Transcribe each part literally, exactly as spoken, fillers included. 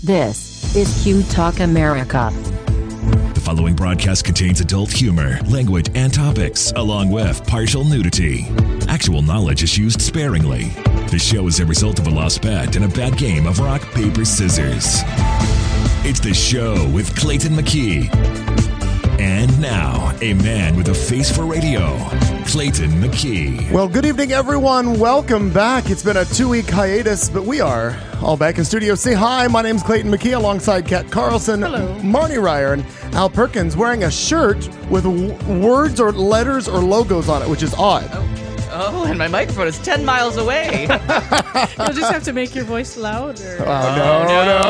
This is Q Talk America. The following broadcast contains adult humor, language, and topics, along with partial nudity. Actual knowledge is used sparingly. The show is a result of a lost bet and a bad game of rock, paper, scissors. It's The Show with Clayton McKee. And now, a man with a face for radio, Clayton McKee. Well, good evening, everyone. Welcome back. It's been a two-week hiatus, but we are all back in studio. Say hi. My name's Clayton McKee, alongside Kat Carlson, Hello. Marnie Ryer, and Al Perkins, wearing a shirt with w- words or letters or logos on it, which is odd. Oh. Oh, and my microphone is ten miles away. You'll just have to make your voice louder. Oh, no,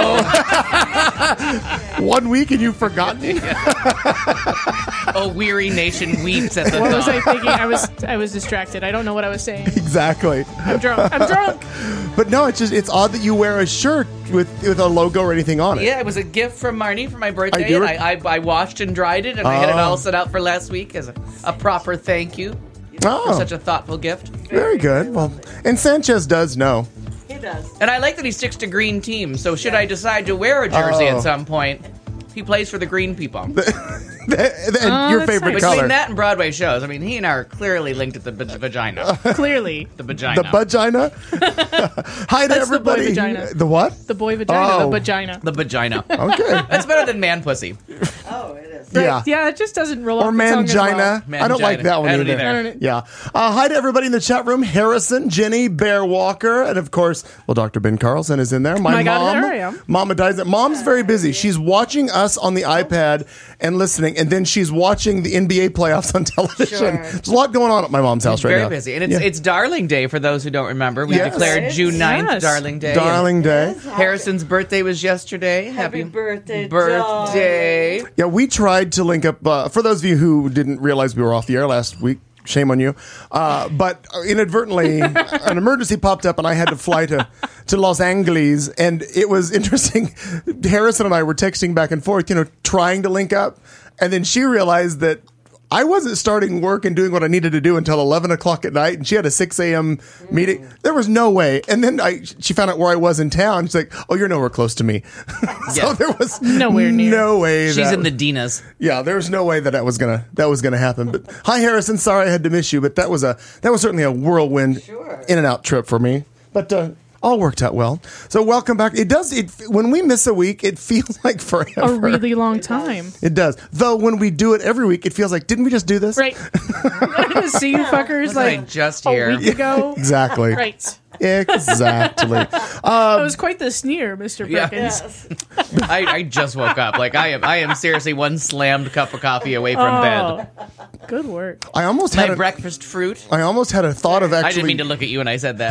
no. no. One week and you've forgotten? Oh, weary nation weeps at the What thought. was I thinking? I was I was distracted. I don't know what I was saying. Exactly. I'm drunk. I'm drunk. But no, it's just it's odd that you wear a shirt with with a logo or anything on it. Yeah, it was a gift from Marnie for my birthday, I do and rec- I, I, I washed and dried it, and I had it Oh. all set out for last week as a, a proper thank you Oh, for such a thoughtful gift. very good. Well, and Sanchez does know. He does. And I like that he sticks to green teams, so should I decide to wear a jersey Oh. at some point, he plays for the green people. and Oh, your that's favorite nice. color. Between that and Broadway shows, I mean, he and I are clearly linked at the v- vagina. Clearly, The vagina. The vagina. Hi to That's the boy everybody. vagina. The what? the boy vagina, Oh. the vagina. The vagina. Okay. That's better than man pussy. Oh, it is. Yeah. Yeah, it just doesn't roll Or off the tongue as well. mangina. I don't like Mangina. that one I don't either. either. I don't- Yeah. Uh, hi to everybody in the chat room. Harrison, Jenny, Bear Walker, and of course, well, Doctor Ben Carlson is in there. My, My God, mom, there I am. Mama Dies. Mom's very busy. She's watching us on the iPad and listening, and then she's watching the N B A playoffs on television. Sure. There's a lot going on at my mom's house right Very now. busy. And it's Yeah. it's Darling Day for those who don't remember. We Yes. declared Yes. June ninth Yes. Darling Day. Darling Day. Harrison's birthday was yesterday. Happy birthday, birthday. Yeah, we tried to link up. Uh, for those of you who didn't realize we were off the air last week, shame on you. Uh, but inadvertently, an emergency popped up, and I had to fly to, to Los Angeles. And it was interesting. Harrison and I were texting back and forth, you know, trying to link up. And then she realized that I wasn't starting work and doing what I needed to do until eleven o'clock at night, and she had a six a.m. meeting. There was no way. And then I, she found out where I was in town. She's like, "Oh, you're nowhere close to me." so Yeah. there was Nowhere near. no way. She's that, in the Dinas. yeah, there was no way that that was gonna that was gonna happen. But hi, Harrison. Sorry I had to miss you, but that was a that was certainly a whirlwind Sure. in and out trip for me. But uh, all worked out well. So welcome back. It does. It when we miss a week, it feels like forever. A really long time. It does. Though when we do it every week, it feels like didn't we just do this? Right. I didn't see you fuckers Like like just a here. week ago. Exactly. Right. Exactly. That was quite the sneer, Mister Yeah. Perkins. Yes. I, I just woke up. Like I am I am seriously one slammed cup of coffee away from bed. Oh, good work. I almost My had a, breakfast fruit. I almost had a thought of actually. I didn't mean to look at you when I said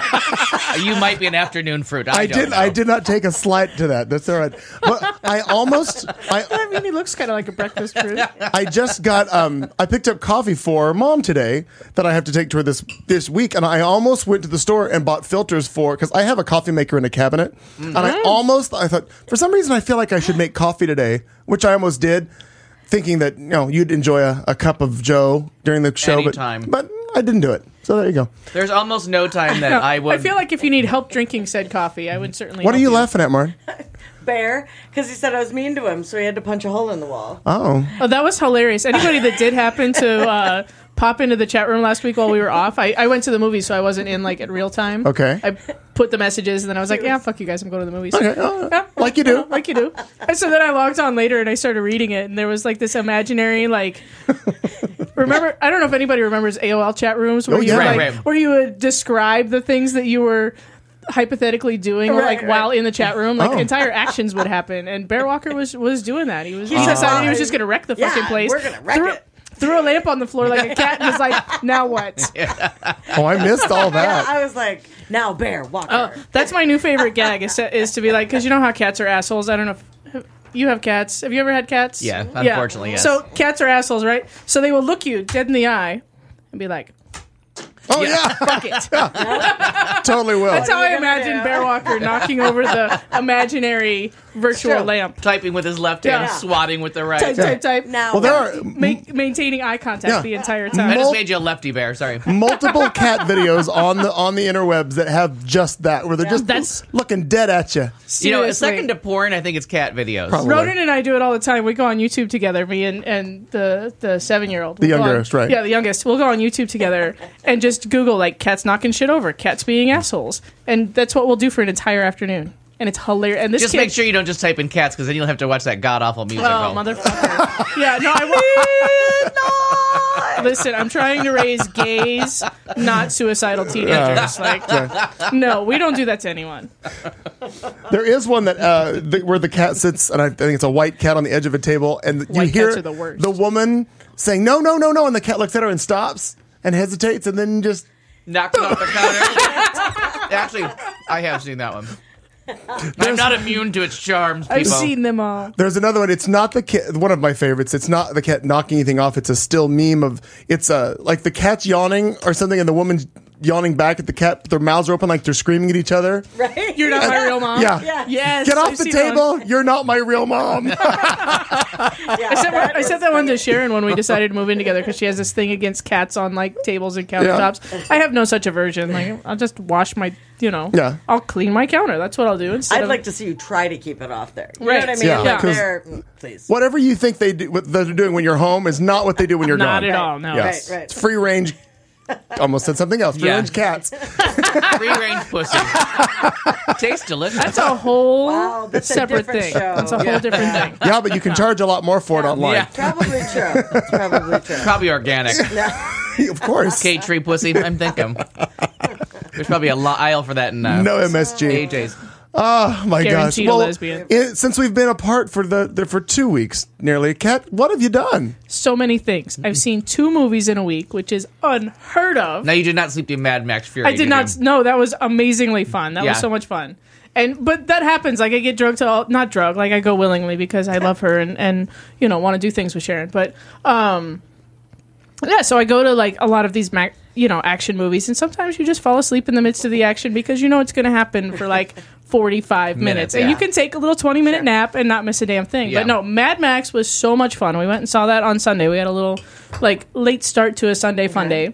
that. You might be an afternoon fruit. I, I don't did. know. I did not take a slight to that. That's all right. But I almost. I I mean, he looks kind of like a breakfast fruit. I just got um I picked up coffee for mom today that I have to take to her this this week, and I almost went to the store and bought filters for because I have a coffee maker in a cabinet, and I almost I thought for some reason I feel like I should make coffee today, which I almost did, thinking that you know you'd enjoy a, a cup of Joe during the show, Anytime. but but I didn't do it. So there you go. There's almost no time that No, I would. I feel like if you need help drinking said coffee, I would certainly. What are help you laughing at, Mark? Bear, because he said I was mean to him, so he had to punch a hole in the wall. Oh, Oh, that was hilarious. Anybody that did happen to uh, pop into the chat room last week while we were off, I, I went to the movies, so I wasn't in like at real time. Okay. I put the messages, and then I was like, "Yeah, fuck you guys, I'm going to the movies." okay. Oh, Yeah. like you do. Like you do. And so then I logged on later and I started reading it, and there was like this imaginary, like, remember, I don't know if anybody remembers A O L chat rooms where Oh, you yeah. like, Right, right. where you would describe the things that you were hypothetically doing Right, like right. while in the chat room, like Oh. entire actions would happen, and Bear Walker was was doing that. He was he said, decided he was "Uh, just gonna wreck the yeah, fucking place. we're gonna wreck threw, it." Threw a lamp on the floor like a cat and was like, "Now what?" Oh, I missed all Yeah, that. I was like, now Bear, walk Oh, her. that's my new favorite gag is to, is to be like, because you know how cats are assholes. I don't know if you have cats. Have you ever had cats? Yeah, unfortunately, yes. So cats are assholes, right? So they will look you dead in the eye and be like, Oh yeah, "Fuck it." totally will. That's how are I you gonna imagine do? Bear Walker knocking over the imaginary virtual True. lamp. Typing with his left hand, Yeah. swatting with the right. Type, type, type. Now, Well, there are Ma- maintaining eye contact Yeah. the entire I time. just Mul- made you a lefty bear. Sorry. multiple cat videos on the on the interwebs that have just that, where they're just That's- looking dead at you. You know, a Seriously. second to porn, I think it's cat videos. Probably. Ronan and I do it all the time. We go on YouTube together, me and, and the, the seven year old. The youngest, right. Yeah, the youngest. We'll go on YouTube together and just Google, like, cats knocking shit over, cats being assholes. And that's what we'll do for an entire afternoon. And it's hilarious. And this Just kid, make sure you don't just type in cats, because then you'll have to watch that god awful musical. Oh, motherfucker. Yeah, no, I won't. Listen, I'm trying to raise gays, not suicidal teenagers. Like, no, we don't do that to anyone. There is one that uh, the, where the cat sits, and I think it's a white cat on the edge of a table, and you White hear cats are the worst. the woman saying no, no, no, no, and the cat looks at her and stops and hesitates, and then just Knocked it off the counter. Actually, I have seen that one. I'm not immune to its charms, people. I've seen them all. There's another one. It's not the cat. One of my favorites. It's not the cat knocking anything off. It's a still meme of. It's a like the cat's yawning or something, and the woman's yawning back at the cat. But their mouths are open, like they're screaming at each other. right? You're not my real mom? Yeah. Yeah. Yes. Get off I've the seen that one. table. You're not my real mom. Yeah, I sent, one, I sent that one to Sharon when we decided to move in together because she has this thing against cats on like tables and countertops. I have no such aversion. Like I'll just wash my, you know, Yeah. I'll clean my counter. That's what I'll do. Instead I'd of, like to see you try to keep it off there. You Right. know what I mean? Yeah. Like, 'Cause- they're- mm, please. Whatever you think they do, what they're doing when you're home is not what they do when you're not gone. at all. No. Yes. Right, right. It's free range. Almost said something else. Free Yeah. range cats. Free range pussy. Tastes delicious. That's a whole Wow, that's a separate different thing. show. That's a whole Yeah. different thing. Yeah, but you can charge a lot more for it online. Yeah. Probably true. It's probably true. Probably organic. Of course. K tree pussy. I'm thinking. There's probably a lot aisle for that in uh, No M S G. A J's. Oh my gosh! Guaranteed a Well, lesbian. it- since we've been apart for the, the for two weeks nearly, Kat, what have you done? So many things. I've seen two movies in a week, which is unheard of. Now, you did not sleep through Mad Max Fury. I did not. you? No, that was amazingly fun. That Yeah. was so much fun. And but that happens. Like I get drugged to all, not drug. Like I go willingly because I love her and and you know want to do things with Sharon. But um, yeah. So I go to like a lot of these mac, you know action movies, and sometimes you just fall asleep in the midst of the action because you know it's going to happen for like forty-five minutes, Minutes, and yeah. you can take a little twenty minute nap and not miss a damn thing. Yeah. But no, Mad Max was so much fun. We went and saw that on Sunday. We had a little like late start to a Sunday fun day.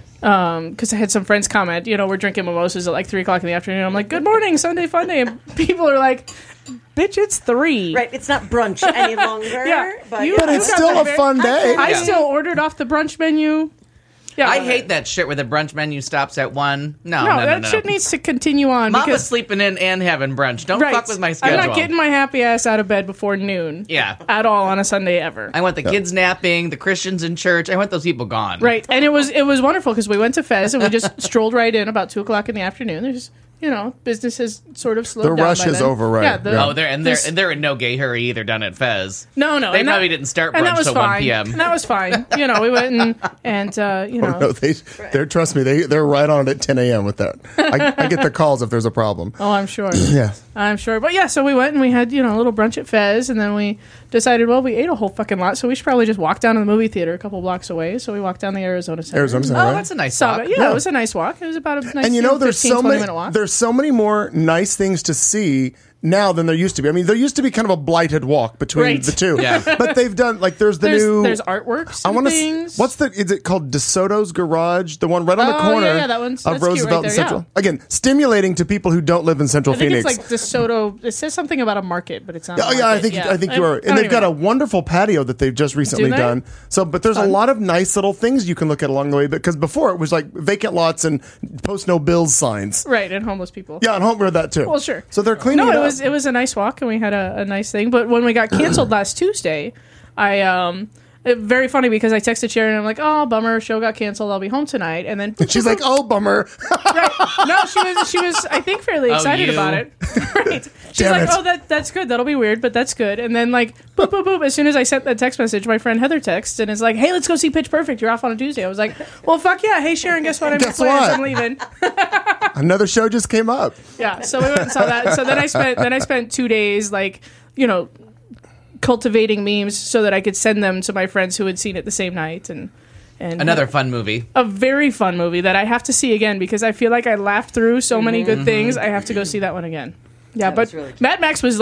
Um, because I had some friends comment, you know, we're drinking mimosas at like three o'clock in the afternoon. I'm like, good morning, Sunday fun day. And people are like, bitch, it's three. Right, it's not brunch any longer. Yeah. but, You- But you it's got still that a very- fun day. I Yeah. still ordered off the brunch menu. Yeah, I hate that shit where the brunch menu stops at one. No, No, no, no, that no. shit needs to continue on. Mom was because, sleeping in and having brunch. Don't right, fuck with my schedule. I'm not getting my happy ass out of bed before noon. Yeah. At all on a Sunday ever. I want the kids napping, the Christians in church. I want those people gone. Right, and it was it was wonderful because we went to Fez and we just strolled right in about two o'clock in the afternoon. There's you know business has sort of slowed The down. rush by is then. over, right, Yeah, the, yeah. Oh, they're and they're This- and they're in no gay hurry either down at Fez. no, no, They and that- probably didn't start and that brunch was till fine. one p.m. And that was fine. You know, we went and and uh, you know. No, they, they're trust me, they they're right on it at ten a.m. with that. I, I get the calls if there's a problem. Oh, I'm sure. Yeah. I'm sure. But yeah, so we went and we had, you know, a little brunch at Fez, and then we decided, well, we ate a whole fucking lot, so we should probably just walk down to the movie theater a couple blocks away. So we walked down the Arizona Center. Arizona Center, Oh, right? that's a nice Saw walk. it. Yeah, Yeah. it was a nice walk. It was about a nice And you know, there's fifteen, so twenty many minute walk. there's so many more nice things to see now than there used to be. I mean, there used to be kind of a blighted walk between Right. the two. Yeah. But they've done like there's the there's, new there's artworks I and want to. things. What's the? Is it called DeSoto's Garage? The one right on the Oh, corner yeah, yeah, that one's- of that's cute Roosevelt right and there, Central. yeah. Again, stimulating to people who don't live in Central I think Phoenix. it's like DeSoto. It says something about a market, but it's not. Oh a yeah, I market. think yeah. I think you I- are, I and don't they've got a even- wonderful patio that they've just recently Do they? done. So, but there's a lot of nice little things you can look at along the way. Because before it was like vacant lots and post no bills signs. right and homeless people. Yeah, and home read that too. Well, sure. So they're cleaning No, it it up. was it was a nice walk, and we had a, a nice thing. But when we got canceled last Tuesday, I um. It, very funny because I texted Sharon and I'm like, "Oh, bummer, show got canceled. I'll be home tonight." And then And she's like, "Oh, bummer." right. No, she was she was I think fairly Oh, excited you. about it. Right. She's Damn like, it. "Oh, that that's good. That'll be weird, but that's good." And then like boop boop boop. As soon as I sent that text message, my friend Heather texts and is like, "Hey, let's go see Pitch Perfect. You're off on a Tuesday." I was like, "Well, fuck yeah. Hey, Sharon, guess what? I'm Guess plans. what? I'm leaving." Another show just came up. Yeah. So we went and saw that. So then I spent then I spent two days like you know cultivating memes so that I could send them to my friends who had seen it the same night and. And Another fun movie. a very fun movie that I have to see again because I feel like I laughed through so many good things. I have to go see that one again. Yeah, That but was really cute. Mad Max was like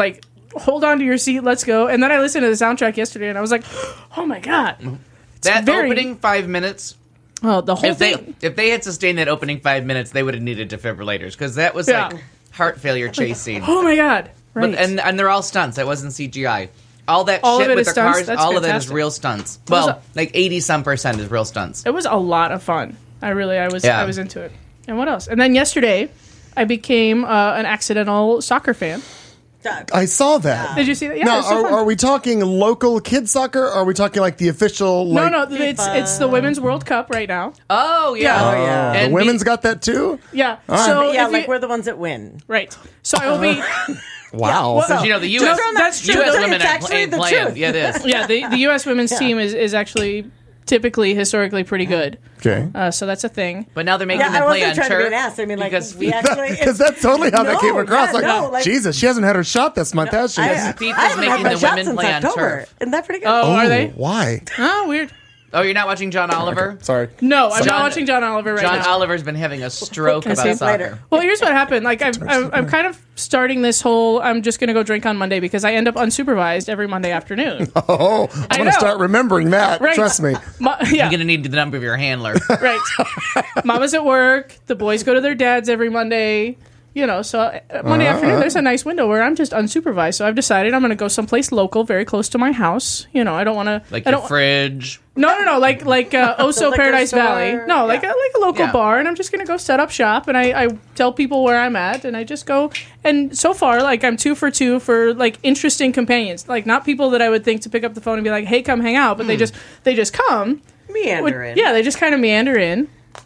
hold on to your seat, let's go. And then I listened to the soundtrack yesterday, and I was like, oh my god, it's That very- opening five minutes. Oh, the whole If they thing. if they had sustained that opening five minutes, they would have needed defibrillators because that was Yeah. like heart failure chase scene. Oh my god, right? But, and and they're all stunts. That wasn't C G I. All that All of shit it with is the stunts? cars, That's all of that is fantastic. real stunts. was Well, a- like eighty some percent is real stunts. it was a lot of fun. I really, I was, Yeah. I was into it. And what else? And then yesterday, I became uh, an accidental soccer fan. I saw that. Did you see that? Yeah, now, it was so are, fun. are we talking local kids soccer? Or are we talking like the official? No, Like, no, it's it's the Women's World Cup right now. Oh yeah, Yeah. Oh, yeah. The And women's be- got that too. Yeah. right. So yeah, if like you- we're the ones that win. right. So I will be. Wow. well, Because you know the U S. No, that's true. U S It's women are actually playing. the playing. truth. Yeah, it is. Yeah, the the U S women's team is is actually typically historically pretty good. Okay. Uh, so that's a thing. But now they're making Yeah, them I play wasn't on trying to be turf. an ass. I mean, like, because we actually... Because that's totally how that No, came across. yeah, like, no, like- Jesus, she hasn't had her shot this month, has she? I, Yes. FIFA's I haven't making had my the shot women since play on October. turf. Isn't that pretty good? Oh, are they? Why? Oh, weird. Oh, you're not watching John Oliver? Sorry. No, I'm John- not watching John Oliver right John now. Oliver's been having a stroke Can I about see it soccer. later? Well, here's what happened. Like, I've, I'm, I'm kind of starting this whole. I'm just going to go drink on Monday because I end up unsupervised every Monday afternoon. Oh, I'm I going know. to start remembering that. Right. Trust me. Ma- yeah, You're gonna need the number of your handler. right. Mama's at work. The boys go to their dads every Monday. You know, so uh, Monday Uh-huh. afternoon, there's a nice window where I'm just unsupervised. So I've decided I'm going to go someplace local, very close to my house. You know, I don't want to. Like I your don't, fridge. No, no, no, like like uh, Oso liquor Paradise store. Valley. No, like a, Yeah. like a local Yeah. bar, and I'm just gonna go set up shop, and I, I tell people where I'm at, and I just go. And so far, like I'm two for two for like interesting companions, like not people that I would think to pick up the phone and be like, "Hey, come hang out," but they just they just come. Meander in. Yeah, they just kind of meander in.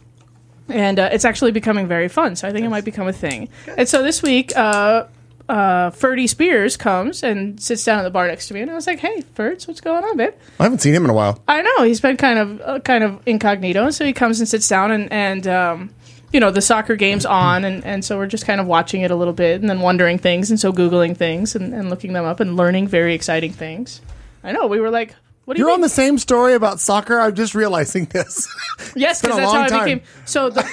And uh, it's actually becoming very fun, so I think it might become a thing. And so this week, uh, uh, Ferdy Spears comes and sits down at the bar next to me, and I was like, "Hey, Ferds, what's going on, babe?" I haven't seen him in a while. I know he's been kind of uh, kind of incognito, and so he comes and sits down, and and um, you know the soccer game's on, and, and so we're just kind of watching it a little bit, and then wondering things, and so googling things, and, and looking them up, and learning very exciting things. I know we were like, "What do you?" You're on mean? the same story about soccer. I'm just realizing this. Yes, been because a that's long how I time. became. So the,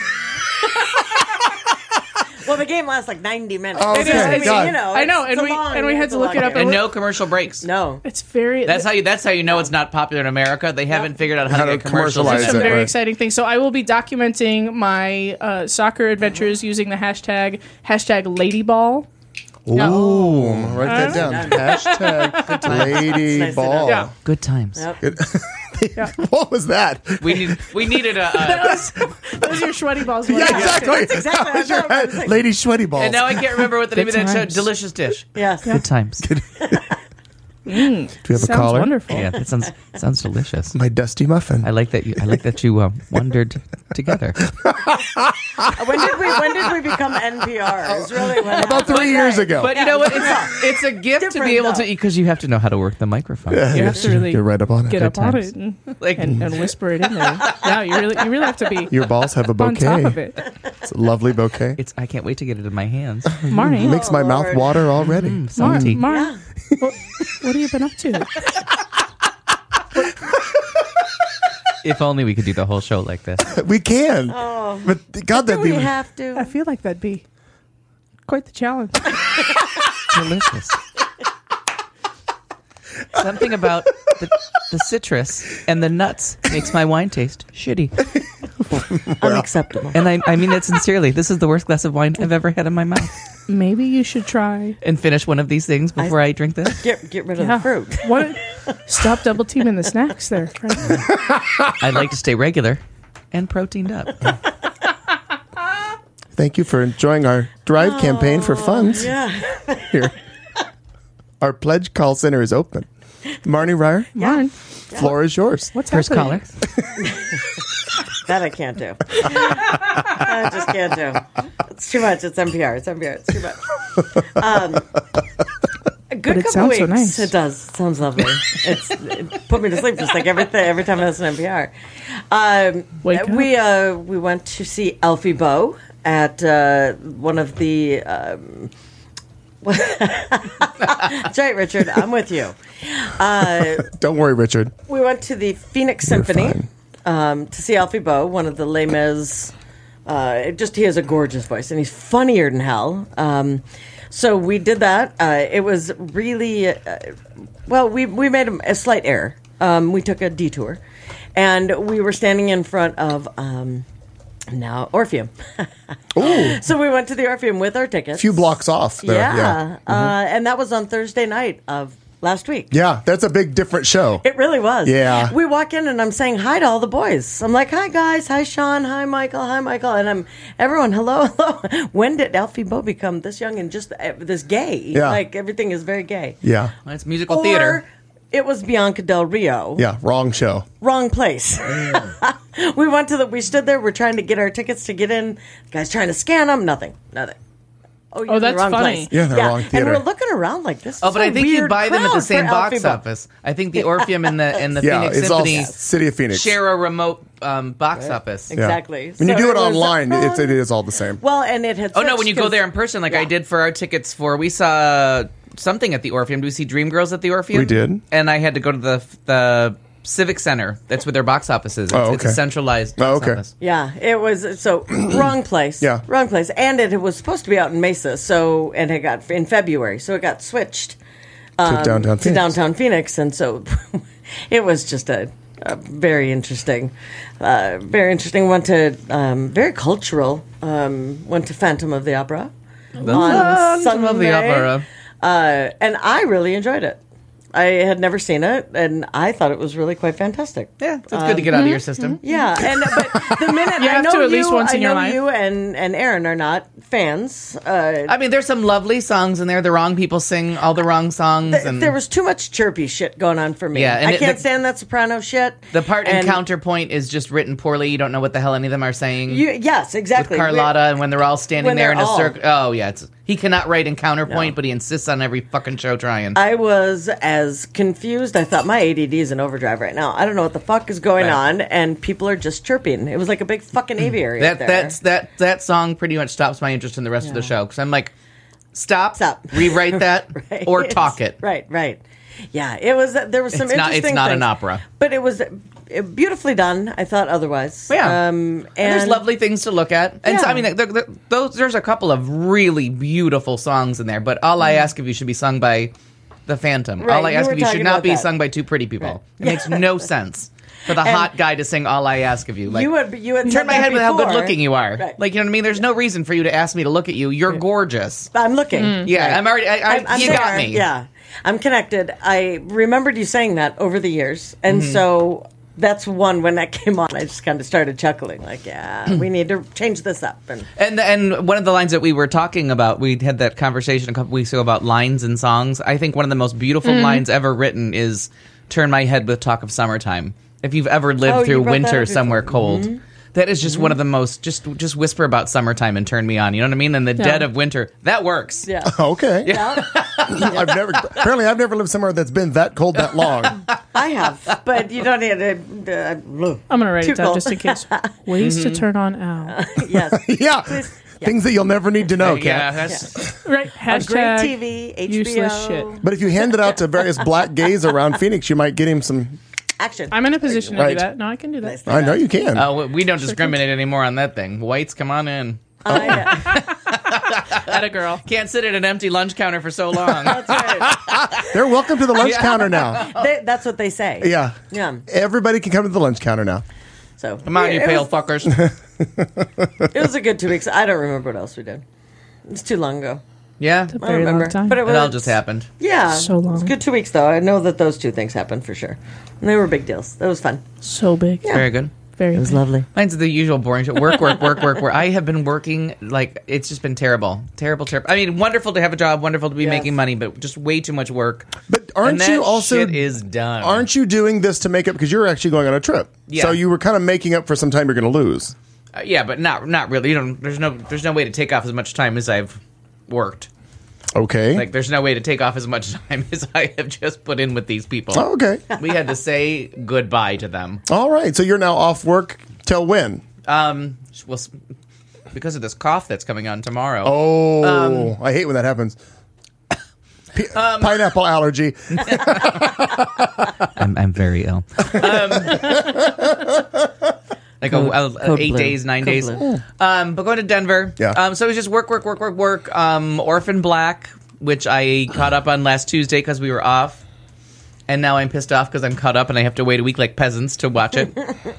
Well, the game lasts like ninety minutes. Oh, It is, okay. it's- I God. mean, you know, I know, it's and a we- long- and we had it's to a look long it up, game. And no commercial breaks. No. it's very. That's how you. That's how you know it's not popular in America. They haven't figured out how, How to to get commercials. commercialize in some it, it. very right. exciting things. So I will be documenting my uh, soccer adventures using the hashtag hashtag Ladyball. Ooh, write that Uh, down. Hashtag lady Nice to ball. know. Yeah. Good times. Yep. What was that? We need. We needed a. That a was, that was your sweaty balls. Yeah, exactly. That's exactly That was what I your thought. I was head. like- Lady Sweaty Balls. and now I can't remember what the name of that show. times. Delicious dish. Yes. Good times. Do you have a Sounds collar? wonderful. Yeah, that sounds sounds delicious. My dusty muffin. I like that you. I like that you uh, wandered together. When did we when did we become N P R? It's really when About three years ago. But you know what? It's, it's a gift to Different be able though. to. Because you have to know how to work the microphone. Yeah, You have to really You're right up on it. get Good up on times. it and, Like, and, and whisper it in there. Yeah, you really you really have to be Your balls have a on top of bouquet. it. It's a lovely bouquet. It's. I can't wait to get it in my hands. Marnie, Makes my Oh, mouth Lord. water already. Mar, Salty. Mar, Yeah. what, what have you been up to? If only we could do the whole show like this. We can. Oh. But God, Do that'd we be have I to? feel like that'd be quite the challenge. Delicious. Something about the, the citrus and the nuts makes my wine taste shitty. Unacceptable. And I, I mean that sincerely. This is the worst glass of wine I've ever had in my mouth. Maybe you should try. And finish one of these things before I, drink this. Get get rid of Yeah. the fruit. What? Stop double teaming the snacks there. Right? I like to stay regular and proteined up. Thank you for enjoying our drive campaign for funds. Yeah. Here. Our pledge call center is open. Marnie Ryer, Marn, floor is yours. what's First happening? caller. That I can't do. I just can't do. It's too much. It's N P R. It's N P R. It's too much. Um, a good But it couple sounds weeks. so nice. It does. It sounds lovely. It's it put me to sleep just like everything every time I listen to N P R. Um, Wake we uh, we went to see Elfie Bow at uh, one of the. Um, That's right, Richard. I'm with you. Uh, Don't worry, Richard. we went to the Phoenix You're Symphony fine. um, to see Alfie Bow, one of the Les Mis. Uh, it just he has a gorgeous voice, and he's funnier than hell. Um, So we did that. Uh, it was really, uh, well, we, we made a, a slight error. Um, we took a detour, and we were standing in front of um, now Orpheum. Ooh, So we went to the Orpheum with our tickets. a few blocks off there. Yeah, Yeah. Uh, and that was on Thursday night of last week. Yeah, that's a big different show. It really was. Yeah. We walk in and I'm saying hi to all the boys. I'm like, hi guys, hi Sean, hi Michael, hi Michael, and I'm everyone, hello, hello. When did Alfie Boe become this young and just uh, this gay? Yeah. Like everything is very gay. Yeah. Well, it's musical Or theater. it was Bianca Del Rio. Yeah, wrong show. Wrong place. we went to the. We stood there. We're trying to get our tickets to get in. The guy's trying to scan them. Nothing. Nothing. Oh, you're Oh, in the that's wrong funny. place. You're in the wrong And theater. we're looking around like this. Oh, is but a I think you weird buy them at the crowd same for box Alfie Boe. office. I think the Orpheum and the and the Yeah, Phoenix it's all Symphony City of Phoenix. share a remote um, box office. Yeah. Exactly. When you So do it, was- online, it's, it is all the same. Well, and it had. Oh no, switched when you go 'cause- there in person, like I Yeah. did for our tickets for, we saw something at the Orpheum. Did we see Dreamgirls at the Orpheum? We did. And I had to go to the the Civic Center. That's where their box office is. It's, Oh, it's a okay. centralized Oh, box okay. office. Yeah, it was so wrong place. Yeah. wrong place, and it, was supposed to be out in Mesa. So and it got in February, so it got switched to downtown to Phoenix. downtown Phoenix, and so it was just a, a very interesting, uh, very interesting. Went to um, very cultural. Um, went to Phantom of the Opera on Phantom of the Sunday. Opera. uh, and I really enjoyed it. I had never seen it, and I thought it was really quite fantastic. Yeah, so it's good to get out of your system. Yeah, and but the minute You I have know to at you, least once I in your know life. you and and Aaron are not fans. Uh, I mean, there's some lovely songs in there. The wrong people sing all the wrong songs, th- and there was too much chirpy shit going on for me. Yeah, and I it- can't the- stand that soprano shit. the part in and Counterpoint is just written poorly. You don't know what the hell any of them are saying. You, yes, exactly. With Carlotta, and when they're all standing When there they're in a all- circle. Oh yeah, it's, he cannot write in Counterpoint, No. but he insists on every fucking show trying. I was as confused. I thought my A D D is in overdrive right now. I don't know what the fuck is going Right. on, and people are just chirping. It was like a big fucking aviary. that up there. that's that that song pretty much stops my interest in the rest of the Yeah. show because I'm like, stop, Stop. rewrite that, Right. or talk it. Right, right. Yeah, it was. There was some It's not- it's interesting. not an things. opera. but it was uh, beautifully done. I thought otherwise. Yeah. um, And and there's lovely things to look at, and so, Yeah. I mean, there, there, those there's a couple of really beautiful songs in there. But all I ask of you should be sung by the Phantom. Right, all I you ask were of you should talking not about be that. sung by two pretty people. Right. It makes no sense for the And- hot guy to sing "All I Ask of You." Like, You had you had turn said my that head with how good before. looking you are. Right. Like, you know what I mean? There's no reason for you to ask me to look at you. You're gorgeous. I'm looking. Yeah, Right. I'm already. I, I, I'm, I'm you there. got me. Yeah, I'm connected. I remembered you saying that over the years, and Mm-hmm. so that's one when that came on. I just kind of started chuckling, like, yeah, we need to change this up. And And and one of the lines that we were talking about, we had that conversation a couple weeks ago about lines in songs. I think one of the most beautiful lines ever written is "Turn my head with talk of summertime." If you've ever lived Oh, you through brought that winter up before. somewhere cold, that is just one of the most. Just just whisper about summertime and turn me on. You know what I mean? In the dead of winter, that works. yeah, Okay. yeah, I've never apparently I've never lived somewhere that's been that cold that long. I have, but you don't need to. Uh, I'm gonna write Too it down cold. just in case. Ways to turn on Al. yes, Yeah. Please. Yeah. Things that you'll never need to know, yeah, Kat. that's Right. A Hashtag great T V, H B O, useless shit. But if you hand it out to various black gays around Phoenix, you might get him some. action. I'm in a position to Right. do that. No, I can do that. Nice. I know you can. Oh, we don't discriminate anymore on that thing. Whites, come on in. I, uh, At a girl. Can't sit at an empty lunch counter for so long. that's right. They're welcome to the lunch counter now. They, that's what they say. Yeah. Yeah. Everybody can come to the lunch counter now. So Come on, you it pale was, fuckers. It was a good two weeks. I don't remember what else we did. It's too long ago. Yeah, I don't Very long remember. time. But it it was all just happened. Yeah, So long. It's good two weeks though. I know that those two things happened for sure, and they were big deals. That was fun. So big. Very good. Very big. lovely. Mine's the usual boring shit. Work, work, work, work, work. I have been working like it's just been terrible, terrible, terrible. I mean, wonderful to have a job, wonderful to be Yes. making money, but just way too much work. But aren't And that you also shit is done? aren't you doing this to make up because you're actually going on a trip? Yeah. So you were kind of making up for some time you're going to lose. Uh, yeah, but not not really. You know, there's no there's no way to take off as much time as I've worked. Okay. Like, there's no way to take off as much time as I have just put in with these people. Oh, okay. We had to say goodbye to them. All right. So you're now off work till when? Um, well, s- because of this cough that's coming on tomorrow. Oh, Um, I hate when that happens. P- Um, pineapple allergy. I'm, I'm very ill. Um, like Code- a, a, Code eight Blue. days, nine Code days. Blue. Um, but going to Denver. Yeah. Um, so it was just work, work, work, work, work. Um, Orphan Black, which I caught up on last Tuesday because we were off, and now I'm pissed off because I'm caught up and I have to wait a week like peasants to watch it.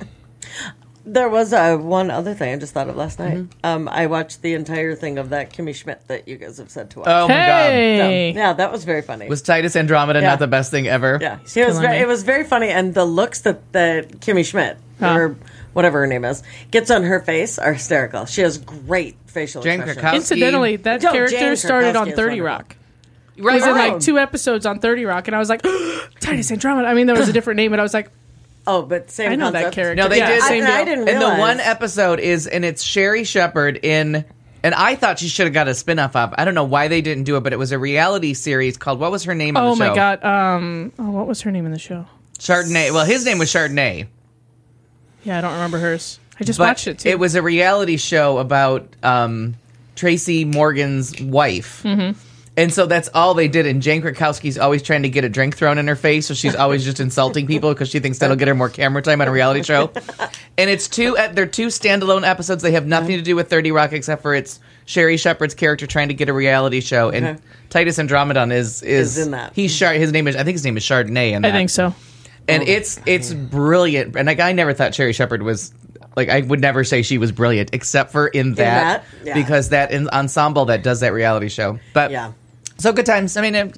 There was uh, one other thing I just thought of last night. Um, I watched the entire thing of that Kimmy Schmidt that you guys have said to watch. Oh my god. Hey. So, yeah, that was very funny. Was Titus Andromeda Yeah. not the best thing ever? yeah, she was. killing Very, me. it was very funny, and the looks that that Kimmy Schmidt Huh. or whatever her name is gets on her face are hysterical. She has great facial Jane expressions. Krakowski. Incidentally, that Yo, character Jane started Krakowski on is thirty wonderful. Rock. Right. Was in right. like two episodes on thirty Rock, and I was like, Titus Andromeda. I mean, there was a different name, but I was like, Oh, but same. I know that concept. character. No, they Yeah, did. same I, deal. I didn't And realize. the one episode is, and it's Sherry Shepherd in, and I thought she should have got a spin-off of. I don't know why they didn't do it, but it was a reality series called, what was her name on oh the show? my god, um, oh, what was her name in the show? Chardonnay. Well, his name was Chardonnay. Yeah, I don't remember hers. I just But watched it too. it was a reality show about um, Tracy Morgan's wife. Mm-hmm. And so that's all they did. And Jane Krakowski's always trying to get a drink thrown in her face, so she's always just insulting people because she thinks that'll get her more camera time on a reality show. And it's two, they're two standalone episodes. They have nothing to do with thirty Rock except for it's Sherry Shepherd's character trying to get a reality show, and Okay. Titus Andromedon is is, Is in that. He's Char- his name is I think his name is Chardonnay. In I that. think so. And it's it's brilliant. And like I never thought Sherry Shepherd was like I would never say she was brilliant except for in that, that? Yeah. because that in, ensemble that does that reality show. But Yeah. so good times. I mean, it,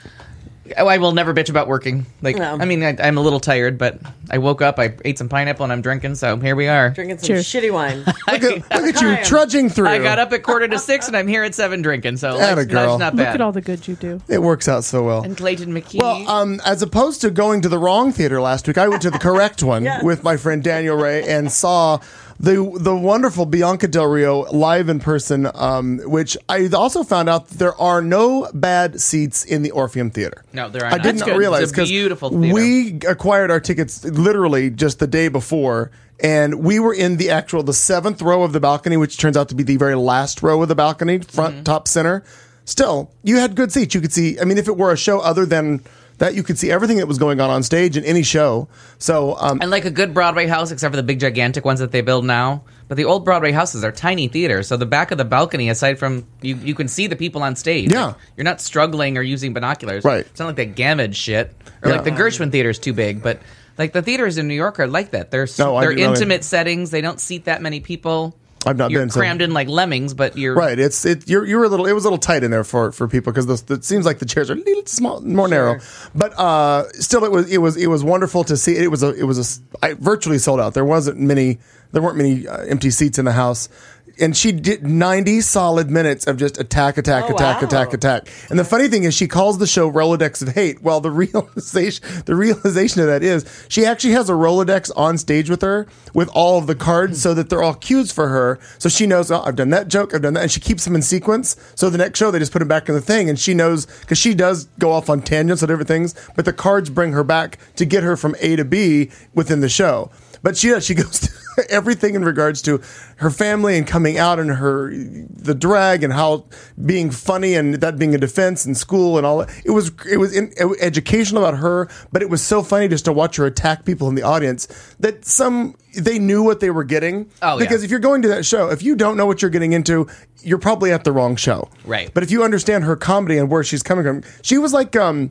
I will never bitch about working. Like No. I mean, I, I'm a little tired, but I woke up, I ate some pineapple, and I'm drinking. So here we are. Drinking some Cheers. shitty wine. Look at, look at you Time. trudging through. I got up at quarter to six, and I'm here at seven drinking. So Atta that's, girl. that's not Look bad. at all the good you do. It works out so well. And Clayton McKee. Well, um, as opposed to going to the wrong theater last week, I went to the correct one Yes. with my friend Daniel Ray and saw the the wonderful Bianca Del Rio live in person, um, which I also found out that there are no bad seats in the Orpheum Theater. No, there are I not. didn't That's good. realize It's a 'cause beautiful theater. we acquired our tickets literally just the day before. And we were in the actual, the seventh row of the balcony, which turns out to be the very last row of the balcony, front, Mm-hmm. top center. Still, you had good seats. You could see, I mean, if it were a show other than that, you could see everything that was going on on stage in any show. So, um, And like a good Broadway house, except for the big gigantic ones that they build now. But the old Broadway houses are tiny theaters, so the back of the balcony, aside from you, you can see the people on stage. Yeah. Like, you're not struggling or using binoculars. Right. It's not like that Gamage shit, or Yeah. like the Gershwin theater is too big. But like the theaters in New York are like that. They're No, I they're didn't know intimate that. settings. They don't seat that many people. I've not you're been, so- crammed in like lemmings, but you're right. It's, it, you're, you're a little, it was a little tight in there for, for people because it seems like the chairs are a little small, more narrow, but, uh, still it was, it was, it was wonderful to see. It was a, it was a, s- I virtually sold out. There wasn't many, there weren't many uh, empty seats in the house. And she did ninety solid minutes of just attack, attack, Oh, attack, wow. attack, attack. And the funny thing is, she calls the show Rolodex of Hate. Well, the realization, the realization of that is, she actually has a Rolodex on stage with her with all of the cards, so that they're all cues for her. So she knows, oh, I've done that joke, I've done that, and she keeps them in sequence. So the next show, they just put them back in the thing, and she knows because she does go off on tangents on different things, but the cards bring her back to get her from A to B within the show. But she she goes to everything in regards to her family and coming out and her the drag and how being funny and that being a defense in school and all that. It was it was in, it was educational about her, but it was so funny just to watch her attack people in the audience that some they knew what they were getting. Oh, yeah. Because if you're going to that show, if you don't know what you're getting into, you're probably at the wrong show. Right. But if you understand her comedy and where she's coming from, she was like um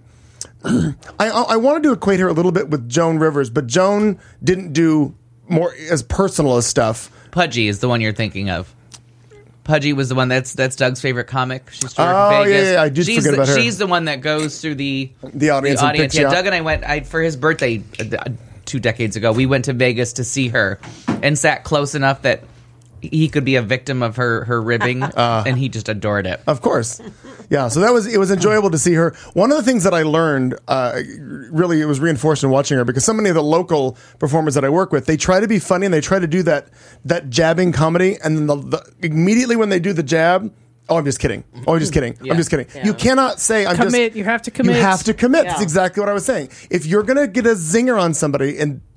I I wanted to equate her a little bit with Joan Rivers, but Joan didn't do more as personal as stuff. Pudgy is the one you're thinking of. Pudgy was the one that's that's Doug's favorite comic. She's toured Oh, Vegas. yeah, yeah, I did she's forget the, about her. She's the one that goes through the The audience and picks Yeah, you out. Doug and I went I, for his birthday uh, two decades ago. We went to Vegas to see her and sat close enough that he could be a victim of her her ribbing, Uh. and he just adored it. Of course. Yeah, so that was it was enjoyable to see her. One of the things that I learned uh, really it was reinforced in watching her because so many of the local performers that I work with, they try to be funny and they try to do that that jabbing comedy and then the, the immediately when they do the jab, oh, I'm just kidding. Oh, I'm just kidding. Yeah. I'm just kidding. Yeah. You cannot say I'm Commit. just You have to commit. You have to commit. That's Yeah. exactly what I was saying. If you're going to get a zinger on somebody and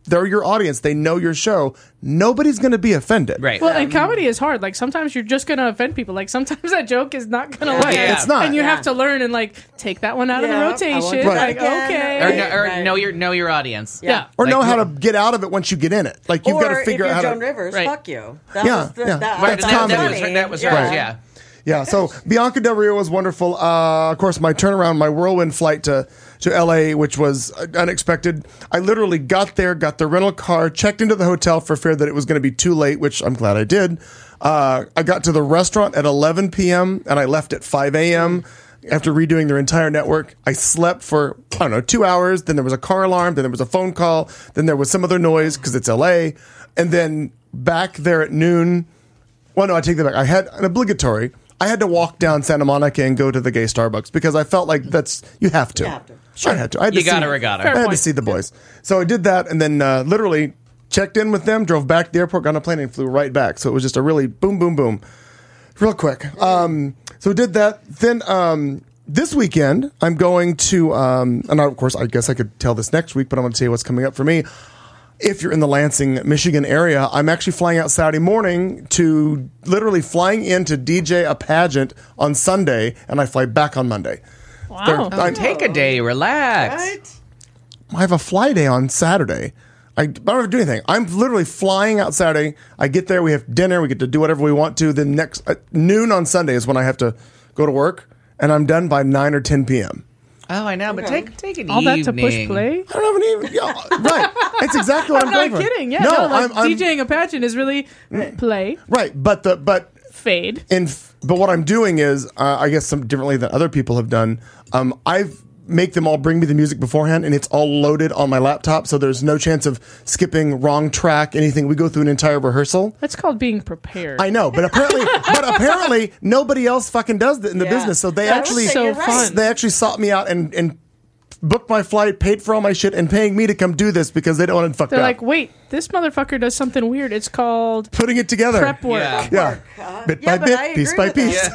they're your audience. They know your show. Nobody's going to be offended. Right. Well, and comedy is hard. Like sometimes you're just gonna offend people. Like sometimes that joke is not gonna Yeah. land. Yeah. It's not. and you Yeah. have to learn and like take that one out Yeah, of I the won't do rotation. that Like again. okay, or, Right. know, or Right. know your know your audience. Yeah. Or Like, know how you- to get out of it once you get in it. Like you've or got to figure if you're out how Joan to. Rivers, Right. fuck you. That Yeah, was the, yeah. that, Right, That's that, comedy. that was her, that was hers. Right. Yeah. Yeah, so Bianca Del Rio was wonderful. Uh, of course, my turnaround, my whirlwind flight to, to L A, which was unexpected. I literally got there, got the rental car, checked into the hotel for fear that it was going to be too late, which I'm glad I did. Uh, I got to the restaurant at eleven p.m. and I left at five a.m. after redoing their entire network. I slept for, I don't know, two hours. Then there was a car alarm. Then there was a phone call. Then there was some other noise because it's L A. And then back there at noon. Well, no, I take that back. I had an obligatory. I had to walk down Santa Monica and go to the gay Starbucks because I felt like that's you have to. You have to. I had to. I had You to see, gotta regatta. I had to point. see the boys. So I did that, and then uh, literally checked in with them, drove back to the airport, got on a plane, and flew right back. So it was just a really boom, boom, boom, real quick. Um, so did that. Then um, this weekend, I'm going to, um, and of course, I guess I could tell this next week, but I'm going to tell you what's coming up for me. If you're in the Lansing, Michigan area, I'm actually flying out Saturday morning to literally flying in to D J a pageant on Sunday, and I fly back on Monday. wow. They're- I'm- Take a day, relax. Right? I have a fly day on Saturday. I don't have to do anything. I'm literally flying out Saturday. I get there, we have dinner, we get to do whatever we want to. Then next uh, noon on Sunday is when I have to go to work, and I'm done by nine or ten p.m. Oh, I know, but take take an All that evening. to push play. I don't have an even. Yeah, right. It's exactly what I'm, I'm going not for. kidding. Yeah, no, no, like I'm, I'm DJing a pageant is really play, right. But the but fade. in but what I'm doing is uh, I guess some differently than other people have done. Um, I've make them all bring me the music beforehand, and it's all loaded on my laptop, so there's no chance of skipping wrong track, anything. We go through an entire rehearsal. That's called being prepared. I know, but apparently, but apparently, nobody else fucking does that in the Yeah. business. So they That's actually, so You're right. fun. they actually sought me out and and booked my flight, paid for all my shit, and paying me to come do this because they don't want to fuck They're up. like, wait, this motherfucker does something weird. It's called Putting it together. prep work. Yeah. Yeah, bit Yeah, by but I bit, piece agree by with piece.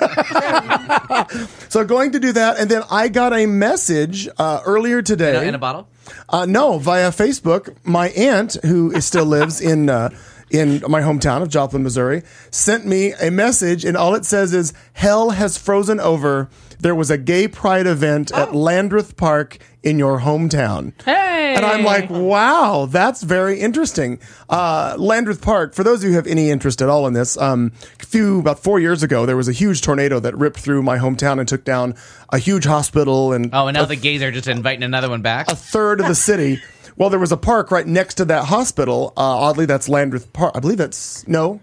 that. So going to do that, and then I got a message uh, earlier today. In a, in a bottle? Uh, no, via Facebook. My aunt, who is, still lives in uh, in my hometown of Joplin, Missouri, sent me a message, and all it says is, "Hell has frozen over. There was a gay pride event at Landreth Park in your hometown." Hey! And I'm like, wow, that's very interesting. Uh, Landreth Park, for those of you who have any interest at all in this, um, a few, about four years ago, there was a huge tornado that ripped through my hometown and took down a huge hospital and Oh, and now a the gays are just inviting another one back? a third of the city. Well, there was a park right next to that hospital. Uh, oddly, that's Landreth Park. I believe that's no.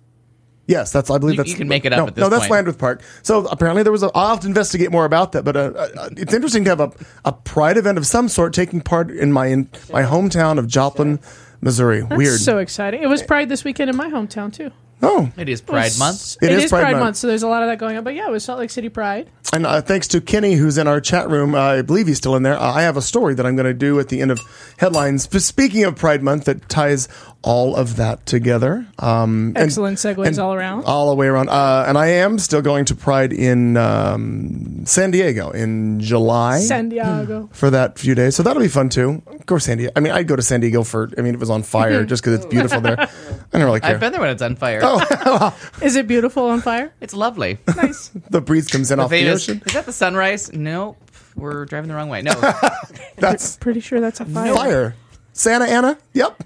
Yes, that's. I believe You- that's. you can make it up no, at this No, that's point. Landreth Park. So apparently there was. A, I'll have to investigate more about that. But uh, uh, it's interesting to have a, a pride event of some sort taking part in my in my hometown of Joplin, Missouri. That's Weird. so exciting. It was Pride this weekend in my hometown, too. oh, It is Pride Month. It It is is Pride Pride, Month. Month, so there's a lot of that going on. But yeah, it was Salt Lake City Pride. and uh, thanks to Kenny, who's in our chat room. Uh, I believe he's still in there. Uh, I have a story that I'm going to do at the end of headlines. Sp- Speaking of Pride Month, that ties all of that together. Um, and- Excellent segues and all around. all the way around. Uh, and I am still going to Pride in um, San Diego in July San Diego. for that few days. So that'll be fun too. Of course, San Diego. I mean, I'd go to San Diego for. I mean, it was on fire just because it's beautiful there. I don't really care. I've been there when it's on fire. Oh. Is it beautiful on fire? It's lovely. Nice. The breeze comes in off the Famous- ocean. Is that the sunrise? Nope. We're driving the wrong way. No. That's Pretty sure that's a fire. fire. Santa Ana. Yep.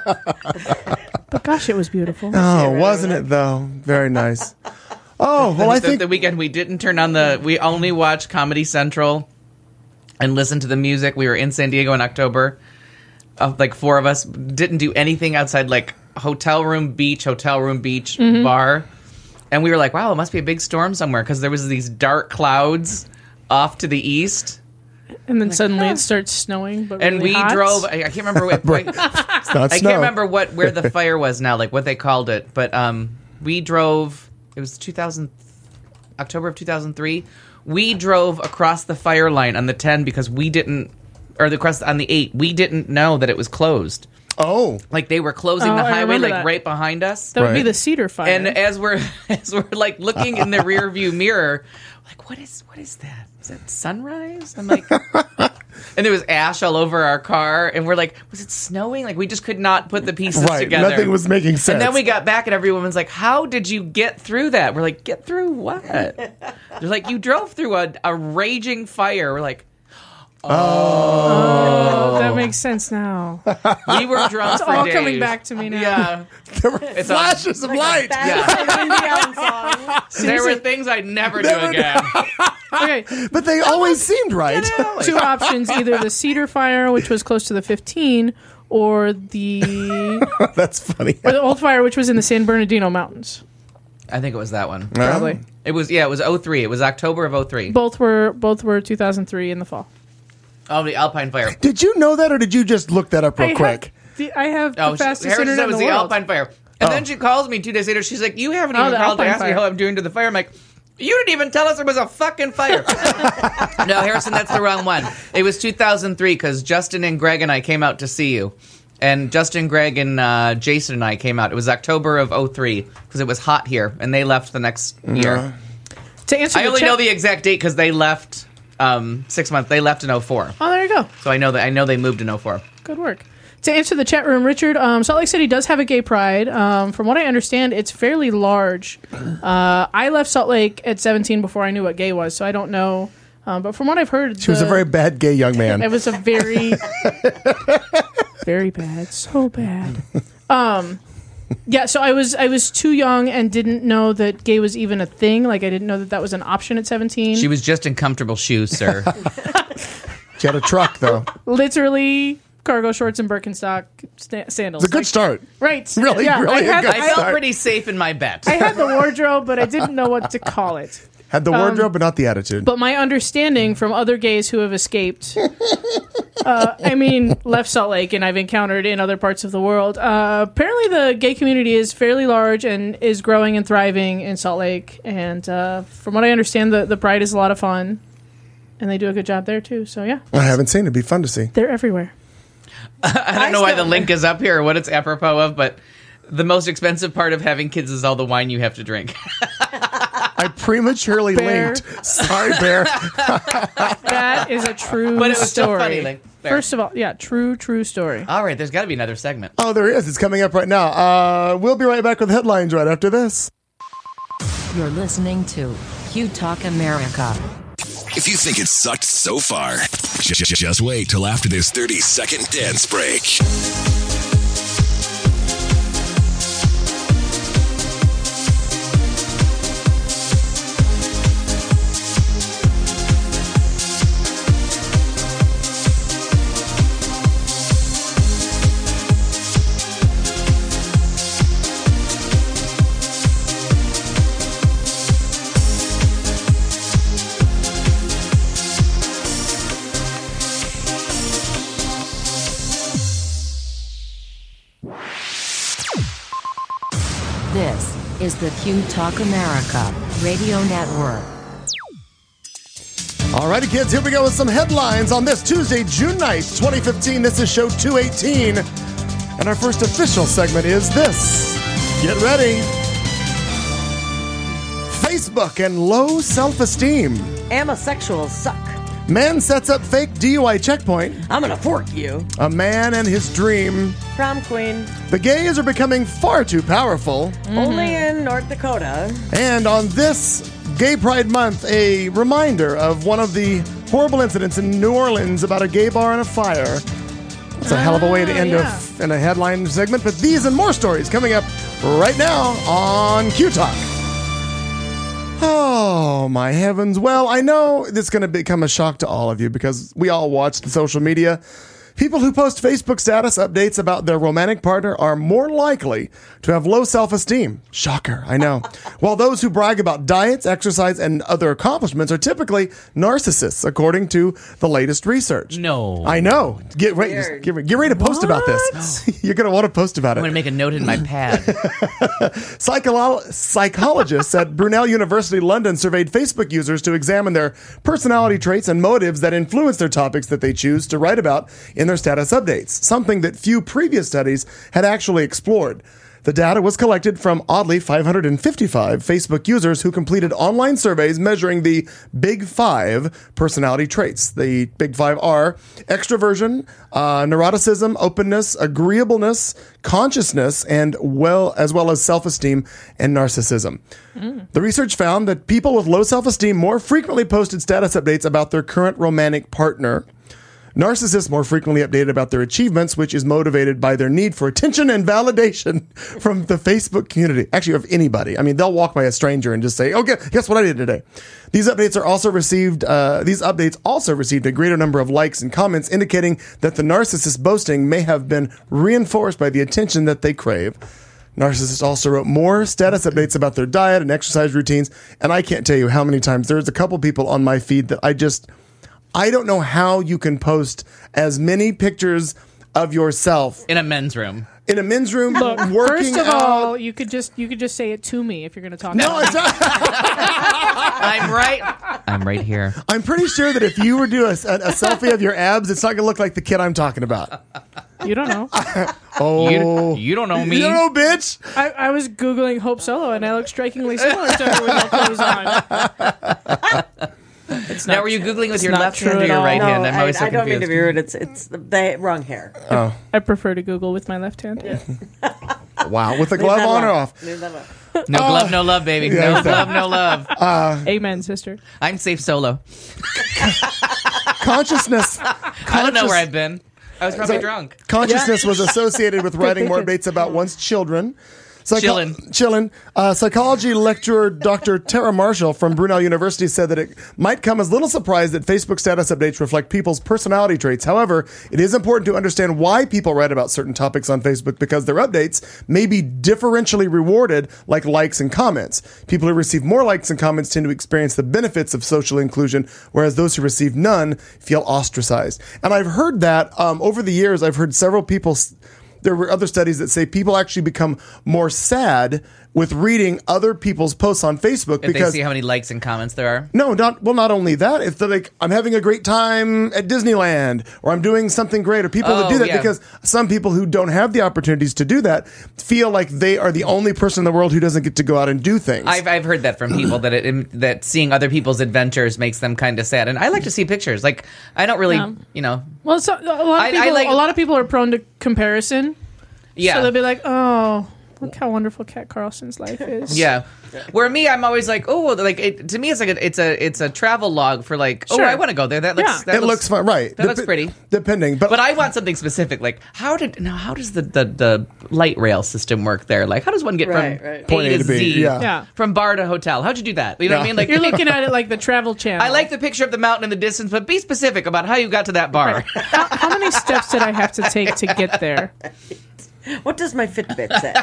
But gosh, it was beautiful. Oh, wasn't it though? Very nice. Oh well, I the, think the weekend we didn't turn on the. We only watched Comedy Central and listened to the music. We were in San Diego in October. Of like four of us, didn't do anything outside like hotel room, beach, hotel room, beach, Mm-hmm. bar, and we were like, "Wow, it must be a big storm somewhere," because there was these dark clouds off to the east, And then suddenly it starts snowing. But and really we hot. drove. I, I can't remember what. I, it's not I snow. can't remember what where the fire was now, like what they called it, but um, we drove. It was two thousand October of two thousand three. We drove across the fire line on the ten because we didn't, or the across on the eight. We didn't know that it was closed. Oh, Like they were closing Oh, the I highway remember like that. right behind us. That would be Right. the cedar fire. And as we're as we're like looking in the rear view mirror, like what is what is that? Is that sunrise? I'm like, and there was ash all over our car, and we're like, was it snowing? Like, we just could not put the pieces Right, together. nothing was making sense. And then we got back, and everyone's like, how did you get through that? We're like, get through what? They're like, you drove through a, a raging fire. We're like, Oh, that makes sense now. we were drunk It's for all days. coming back to me now. Yeah. There were It's flashes of light. Yeah. There were things I'd never do Never again. Okay, But they always seemed right. two options: either the Cedar Fire, which was close to the fifteen, or the That's funny. or the Old Fire, which was in the San Bernardino Mountains. I think it was that one. Probably. It was, yeah, it was oh three. It was October of oh three. Both were both were two thousand three in the fall. Oh, the Alpine Fire. Did you know that, or did you just look that up real I quick? Have the, I have the Oh, she, fastest Harrison internet said it in was the the world. Alpine Fire. And then she calls me two days later. She's like, you haven't Oh, even the called to Alpine ask me Fire. how I'm doing to the fire. I'm like, you didn't even tell us there was a fucking fire. No, Harrison, that's the wrong one. It was two thousand three because Justin and Greg and I came out to see you. And Justin, Greg, and uh, Jason and I came out. It was October of oh three because it was hot here. And they left the next year. To answer I the only chat- know the exact date because they left um, six months. They left in oh four. Oh, there you go. So I know that I know they moved in oh four. Good work. To answer the chat room, Richard, um, Salt Lake City does have a gay pride. Um, from what I understand, it's fairly large. Uh, I left Salt Lake at seventeen before I knew what gay was, so I don't know. Um, but from what I've heard, She was a very bad gay young man. It was a very, very bad, so bad. Um, yeah, so I was I was too young and didn't know that gay was even a thing. Like I didn't know that that was an option at seventeen. She was just in comfortable shoes, sir. She had a truck, though. Literally cargo shorts and Birkenstock sta- sandals. It's a good Like, start. right? Really, yeah, really I a had, good I I, felt start. pretty safe in my bet. I had the wardrobe, but I didn't know what to call it. Had the wardrobe, but not the attitude. But my understanding from other gays who have escaped, uh, I mean, left Salt Lake and I've encountered in other parts of the world, uh, apparently the gay community is fairly large and is growing and thriving in Salt Lake. And uh, from what I understand, the, the Pride is a lot of fun. And they do a good job there, too. So, yeah, I haven't seen it. It'd be fun to see. they're everywhere. I don't know why the link is up here or what it's apropos of, but the most expensive part of having kids is all the wine you have to drink. I prematurely Bear. linked. Sorry, Bear. That is a true But it was still story. funny, like, fair. First of all, yeah, true, true story. All right, there's got to be another segment. Oh, there is. It's coming up right now. Uh, we'll be right back with headlines right after this. You're listening to Q Talk America. If you think it sucked so far, j- j- just wait till after this thirty second dance break. This is the Q Talk America Radio Network. Alrighty, kids, here we go with some headlines on this Tuesday, June ninth, twenty fifteen. This is show two eighteen. And our first official segment is this. Get ready. Facebook and low self-esteem. Amosexuals suck. Man sets up fake D U I checkpoint. I'm gonna fork you. A man and his dream. Prom queen. The gays are becoming far too powerful. Only in North Dakota. And on this Gay Pride Month, a reminder of one of the horrible incidents in New Orleans about a gay bar and a fire. That's a hell of a way to end yeah. a, in a headline segment. But these and more stories coming up right now on Q Talk. Oh, my heavens. Well, I know this is going to become a shock to all of you because we all watch the social media. People who post Facebook status updates about their romantic partner are more likely to have low self-esteem. Shocker, I know. While those who brag about diets, exercise, and other accomplishments are typically narcissists, according to the latest research. No. I know. Get ready, Weird. get, ready- get ready to post about this. You're going to want to post about I'm going it. to make a note in my pad. Psycholo- psychologists at Brunel University London surveyed Facebook users to examine their personality traits and motives that influence their topics that they choose to write about in their status updates, something that few previous studies had actually explored. The data was collected from, oddly, five hundred fifty-five Facebook users who completed online surveys measuring the Big Five personality traits. The Big Five are extroversion, uh, neuroticism, openness, agreeableness, consciousness, and well, as well as self-esteem and narcissism. Mm. The research found that people with low self-esteem more frequently posted status updates about their current romantic partner. Narcissists more frequently updated about their achievements, which is motivated by their need for attention and validation from the Facebook community. Actually, of anybody. I mean, they'll walk by a stranger and just say, "Oh, guess what I did today?" These updates are also received. Uh, these updates also received a greater number of likes and comments, indicating that the narcissist boasting may have been reinforced by the attention that they crave. Narcissists also wrote more status updates about their diet and exercise routines, and I can't tell you how many times there's a couple people on my feed that I just. I don't know how you can post as many pictures of yourself in a men's room. In a men's room, Look, working first of out. all, you could just you could just say it to me if you're going to talk. No, it's not. I'm right. I'm right here. I'm pretty sure that if you were doing a, a selfie of your abs, it's not going to look like the kid I'm talking about. You don't know. Oh, You, you don't know me. you don't know, bitch. I, I was Googling Hope Solo, and I look strikingly similar to her with no clothes on. It's Now, not were you true. Googling with It's your not left true hand or at your all. right No, hand? I'm I, always so I don't mean to confused. be rude. It's it's the wrong hair. I prefer to Google with my left hand. Wow, with the Leave glove that on or alone. off? Leave that alone. No glove, no love, baby. Yeah, no exactly. glove, no love. Amen, sister. I'm safe solo. Consciousness. I don't know where I've been. I was probably So- drunk. Consciousness was associated with writing more updates about one's children. Psycho- Chillin'. Chillin'. Uh, psychology lecturer Doctor Tara Marshall from Brunel University said that it might come as little surprise that Facebook status updates reflect people's personality traits. However, it is important to understand why people write about certain topics on Facebook because their updates may be differentially rewarded like likes and comments. People who receive more likes and comments tend to experience the benefits of social inclusion, whereas those who receive none feel ostracized. And I've heard that um, over the years, I've heard several people... S- There were other studies that say people actually become more sad with reading other people's posts on Facebook If because they see how many likes and comments there are. no, not well. Not only that, if they're like, I'm having a great time at Disneyland, or I'm doing something great, or people that Oh, do that yeah. because some people who don't have the opportunities to do that feel like they are the only person in the world who doesn't get to go out and do things. I've I've heard that from people that it that seeing other people's adventures makes them kind of sad, and I like to see pictures. Like I don't really, Yeah. you know, Well, so, a lot I- of I people, like- a lot of people are prone to comparison. yeah. So they'll be like, "Oh, look how wonderful Kat Carlson's life is." Yeah. Where me, I'm always like, oh, like it, to me, it's like a, it's a it's a travel log for like, oh, Sure. I want to go there. That looks, Yeah. that it looks, fun, right? that looks pretty. Depending, but, But I want something specific. Like, how did now? How does the, the, the light rail system work there? Like, how does one get Right, from right. A Point to A to B, Z? yeah. Yeah. From bar to hotel. How'd you do that? You know what I Yeah. mean? Like, You're looking at it like the Travel Channel. I like the picture of the mountain in the distance, but be specific about how you got to that bar. How, how many steps did I have to take to get there? What does my Fitbit say?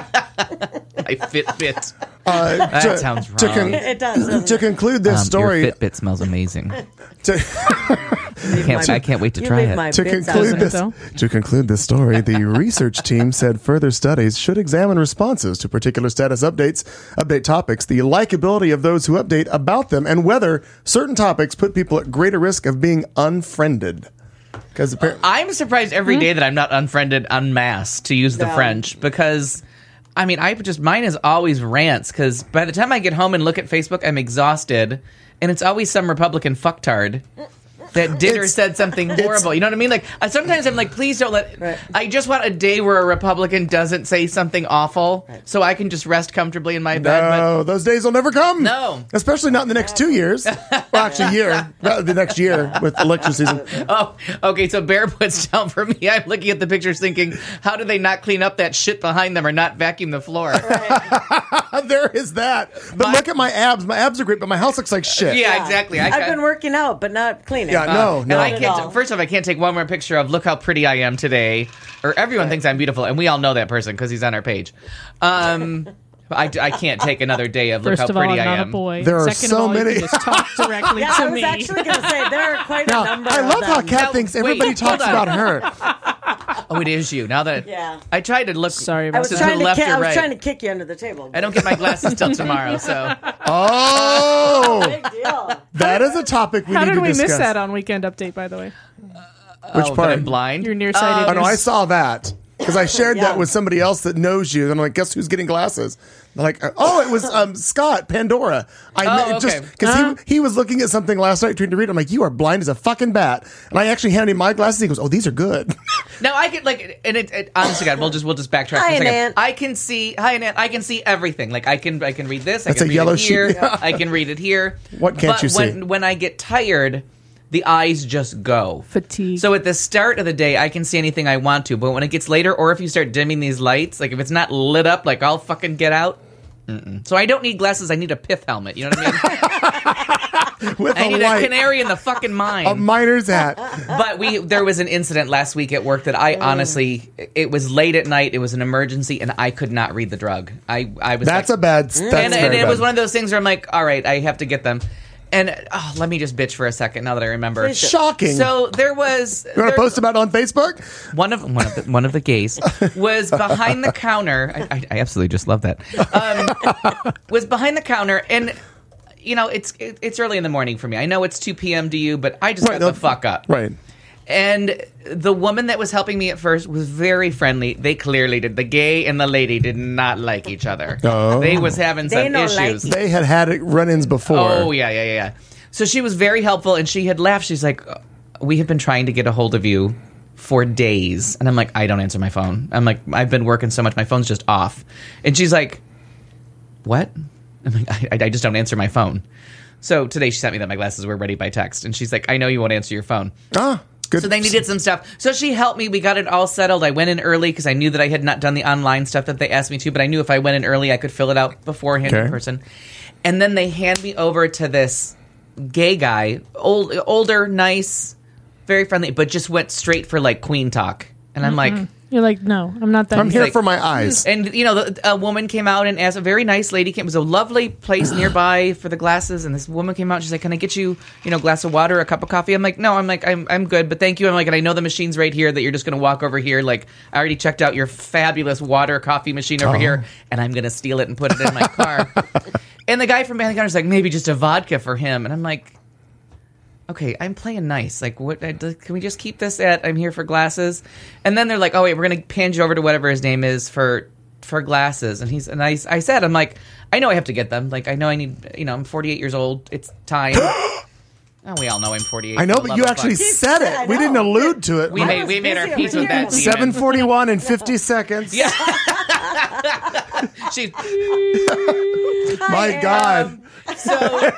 My Fitbit. uh, That to, sounds to, wrong. con- It does. doesn't to it? conclude this Um, story, Your Fitbit smells amazing. to, Leave can't- my- I can't wait to you try leave it. my To bits out conclude of it. this, though. to conclude this story, the research team said further studies should examine responses to particular status updates, update topics, the likability of those who update about them, and whether certain topics put people at greater risk of being unfriended. Because apparently, I'm surprised every day that I'm not unfriended en masse, to use the No. French, because I mean, I just mine is always rants. Because by the time I get home and look at Facebook, I'm exhausted, and it's always some Republican fucktard that did or It's- said something horrible. You know what I mean? Like uh, sometimes I'm like, please don't let. Right. I just want a day where a Republican doesn't say something awful, so I can just rest comfortably in my bed. But no, those days will never come. No. especially not in the next two years. Well, actually, year Not the next year with election season. Oh, okay. So Bear puts down for me. I'm looking at the pictures, thinking, how did they not clean up that shit behind them or not vacuum the floor? There is that. But My- look at my abs. My abs are great, but my house looks like shit. Yeah, exactly. I, I've been working out, but not cleaning. Yeah, no, and no. I Not at can't. all. First off, I can't take one more picture of look how pretty I am today, or everyone thinks I'm beautiful, and we all know that person because he's on our page. Um, I, I can't take another day of look First how of all, pretty I'm I not am. a boy. There are Second so of all, many- you can just talk directly Yeah, to I was me. actually going to say there are quite a Now, number. I of love how them. Kat Now, thinks wait, everybody hold talks on. about her. Oh, it is you. Now that Yeah. I tried to look. Sorry I about was to that. trying the to. left Ki- or I was right. trying to kick you under the table. I don't get my glasses till tomorrow, so Oh, Big deal. that is a topic we How need did to we discuss. miss that on Weekend Update, by the way? Which oh, part? that I'm blind. You're nearsighted. Oh no, I saw that. Because I shared Yeah. that with somebody else that knows you. And I'm like, guess who's getting glasses? They're like, oh, it was um, Scott Pandora. I Oh, kn- just okay. because Uh-huh. he he was looking at something last night trying to read. I'm like, you are blind as a fucking bat. And I actually handed him my glasses. He goes, oh, these are good. Now I can like, and it, it honestly, God, we'll just we'll just backtrack Hi, for a second. Nan. I can see, hi, Nan. I can see everything. Like I can, I can read this. I That's can a read yellow it here. sheet. Yeah. I can read it here. What can't but you see? When, when I get tired, the eyes just go. Fatigue. So at the start of the day, I can see anything I want to. But when it gets later, or if you start dimming these lights, like if it's not lit up, like I'll fucking get out. Mm-mm. So I don't need glasses. I need a pith helmet. You know what I mean? With I a need a light, canary in the fucking mine. a miner's hat. But we there was an incident last week at work that I honestly it was late at night, it was an emergency, and I could not read the drug. I, I was That's like, a bad. That's and, and very it was bad. one of those things where I'm like, all right, I have to get them. And oh, let me just bitch for a second now that I remember. Please do. Shocking. So there was you want to there- post about it on Facebook? one of one of the, one of the gays was behind the counter. I, I, I absolutely just love that. Um, was behind the counter, and you know it's it, it's early in the morning for me. I know it's two p.m. to you, but I just Right, got the no- fuck up. Right. And the woman that was helping me at first was very friendly. They clearly did. The gay and the lady did not like each other. Oh. They was having They some don't like issues. each They had had it run-ins before. Oh yeah, yeah, yeah, yeah. So she was very helpful, and she had laughed. She's like, "We have been trying to get a hold of you for days," and I'm like, "I don't answer my phone." I'm like, "I've been working so much, my phone's just off." And she's like, "What?" I'm like, I, I just don't answer my phone." So today she sent me that my glasses were ready by text, and she's like, "I know you won't answer your phone." Ah, good. So they needed some stuff. So she helped me. We got it all settled. I went in early because I knew that I had not done the online stuff that they asked me to, but I knew if I went in early, I could fill it out beforehand Okay. in person. And then they hand me over to this gay guy, old, older, nice, very friendly, but just went straight for like queen talk. And I'm like, You're like, no, I'm not that. I'm here like- for my eyes. and you know, the, a woman came out and asked, a very nice lady came. It was a lovely place nearby for the glasses, and this woman came out. And she's like, "Can I get you, you know, a glass of water, a cup of coffee?" I'm like, "No, I'm like, I'm, I'm good, but thank you." I'm like, and I know the machine's right here. That you're just going to walk over here. Like, I already checked out your fabulous water coffee machine over here, and I'm going to steal it and put it in my car. And the guy from behind the counter is like, "Maybe just a vodka for him," and I'm like, okay, I'm playing nice. Like, what? I, can we just keep this at I'm here for glasses? And then they're like, oh wait, we're gonna hand you over to whatever his name is for for glasses. And he's and I, I said, I'm like, I know I have to get them. Like, I know I need. You know, I'm forty-eight years old. It's time. Oh, we all know I'm forty-eight. I know, for but the you love of actually fuck. said it. I We didn't know. allude to it. we made we made our busy peace over with that. here. demon. seven forty-one and fifty seconds. Yeah. She. My God. So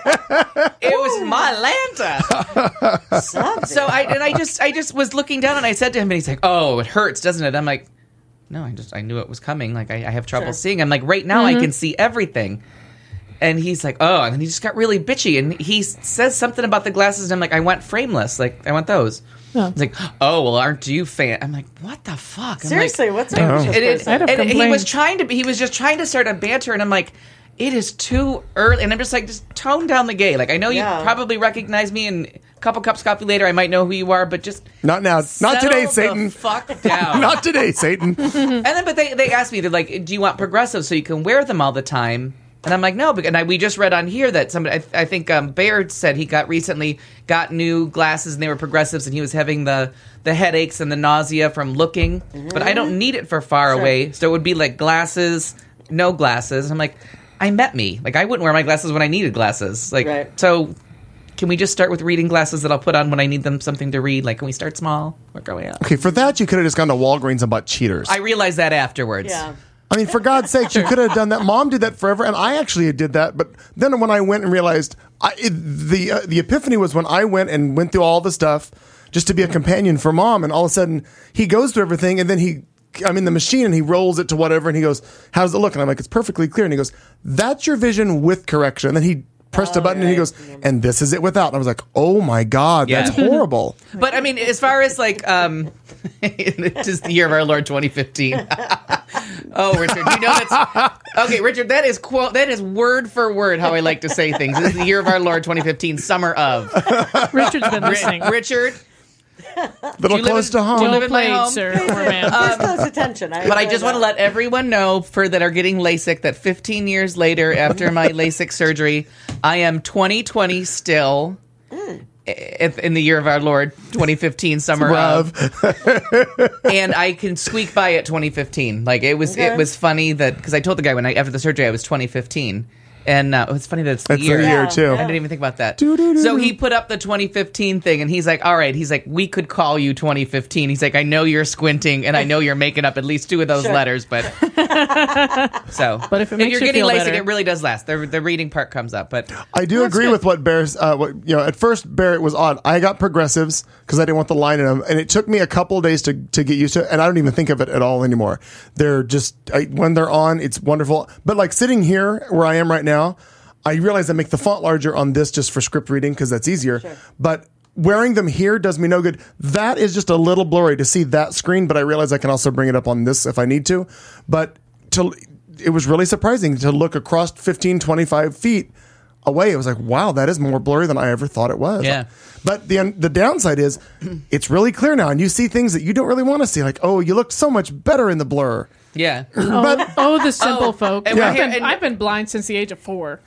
it was my Lanta. So I and I just I just was looking down and I said to him and he's like, "Oh, it hurts, doesn't it?" I'm like, "No, I just I knew it was coming. Like I, I have trouble Sure. seeing." I'm like, "Right now I can see everything." And he's like, "Oh," and then he just got really bitchy and he says something about the glasses and I'm like, "I want frameless. Like I want those." Oh. He's like, "Oh, well, aren't you fan?" I'm like, "What the fuck?" I'm Seriously, like, what's wrong with and, this it, person? I'd have and he complained. was trying to be, he was just trying to start a banter, and I'm like, it is too early, and I'm just like, just tone down the gay. Like, I know Yeah. you probably recognize me, and a couple cups of coffee later, I might know who you are, but just Not now. Not settle today, the Satan. fuck down. Not today, Satan. And then, but they they asked me, they're like, do you want progressive so you can wear them all the time? And I'm like, no, because and I, we just read on here that somebody, I, I think um, Baird said he got recently got new glasses and they were progressives and he was having the, the headaches and the nausea from looking. But I don't need it for far Sure. away. So it would be like glasses, no glasses. And I'm like, I met me. Like, I wouldn't wear my glasses when I needed glasses. Like, Right. so can we just start with reading glasses that I'll put on when I need them something to read? Like, can we start small? Work our way up. Okay, for that, you could have just gone to Walgreens and bought cheaters. I realized that afterwards. Yeah. I mean, for God's sake, you could have done that. Mom did that forever, and I actually did that. But then when I went and realized, I, it, the uh, the epiphany was when I went and went through all the stuff just to be a companion for Mom, and all of a sudden he goes through everything, and then he, I'm in the machine, and he rolls it to whatever, and he goes, "How does it look?" And I'm like, "It's perfectly clear." And he goes, "That's your vision with correction." And then he pressed a button, and he goes, "And this is it without." And I was like, "Oh my God, Yeah. that's horrible." But I mean, as far as like, um, it's just the year of our Lord twenty fifteen. Oh, Richard, you know that's okay. Richard, that is quote. That is word for word how I like to say things. This is the year of our Lord twenty fifteen, summer of. Richard's been listening. Ri- Richard, Little you live close in- to do home. you live Well in my played, home? sir. Poor man. Pay close attention. I but I enjoy just want to that. let everyone know for that are getting LASIK that fifteen years later after my LASIK surgery, I am twenty twenty still. in the year of our Lord, twenty fifteen, summer of, and I can squeak by at twenty fifteen. Like it was, Okay. it was funny that because I told the guy when I after the surgery I was twenty fifteen, and uh, it's funny that it's the It's year. a year Yeah, too. I didn't even think about that. Doo-doo-doo. So he put up the twenty fifteen thing, and he's like, "All right." He's like, "We could call you twenty fifteen." He's like, "I know you're squinting, and I know you're making up at least two of those Sure. letters, but so." But if it makes you're you getting feel LASIK, better. it really does last. The the reading part comes up, but I do That's agree good. with what Bear's. Uh, what, you know, at first Bear it was odd. I got progressives because I didn't want the line in them, and it took me a couple of days to to get used to it. And I don't even think of it at all anymore. They're just I, when they're on, it's wonderful. But like sitting here where I am right now, I realize I make the font larger on this just for script reading because that's easier. But wearing them here does me no good. That is just a little blurry to see that screen, but I realize I can also bring it up on this if I need to. But to it was really surprising to look across fifteen, twenty-five feet away. It was like, wow, that is more blurry than I ever thought it was. Yeah. But the the downside is it's really clear now, and you see things that you don't really want to see. Like, oh, you look so much better in the blur. yeah. But Oh, the simple Oh, folk. and I've, we're been, here- and- I've been blind since the age of four.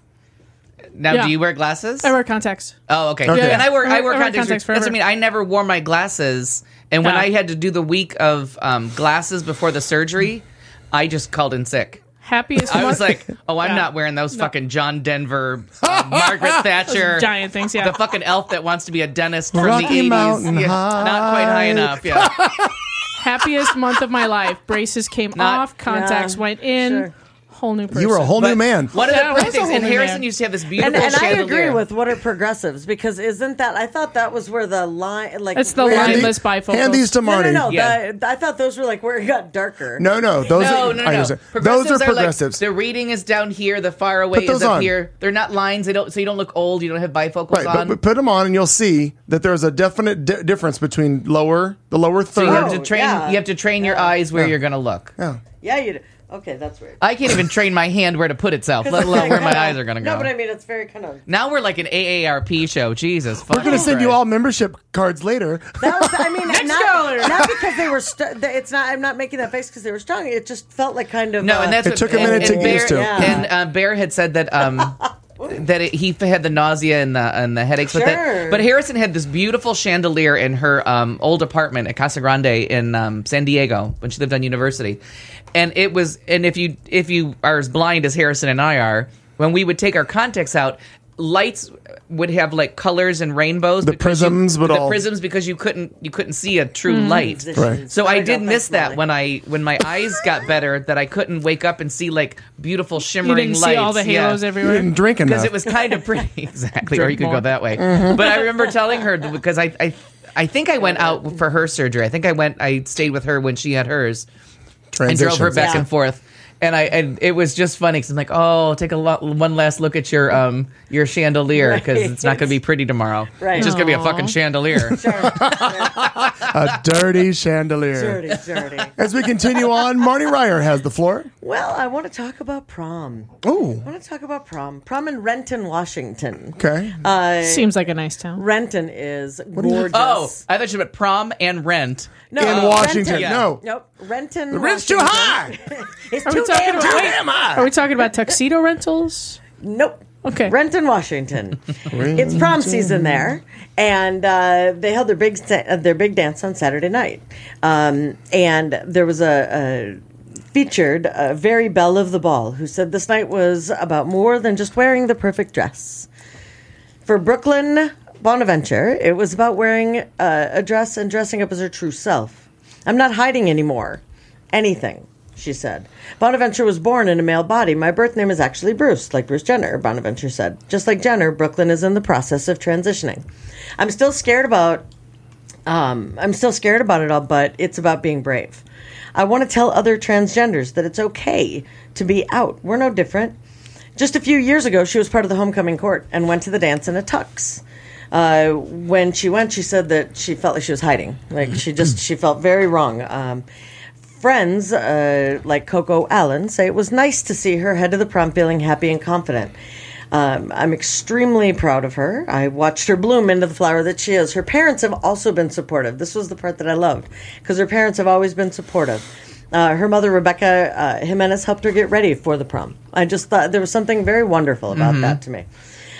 Now, Yeah. do you wear glasses? I wear contacts. Oh, okay. Okay. And I wear I I wear wear contacts. contacts That's what I forever. mean. I never wore my glasses, and when Yeah. I had to do the week of um, glasses before the surgery, I just called in sick. Happiest I was month- like, "Oh, I'm Yeah. not wearing those fucking John Denver, uh, Margaret Thatcher, giant things. Yeah. the fucking elf that wants to be a dentist from Rocky the eighties. Mountain Yeah, not quite high High. enough. Yeah, Happiest month of my life. Braces came Not- off. Contacts Yeah, went in. sure. Whole new person. you were a whole new But man. One of Yeah, the I pretty was a things, and whole new Harrison man. used to have this And, beautiful and I chandelier. agree with what are progressives because isn't that I thought that was where the line like It's the where- Hand lineless these- bifocals. Hand these to No, Marty. no, no. Yeah. the- I thought those were like where it got darker. No, no, those No, are no, I no, no. understand. Progressives Those are like, progressives. the reading is down here. The far away Put those is up on. here. They're not lines. They don't, so you don't look old. You don't have bifocals Right, but, on. but put them on and you'll see that there's a definite di- difference between lower, the lower so you third. have to Oh, train. yeah. You have to train your eyes where you're going to look. Yeah. Yeah, you. d- Okay, that's weird. I can't even train my hand where to put itself, let alone where my eyes are going to go. No, but I mean it's very kind of. Now we're like an A A R P show. Jesus, We're going to send you all membership cards later. That was, I mean, Next not, caller. not because they were. St- it's not. I'm not making that face because they were strong. It just felt like kind of. No, uh, and that's It what, took a and- minute to and get Bear, used to. Yeah. And uh, Bear had said that um, that it, he had the nausea and the and the headaches with Sure. it. But Harrison had this beautiful chandelier in her um, old apartment at Casa Grande in um, San Diego when she lived on University, and it was. And if you if you are as blind as Harrison and I are, when we would take our contacts out, lights would have like colors and rainbows. The because you- prisms would the all- prisms because you couldn't you couldn't see a true light. Right. So I There we did go. miss Thanks, that Molly. when I when my eyes got better that I couldn't wake up and see like beautiful You shimmering didn't lights. see all the halos You everywhere. didn't drink enough. because it was kind of pretty exactly, or Drink you could more. go that way. But I remember telling her that- because I I I think I went out for her surgery. I think I went I stayed with her when she had hers and drove her Transitions. back Yeah. and forth. And I and it was just funny because I'm like, oh, take a lo- one last look at your um your chandelier because it's not going to be pretty tomorrow. Right. It's just going to be a Aw. fucking chandelier. A dirty chandelier. dirty, dirty. As we continue on, Marty Ryer has the floor. Well, I want to talk about prom. Ooh, I want to talk about prom. Prom in Renton, Washington. okay. Uh, Seems like a nice town. Renton is gorgeous. Oh, I thought you meant prom and rent. no, In uh, Washington, Renton. no. Nope, Renton. The rent's too Washington. high. It's Are we too talking damn about? high. wait, am I? are we talking about tuxedo rentals? Nope. Okay. Renton, Washington. It's prom season there, and uh, they held their big sa- uh, their big dance on Saturday night. Um, and there was a, a featured uh, very belle of the ball who said this night was about more than just wearing the perfect dress. For Brooklyn Bonaventure, it was about wearing uh, a dress and dressing up as her true self. I'm not hiding anymore. Anything, she said. Bonaventure was born in a male body. My birth name is actually Bruce, like Bruce Jenner, Bonaventure said. Just like Jenner, Brooklyn is in the process of transitioning. I'm still scared about um, I'm still scared about it all, but it's about being brave. I want to tell other transgenders that it's okay to be out. We're no different. Just a few years ago, she was part of the homecoming court and went to the dance in a tux. Uh, when she went, she said that she felt like she was hiding. Like she just, she felt very wrong. Um, friends uh, like Coco Allen say it was nice to see her head to the prom feeling happy and confident. Um, I'm extremely proud of her. I watched her bloom into the flower that she is. Her parents have also been supportive. This was the part that I loved because her parents have always been supportive. Uh, her mother, Rebecca uh, Jimenez, helped her get ready for the prom. I just thought there was something very wonderful about that to me.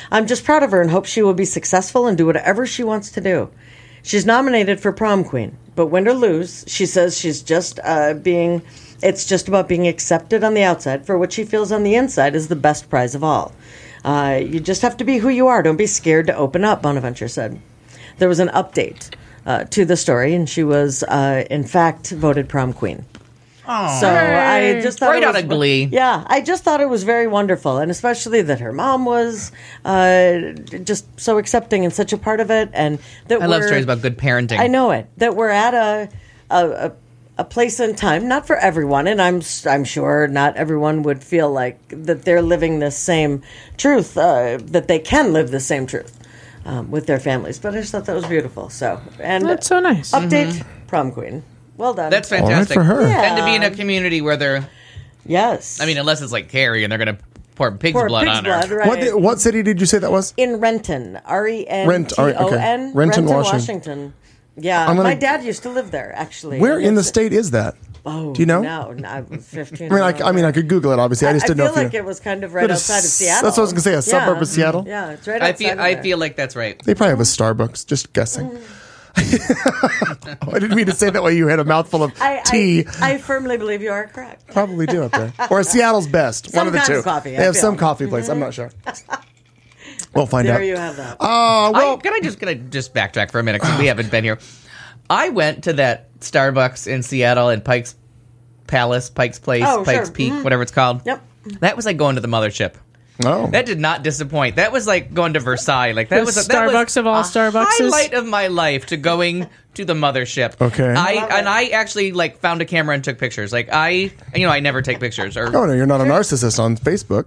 I'm just proud of her and hope she will be successful and do whatever she wants to do. She's nominated for prom queen, but win or lose, she says she's just uh, being, it's just about being accepted on the outside for what she feels on the inside is the best prize of all. Uh, you just have to be who you are. Don't be scared to open up, Bonaventure said. There was an update uh, to the story, and she was, uh, in fact, voted prom queen. Oh, so I just thought right it was, out of Glee. Yeah, I just thought it was very wonderful, and especially that her mom was uh, just so accepting and such a part of it. And that I love we're- stories about good parenting. I know it. That we're at a a, a a place and time, not for everyone, and I'm I'm sure not everyone would feel like that they're living the same truth, uh, that they can live the same truth um, with their families. But I just thought that was beautiful. So and That's so nice. update prom queen. Well done. That's All right fantastic. for her. Yeah. And to be in a community where they're, yes. I mean, unless it's like Carrie and they're going to pour pig's Pour blood pig's on blood, her. right. What, di- what city did you say that was? In Renton, R E N Rent- T O okay. N, Renton, Washington. Washington. Yeah, I'm gonna- my dad used to live there, actually. Where And in the it's- state is that? Oh, Do you know? No, no, I was fifteen. I mean, I, I mean, I could Google it. Obviously, I just I didn't feel know if like you. it was kind of right But a outside of s- Seattle. That's what I was gonna say. A suburb of Seattle. Yeah, it's right I outside. feel, of I there. feel like that's right. They probably have a Starbucks. Just guessing. I didn't mean to say that way. You had a mouthful of I, tea. I, I firmly believe you are correct. Probably do up there, or Seattle's best. Some one of the kind two. of coffee, They I have feel. some coffee place. I'm not sure. We'll find There out. you have that. Oh well. I, can I just, can I just backtrack for a minute because we haven't been here. I went to that Starbucks in Seattle in Pike's Palace, Pike's Place, Oh, Pike's sure. Peak, Mhm. whatever it's called. Yep. That was like going to the mothership. Oh. That did not disappoint. That was like going to Versailles. Like that The was a, that was Starbucks of all a Starbuckses. highlight of my life to going to the mothership. Okay. I Love and it. I actually like found a camera and took pictures. Like I, you know, I never take pictures. Or Oh no, you're not a narcissist on Facebook.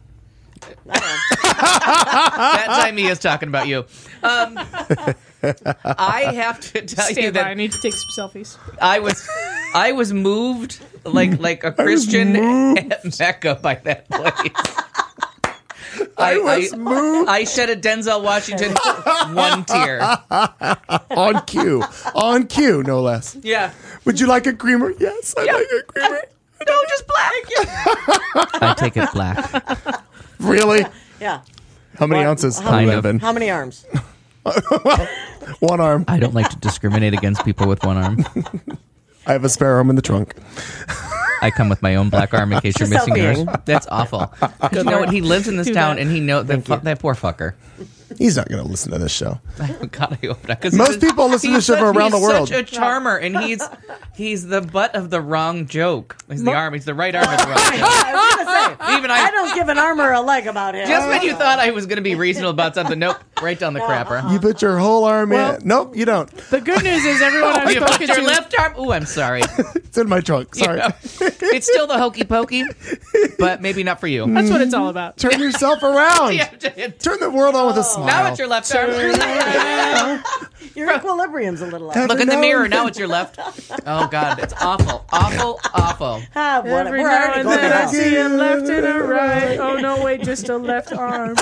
that time he is talking about you. Um, I have to tell you Stand by. I that need to take some selfies. I was, I was moved like like a Christian at Mecca by that place. I, was I, moved. I shed a Denzel Washington one tear. On cue. On cue, no less. Yeah. Would you like a creamer? Yes, I Yeah. like a creamer. No, just black. I take it black. Really? Yeah. How many What- ounces? how many- Eleven. How many arms? One arm. I don't like to discriminate against people with one arm. I have a spare arm in the trunk. I come with my own black arm in case you're Just missing yours. selfieing. That's awful. You know what? He lives in this Do town, that. and he know that fu- that poor fucker. He's not going to listen to this show. God, I hope not. 'Cause Most he's- people listen to he's the show from such- around the he's world. Such a charmer, and he's he's the butt of the wrong joke. He's the arm. He's the right arm of the wrong joke. I was gonna say, Even I, I don't give an arm or a leg about him. just when you thought I was going to be reasonable about something, nope, right down the crapper. You put your whole arm Well- in. Nope, you don't. The good news is everyone I've You put spoken your to. left arm. Ooh, I'm sorry. It's in my trunk. Sorry. You know, it's still the hokey pokey, but maybe not for you. That's what it's all about. Turn yourself around. Yeah, just- Turn the world on with a smile. now it's your left arm. Your equilibrium's a little off. Every Look in the now mirror. and Now then. it's your left. Oh God, it's awful, awful, awful. Ah, what, Every we're now already and going then to I hell. see a left and a right. Oh no, wait, just a left arm.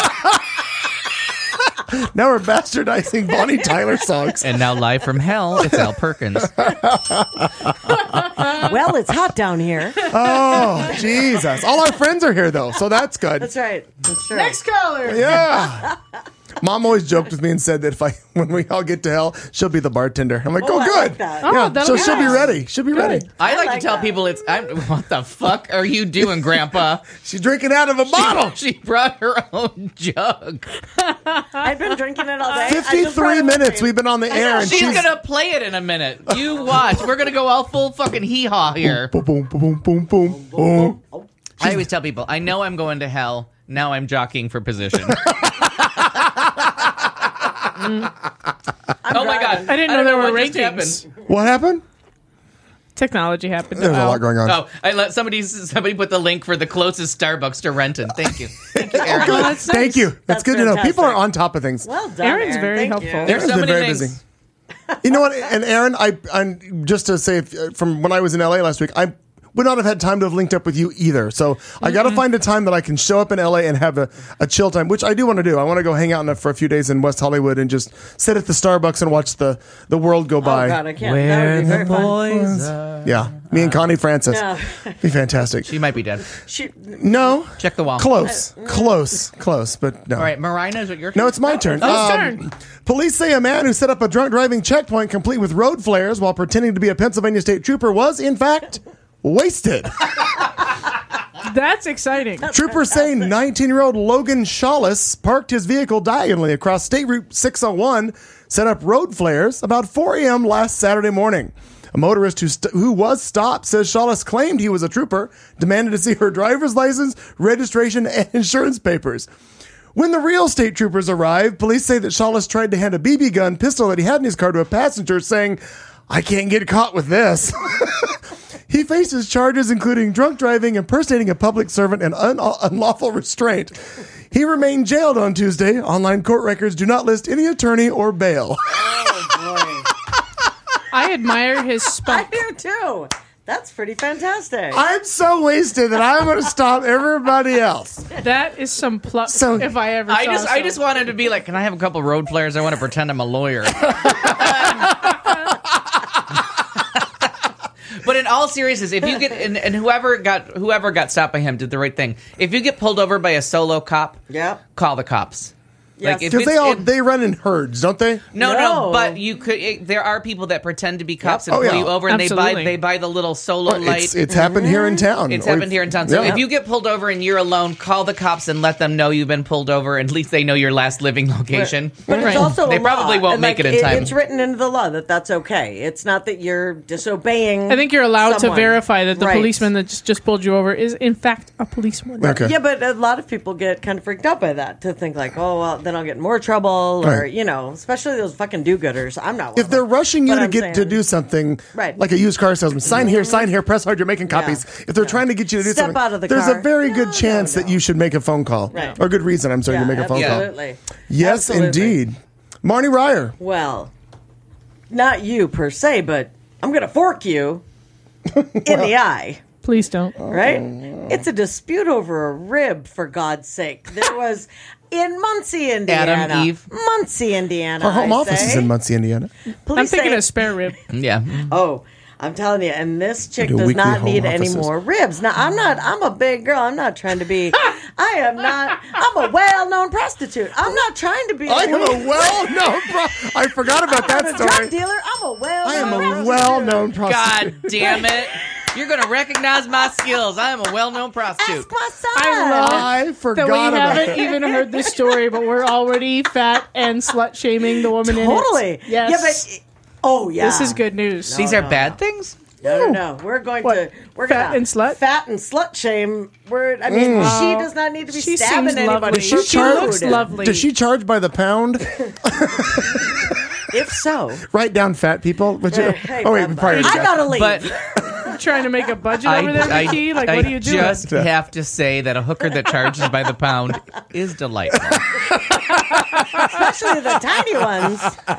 Now we're bastardizing Bonnie Tyler songs. And now live from hell, it's Al Perkins. Well, it's hot down here. Oh, Jesus. All our friends are here, though, so that's good. That's right. That's true. Next caller. Yeah. Mom always joked with me and said that if I, when we all get to hell, she'll be the bartender. I'm like, Oh, oh, I good. like that. Oh, Yeah, that'll so be she'll be nice. ready. She'll be ready. I like, like to tell that. people it's. I'm, what the fuck are you doing, Grandpa? She's drinking out of a bottle. She brought her own jug. I've been drinking it all day. I just brought fifty-three it with minutes me. we've been on the air, and She's, she's gonna play it in a minute. You watch. We're gonna go all full fucking hee haw here. boom, boom, boom, boom, boom, boom. I always tell people, I know I'm going to hell. Now I'm jockeying for position. I'm Oh my God! driving. I didn't know don't there were what just rankings. happened. What happened? Technology happened. There's a Oh. lot going on. Oh, I let somebody somebody put the link for the closest Starbucks to Renton. Thank you. Thank you, Aaron. Oh, that's nice. Thank you. That's, That's good to know. People are fantastic. on top of things. Well done, Aaron's Aaron. very Thank helpful. you. There's so Aaron's been many very things. busy. You know what? And Aaron, I, I'm just to say, if, from when I was in L A last week, I would not have had time to have linked up with you either. So I got to find a time that I can show up in L A and have a, a chill time, which I do want to do. I want to go hang out in a, for a few days in West Hollywood and just sit at the Starbucks and watch the, the world go by. Oh, God, I can't. That would be very fun. Yeah. Me and Connie Francis. No. Be fantastic. She might be dead. She, No. Check the wall. Close. Close. Close, but no. All right, Marina, is it your turn? No, it's my turn. Um, Whose turn? Police say a man who set up a drunk driving checkpoint complete with road flares while pretending to be a Pennsylvania state trooper was, in fact, wasted. That's exciting. Troopers say nineteen-year-old Logan Shawless parked his vehicle diagonally across State Route six oh one, set up road flares about four a.m. last Saturday morning. A motorist who, st- who was stopped says Shawless claimed he was a trooper, demanded to see her driver's license, registration, and insurance papers. When the real state troopers arrived, police say that Shawless tried to hand a B B gun pistol that he had in his car to a passenger, saying, "I can't get caught with this." He faces charges including drunk driving, impersonating a public servant, and un- unlawful restraint. He remained jailed on Tuesday. Online court records do not list any attorney or bail. oh, boy. I admire his I spunk. do, too. That's pretty fantastic. I'm so wasted that I'm going to stop everybody else. That is some pluck. So- if I ever I saw just, I some. just wanted to be like, can I have a couple road flares? I want to pretend I'm a lawyer. But in all seriousness, if you get and, and whoever got whoever got stopped by him did the right thing. If you get pulled over by a solo cop, Yep. call the cops. Yes. Like if Because it's, they all if- they run in herds, don't they? no, no, No. but you could. It, there are people that pretend to be cops Yep. and Oh, pull yeah. you over, and they Absolutely. buy they buy the little solo light. It's, it's happened here in town. It's Or- happened here in town. So Yeah. if you get pulled over and you're alone, call the cops and let them know you've been pulled over. And at least they know your last living location. But it's Right. also They a probably law. won't And, make like, it in time. It's written into the law that that's okay. It's not that you're disobeying. I think you're allowed someone. to verify that the Right. policeman that just, just pulled you over is in fact a policeman. Okay. Yeah, but a lot of people get kind of freaked out by that to think like, oh, well, then I'll get in more trouble, or Right. you know, especially those fucking do-gooders. I'm not. One If of they're them. rushing you But to I'm get saying- to do something, Right. like a used car salesman, sign here, sign here, press hard, you're making copies. If they're trying to get you to do Step something, out of the there's car. a very No, good no, chance no. that you should make a phone call. Right. Or good reason, I'm sorry, yeah, you make a phone absolutely. call. Yes, Absolutely. indeed. Marnie Ryer. Well, not you per se, but I'm going to fork you in the eye. Please don't. Right? It's a dispute over a rib, for God's sake. There was in Muncie, Indiana. Adam, Eve. Muncie, Indiana. Our home I office say. is in Muncie, Indiana. Police I'm thinking say- a spare rib. Yeah. Oh, I'm telling you, and this chick Do does weekly not home need any offices. more ribs. Now, I'm not, I'm a big girl. I'm not trying to be, I am not, I'm a well-known prostitute. I'm not trying to be. I am a well-known pro- I forgot about I'm that a drug story. dealer. I'm a well-known I am a prostitute. well-known prostitute. God damn it. You're going to recognize my skills. I am a well-known prostitute. Ask my son. I love I that forgot we about haven't that. even heard this story, but we're already fat and slut shaming the woman in it. Totally. Yes. Yeah, but, oh, yeah. This is good news. These are bad things? No, no, no. We're going What? to we're Fat gonna and slut? fat and slut shame. We're I mean, she does not need to be She stabbing seems anybody. lovely. for She food. looks lovely. Does she charge by the pound? If so, Write down fat people. Which, Hey, hey, oh, wait, Bubba, probably I gotta leave. But trying to make a budget I, over there, I, Vicky? Like, I what are you doing? just have to say that a hooker that charges by the pound is delightful. especially the tiny ones.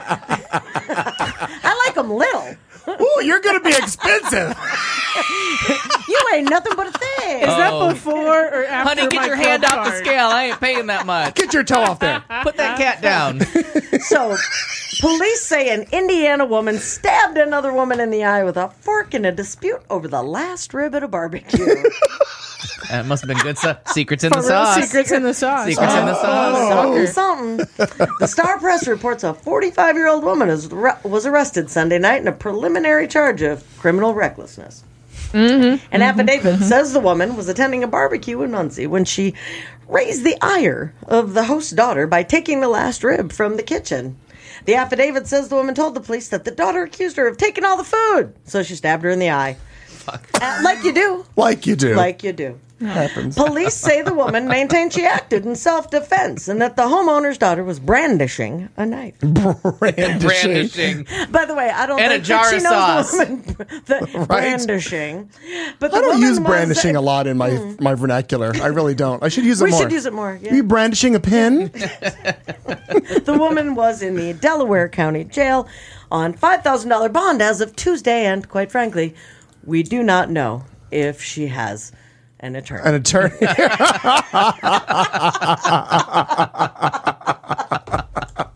I like them little. Ooh, you're going to be expensive. You ain't nothing but a thing. Is that Oh. before or after Honey, get my your hand club off the card? scale. I ain't paying that much. Get your toe off there. Put that cat down. So, police say an Indiana woman stabbed another woman in the eye with a fork in a dispute over the last rib at a barbecue. That must have been good stuff. Secrets in For the real sauce. secrets in the sauce. Secrets in the sauce. Something, something. The Star Press reports a forty-five-year-old woman is, was arrested Sunday night in a preliminary charge of criminal recklessness. Mm-hmm. An affidavit says the woman was attending a barbecue in Muncie when she raised the ire of the host's daughter by taking the last rib from the kitchen. The affidavit says the woman told the police that the daughter accused her of taking all the food, so she stabbed her in the eye. Uh, like you do. Like you do. Like you do. happens. Police say the woman maintained she acted in self-defense and that the homeowner's daughter was brandishing a knife. Brandishing. Brandishing. By the way, I don't And a think jar that she of knows sauce. the woman the brandishing. But the I don't woman use was- brandishing a lot in my my vernacular. I really don't. I should use it We more. should use it more. Yeah. Are you brandishing a pen? The woman was in the Delaware County Jail on five thousand dollars bond as of Tuesday, and quite frankly, we do not know if she has an attorney. An attorney.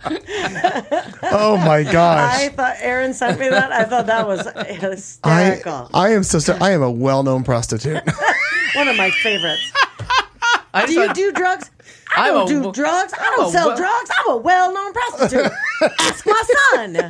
Oh my gosh. I thought Aaron sent me that. I thought that was I, hysterical. I am so sorry. I am a well-known prostitute. One of my favorites. I Do just you thought- do drugs? I I'm don't a do w- drugs. I I'm don't a sell well- drugs. I'm a well-known prostitute. Ask my son.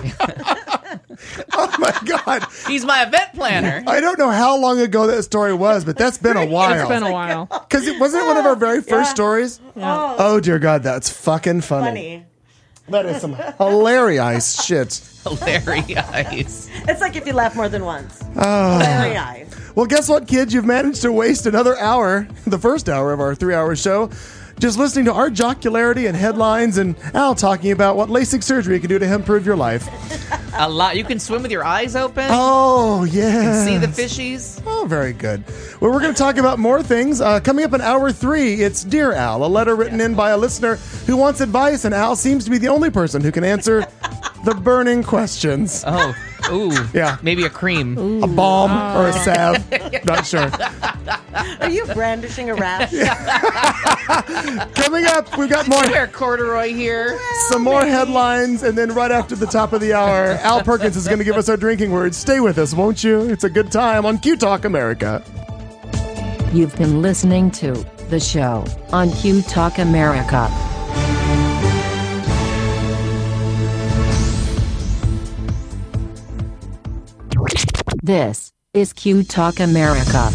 Oh my God. He's my event planner. I don't know how long ago that story was, but that's been a while. It's been a while. Because it wasn't it one of our very first Yeah. stories? Oh dear God, that's fucking funny. Funny. That is some hilarious shit. Hilarious. It's like if you laugh more than once. Oh. Very eyes. Well, guess what, kids? You've managed to waste another hour, the first hour of our three-hour show, just listening to our jocularity and headlines and Al talking about what LASIK surgery can do to improve your life. A lot. You can swim with your eyes open. Oh, yeah. See the fishies. Oh, very good. Well, we're going to talk about more things. Uh, coming up in hour three, it's Dear Al, a letter written in by a listener who wants advice, and Al seems to be the only person who can answer the burning questions. Oh, ooh. Yeah. Maybe a cream. A balm or a salve. Not sure. Are you brandishing a rash? Coming up, we've got more. Wear corduroy here. Some more headlines, and then right after the top of the hour, Al Perkins is going to give us our drinking words. Stay with us, won't you? It's a good time on Q Talk America. You've been listening to The Show on Q Talk America. This is Q Talk America.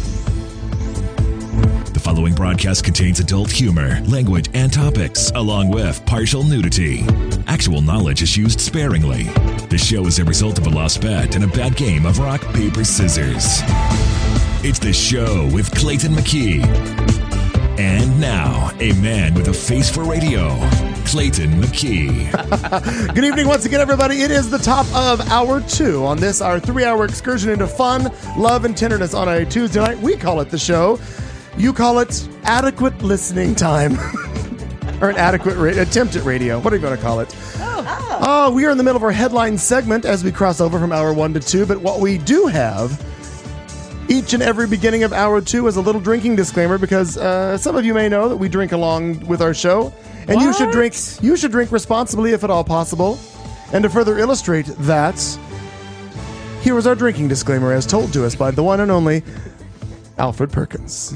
The following broadcast contains adult humor, language, and topics, along with partial nudity. Actual knowledge is used sparingly. The show is a result of a lost bet and a bad game of rock, paper, scissors. It's The Show with Clayton McKee. And now, a man with a face for radio, Clayton McKee. Good evening once again, everybody. It is the top of hour two on this, our three-hour excursion into fun, love, and tenderness on a Tuesday night. We call it The Show. You call it adequate listening time. Or an adequate ra- attempt at radio. What are you going to call it? Oh. oh, we are in the middle of our headline segment as we cross over from hour one to two. But what we do have each and every beginning of hour two is a little drinking disclaimer, because uh, some of you may know that we drink along with our show. And you should drink you should drink responsibly if at all possible. And to further illustrate that, here is our drinking disclaimer as told to us by the one and only Alfred Perkins.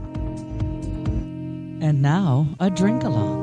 And now, a drink along.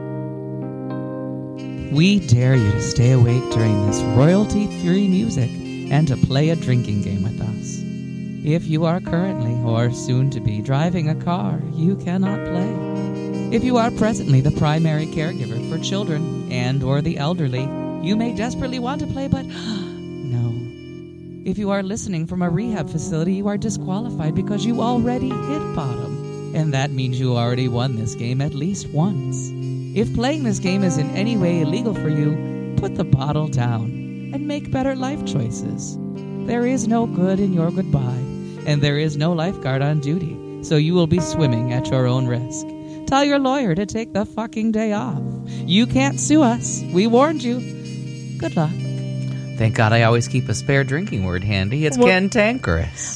We dare you to stay awake during this royalty-free music and to play a drinking game with us. If you are currently or soon to be driving a car, you cannot play. If you are presently the primary caregiver for children and or the elderly, you may desperately want to play, but no. If you are listening from a rehab facility, you are disqualified because you already hit bottom. And that means you already won this game at least once. If playing this game is in any way illegal for you, put the bottle down and make better life choices. There is no good in your goodbye, and there is no lifeguard on duty, so you will be swimming at your own risk. Tell your lawyer to take the fucking day off. You can't sue us. We warned you. Good luck. Thank God I always keep a spare drinking word handy. It's What? cantankerous.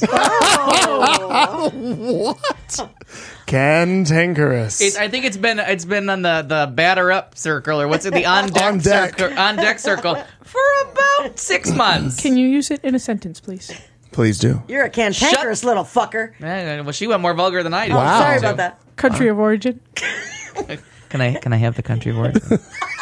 What? Cantankerous. It, I think it's been it's been on the, the batter up circle, or what's it, the on deck, On deck. circle, on deck circle for about six months. Can you use it in a sentence, please? Please do. You're a cantankerous little fucker. Eh, well, she went more vulgar than I did. Oh, Wow. sorry about that. Country of origin. Can I can I have the country of origin?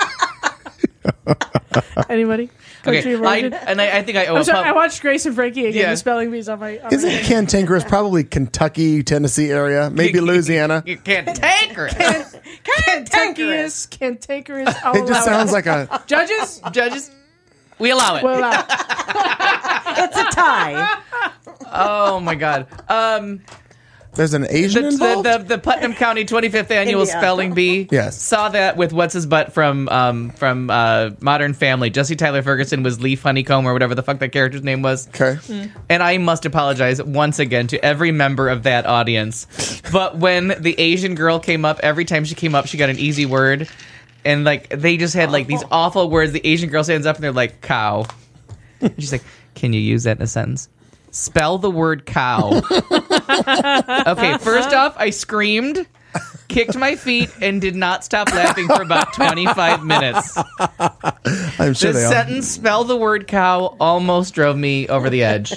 Anybody? Country Okay, of I, origin. and I, I think I owe I'm a sorry, pub- I watched Grace and Frankie again. Yeah. The spelling bees on my. On Isn't my cantankerous probably Kentucky, Tennessee area? Maybe Louisiana? You cantankerous. Cantankerous, cantankerous. I'll It just allow sounds like a... Judges. Judges, we allow it. Well, allow it. It's a tie. Oh my God. Um, There's an the, Asian the, involved? the, the Putnam County twenty-fifth annual India. spelling bee. Yes. Saw that with what's his butt from um from uh, Modern Family. Jesse Tyler Ferguson was Leaf Honeycomb or whatever the fuck that character's name was. Okay. And I must apologize once again to every member of that audience. But when the Asian girl came up, every time she came up, she got an easy word. And like they just had like these awful words. The Asian girl stands up and they're like, cow. And she's like, can you use that in a sentence? Spell the word cow. Okay, first off, I screamed. kicked my feet and did not stop laughing for about twenty-five minutes. I'm sure This they are. sentence, spell the word cow, almost drove me over the edge.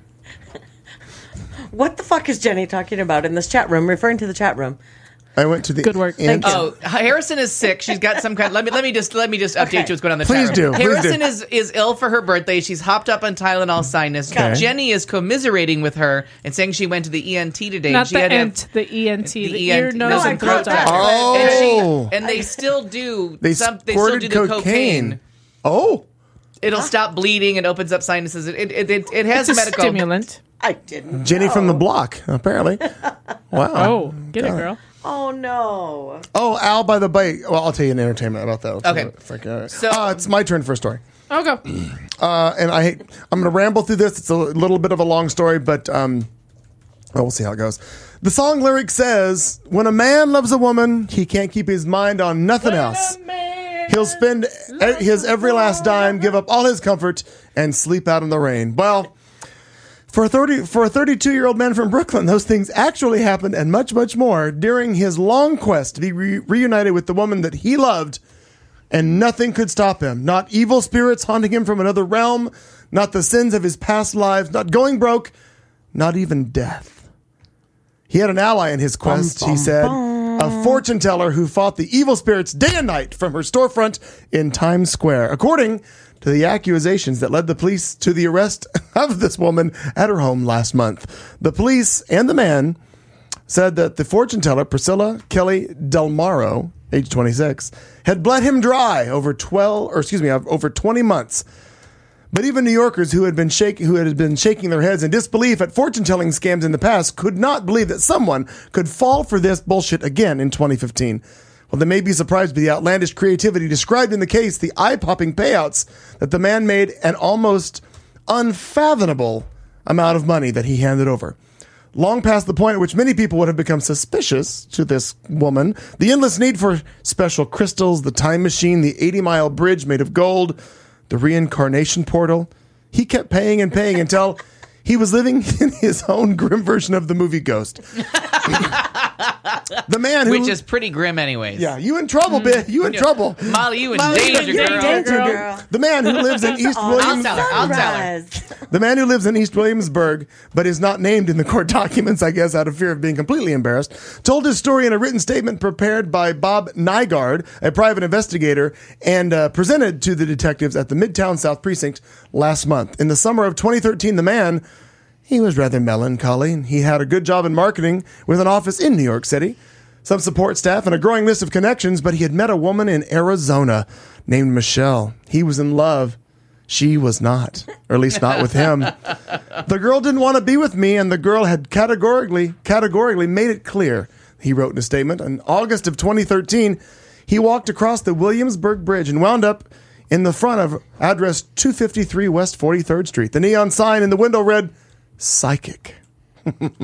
What the fuck is Jenny talking about in this chat room? Referring to the chat room. I went to the Good work. and- Thank you. Oh, Harrison is sick. She's got some kind. Let me let me just let me just update Okay. you what's going on in the Please chat do, room. please Harrison do. is is ill for her birthday. She's hopped up on Tylenol sinus. Okay. Jenny is commiserating with her and saying she went to the E N T today. Not and she the had to have- ent, the E N T, the, the ear, ENT. nose, No, and I throat caught that. doctor. Oh. And, she, and they still do. They some, they still squirted do the cocaine. cocaine. Oh, It'll stop bleeding and opens up sinuses. It it it, it has It's a medical stimulant. I didn't. Jenny know. from the block, apparently. Wow. Oh, get it, girl. Oh no. Oh, Al, by the way, well, I'll tell you an entertainment about that. Okay. So, So- uh, it's my turn for a story. Oh, go. Uh, and I hate, I'm going to ramble through this. It's a little bit of a long story, but um, well, we'll see how it goes. The song lyric says, when a man loves a woman, he can't keep his mind on nothing else. He'll spend e- his every last dime, give up all his comfort, and sleep out in the rain. Well, for a thirty for a thirty-two-year-old man from Brooklyn, those things actually happened and much, much more during his long quest to be re- reunited with the woman that he loved, and nothing could stop him. Not evil spirits haunting him from another realm, not the sins of his past lives, not going broke, not even death. He had an ally in his quest, he said, a fortune teller who fought the evil spirits day and night from her storefront in Times Square. According to the accusations that led the police to the arrest of this woman at her home last month, the police and the man said that the fortune teller, Priscilla Kelly Delmaro, age twenty-six, had bled him dry over twelve, or excuse me, over twenty months. But even New Yorkers who had been shaking, who had been shaking their heads in disbelief at fortune-telling scams in the past could not believe that someone could fall for this bullshit again in twenty fifteen. Well, they may be surprised by the outlandish creativity described in the case, the eye-popping payouts that the man made, an almost unfathomable amount of money that he handed over. Long past the point at which many people would have become suspicious to this woman, the endless need for special crystals, the time machine, the eighty-mile bridge made of gold, the reincarnation portal. He kept paying and paying until he was living in his own grim version of the movie Ghost. The man who... Which is pretty grim, anyways. Yeah, you in trouble, bitch. You in trouble. Molly, you in Molly, danger, you're in girl. danger, Girl. girl. The man who lives in East Oh, I'll Williams... tell her. I'll tell her. Sunrise. The man who lives in East Williamsburg, but is not named in the court documents, I guess, out of fear of being completely embarrassed, told his story in a written statement prepared by Bob Nygaard, a private investigator, and uh, presented to the detectives at the Midtown South Precinct last month. In the summer of twenty thirteen, the man, he was rather melancholy. He had a good job in marketing with an office in New York City, some support staff, and a growing list of connections, but he had met a woman in Arizona named Michelle. He was in love. She was not, or at least not with him. The girl didn't want to be with me, and the girl had categorically, categorically made it clear, he wrote in a statement. In August of twenty thirteen, he walked across the Williamsburg Bridge and wound up in the front of address two fifty-three West forty-third Street. The neon sign in the window read, Psychic. What?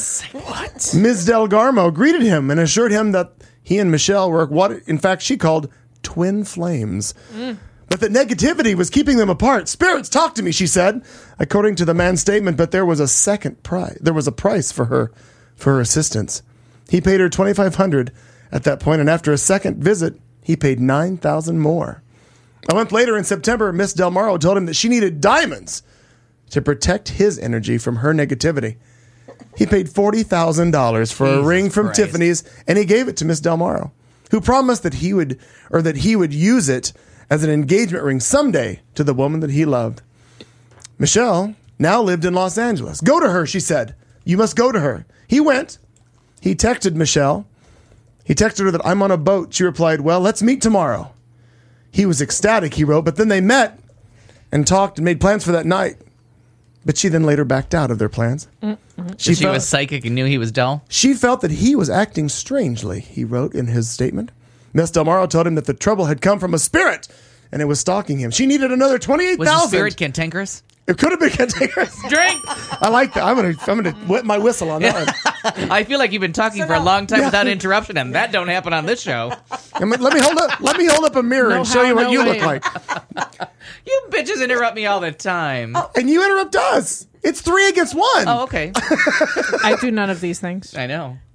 Miz Delgarmo greeted him and assured him that he and Michelle were what, in fact, she called twin flames. Mm. But that negativity was keeping them apart. Spirits, talk to me, she said, according to the man's statement. But there was a second price. There was a price for her, for her assistance. He paid her twenty-five hundred dollars at that point, and after a second visit, he paid nine thousand dollars more. A month later, in September, Miss Delmaro told him that she needed diamonds to protect his energy from her negativity. He paid forty thousand dollars for Jesus a ring from Christ. Tiffany's, and he gave it to Miss Delmaro, who promised that he would, or that he would use it as an engagement ring someday to the woman that he loved. Michelle now lived in Los Angeles. Go to her, she said. You must go to her. He went. He texted Michelle. He texted her that I'm on a boat. She replied, well, let's meet tomorrow. He was ecstatic, he wrote, but then they met and talked and made plans for that night. But she then later backed out of their plans. Mm-hmm. She, she felt, was psychic and knew he was dull. She felt that he was acting strangely, he wrote in his statement. Miss Delmaro told him that the trouble had come from a spirit and it was stalking him. She needed another twenty-eight thousand dollars. Was the spirit cantankerous? It could have been cantankerous. Drink! I like that. I'm going to I'm gonna wet my whistle on that one. I feel like you've been talking for a long time without interruption, and that don't happen on this show. I mean, let me hold up. Let me hold up a mirror No and show how, you what no you way. look like. You bitches interrupt me all the time. Oh, And you interrupt us. It's three against one. okay. I do none of these things. I know.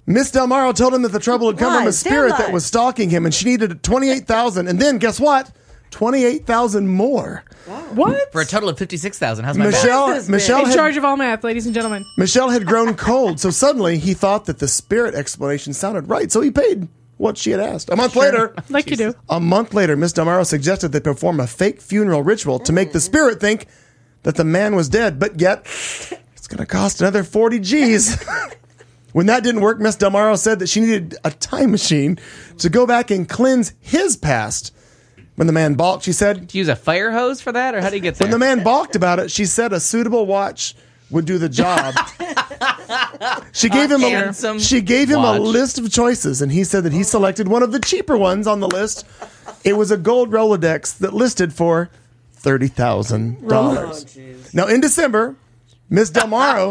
Miss Del Maro told him that the trouble had come from a Lies, spirit damn that lies. was stalking him, and she needed twenty-eight thousand dollars. And then, guess what? twenty-eight thousand dollars more. What? For a total of fifty-six thousand. How's my math? Michelle, this Michelle, In had, charge of all math, ladies and gentlemen. Michelle had grown cold, so suddenly he thought that the spirit explanation sounded right, so he paid what she had asked. A month later, Like you do. a month later, Miss Del Maro suggested they perform a fake funeral ritual to make the spirit think that the man was dead, but yet it's going to cost another forty G's. When that didn't work, Miss Del Maro said that she needed a time machine to go back and cleanse his past. When the man balked, she said, Do you use a fire hose for that, or how do you get there? when the man balked about it, she said a suitable watch would do the job. She gave him a handsome she gave him watch. a list of choices, and he said that he selected one of the cheaper ones on the list. It was a gold Rolodex that listed for thirty thousand dollars. Now in December, Miss Del Maro,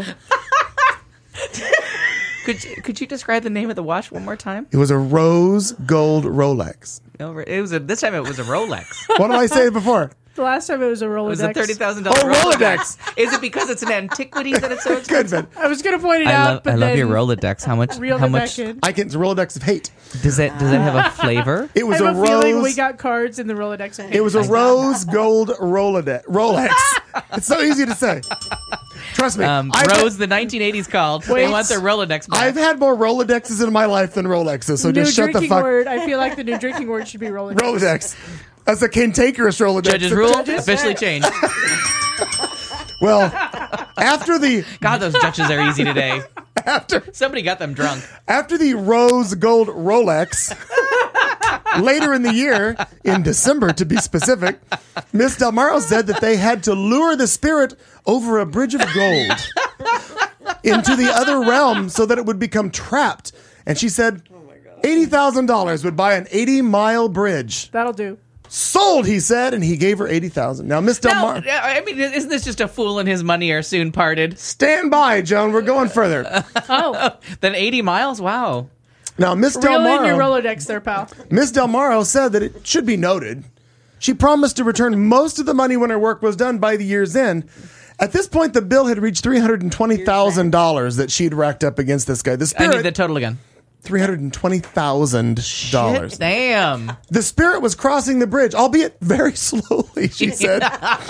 Could you, could you describe the name of the watch one more time? it was a rose gold Rolex. No, it was a, this time it was a Rolex. What did I say before? The last time it was a Rolodex. It was a thirty thousand dollars Oh, Rolex. Rolodex. Is it because it's an antiquity that it's so Good, expensive? man. I was going to point it I out, love, but I love then your Rolodex. How much? reeled How it much back in. I can. It's a Rolodex of hate. does it? Does it have a flavor? It was I have a a feeling rose. we got cards in the Rolodex. It was a rose gold Rolodex. Rolex. It's so easy to say. Trust me. Um, I've, Rose, the nineteen eighties called. They Wait. want their Rolodex back. I've had more Rolodexes in my life than Rolexes, so New just shut the drinking fuck. word. I feel like the new drinking word should be Rolodex. Rolodex. That's a cantankerous Rolodex. Judges rule officially changed. Well, after the God, those judges are easy today. after Somebody got them drunk. after the rose gold Rolex. Later in the year, in December to be specific, Miss Del Maro said that they had to lure the spirit over a bridge of gold into the other realm so that it would become trapped. And she said eighty thousand dollars would buy an eighty-mile bridge. That'll do. Sold, he said, and he gave her eighty thousand dollars. Now, Miss Del No, Maro... I mean, isn't this just a fool and his money are soon parted? Stand by, Joan. We're going further. Oh, Then eighty miles? Wow. Now, Miss Del reel in your Maro... Rolodex there, pal. Miss Del Maro said that it should be noted she promised to return most of the money when her work was done by the year's end. At this point, the bill had reached three hundred twenty thousand dollars that she'd racked up against this guy. The I need the spirit, total again. three hundred twenty thousand dollars. Shit, damn. The spirit was crossing the bridge, albeit very slowly, she said.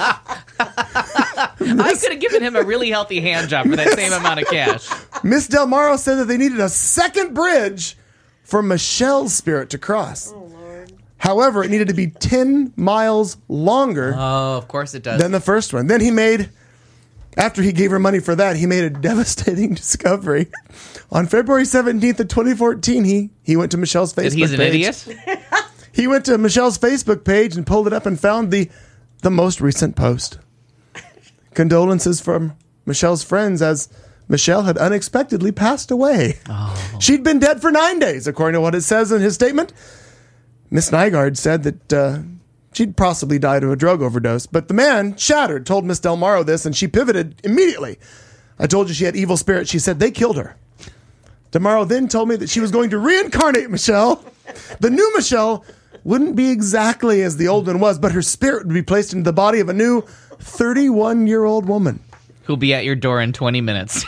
I could have given him a really healthy hand job for that same amount of cash. Miss Del Maro said that they needed a second bridge for Michelle's spirit to cross. However, it needed to be ten miles longer Oh, of course it does. than the first one. Then he made, after he gave her money for that, he made a devastating discovery. On February seventeenth of twenty fourteen, he, he went to Michelle's Facebook That he's an page. idiot? He went to Michelle's Facebook page and pulled it up and found the, the most recent post. Condolences from Michelle's friends as Michelle had unexpectedly passed away. Oh. She'd been dead for nine days, according to what it says in his statement. Miss Nygaard said that uh, she'd possibly died of a drug overdose, but the man, shattered, told Miss Del Maro this, and she pivoted immediately. I told you she had evil spirits. She said they killed her. Del Maro then told me that she was going to reincarnate Michelle. The new Michelle wouldn't be exactly as the old one was, but her spirit would be placed into the body of a new thirty-one-year-old woman. Who'll be at your door in twenty minutes.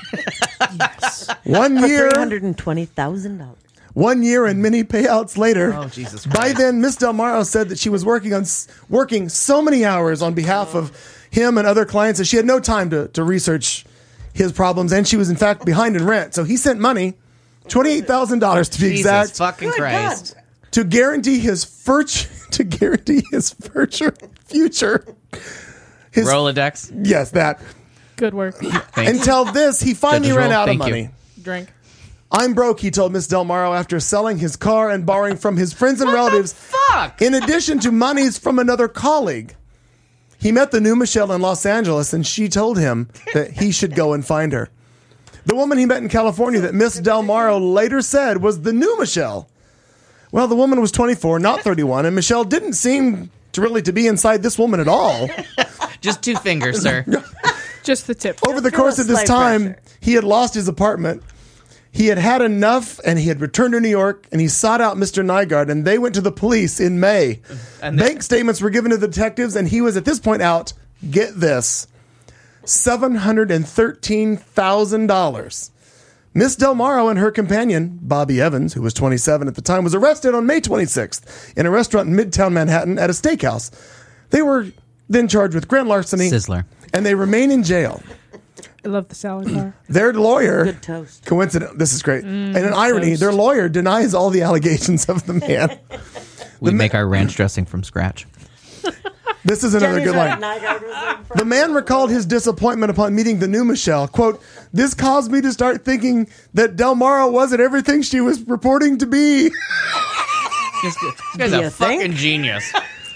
One For year, three hundred twenty thousand dollars. one year, and many payouts later. Oh, Jesus By Christ. then, Miss Del Maro said that she was working on s- working so many hours on behalf of him and other clients that she had no time to, to research his problems, and she was in fact behind in rent. So he sent money, twenty-eight thousand dollars to be Jesus exact, fucking Christ. to guarantee his furch to guarantee his future future. His, Rolodex. yes, that. Good work. Thanks. Until this, he finally Judge's ran roll. out Thank of you. money. Drink. I'm broke, he told Miss Del Maro after selling his car and borrowing from his friends and relatives. Fuck. In addition to monies from another colleague. He met the new Michelle in Los Angeles, and she told him that he should go and find her. The woman he met in California that Miss Del Maro later said was the new Michelle. Well, the woman was twenty-four, not thirty-one, and Michelle didn't seem to really to be inside this woman at all. Just two fingers, sir. Just the tip. Over the Feel course a of this slight time, pressure. he had lost his apartment. He had had enough, and he had returned to New York, and he sought out Mister Nygaard, and they went to the police in May. And the- Bank statements were given to the detectives, and he was at this point out, get this, seven hundred thirteen thousand dollars. Miss Del Maro and her companion, Bobby Evans, who was twenty-seven at the time, was arrested on May twenty-sixth in a restaurant in Midtown Manhattan at a steakhouse. They were then charged with grand larceny. Sizzler. And they remain in jail. I love the salad bar. Their lawyer, Good toast. coincident, this is great. and an irony, toast. their lawyer denies all the allegations of the man. We make our ranch dressing from scratch. This is another Jenny's good right. line. Nygaard was in front. The man recalled his disappointment upon meeting the new Michelle. Quote, "This caused me to start thinking that Del Maro wasn't everything she was purporting to be." This guy's Do a you fucking think? genius.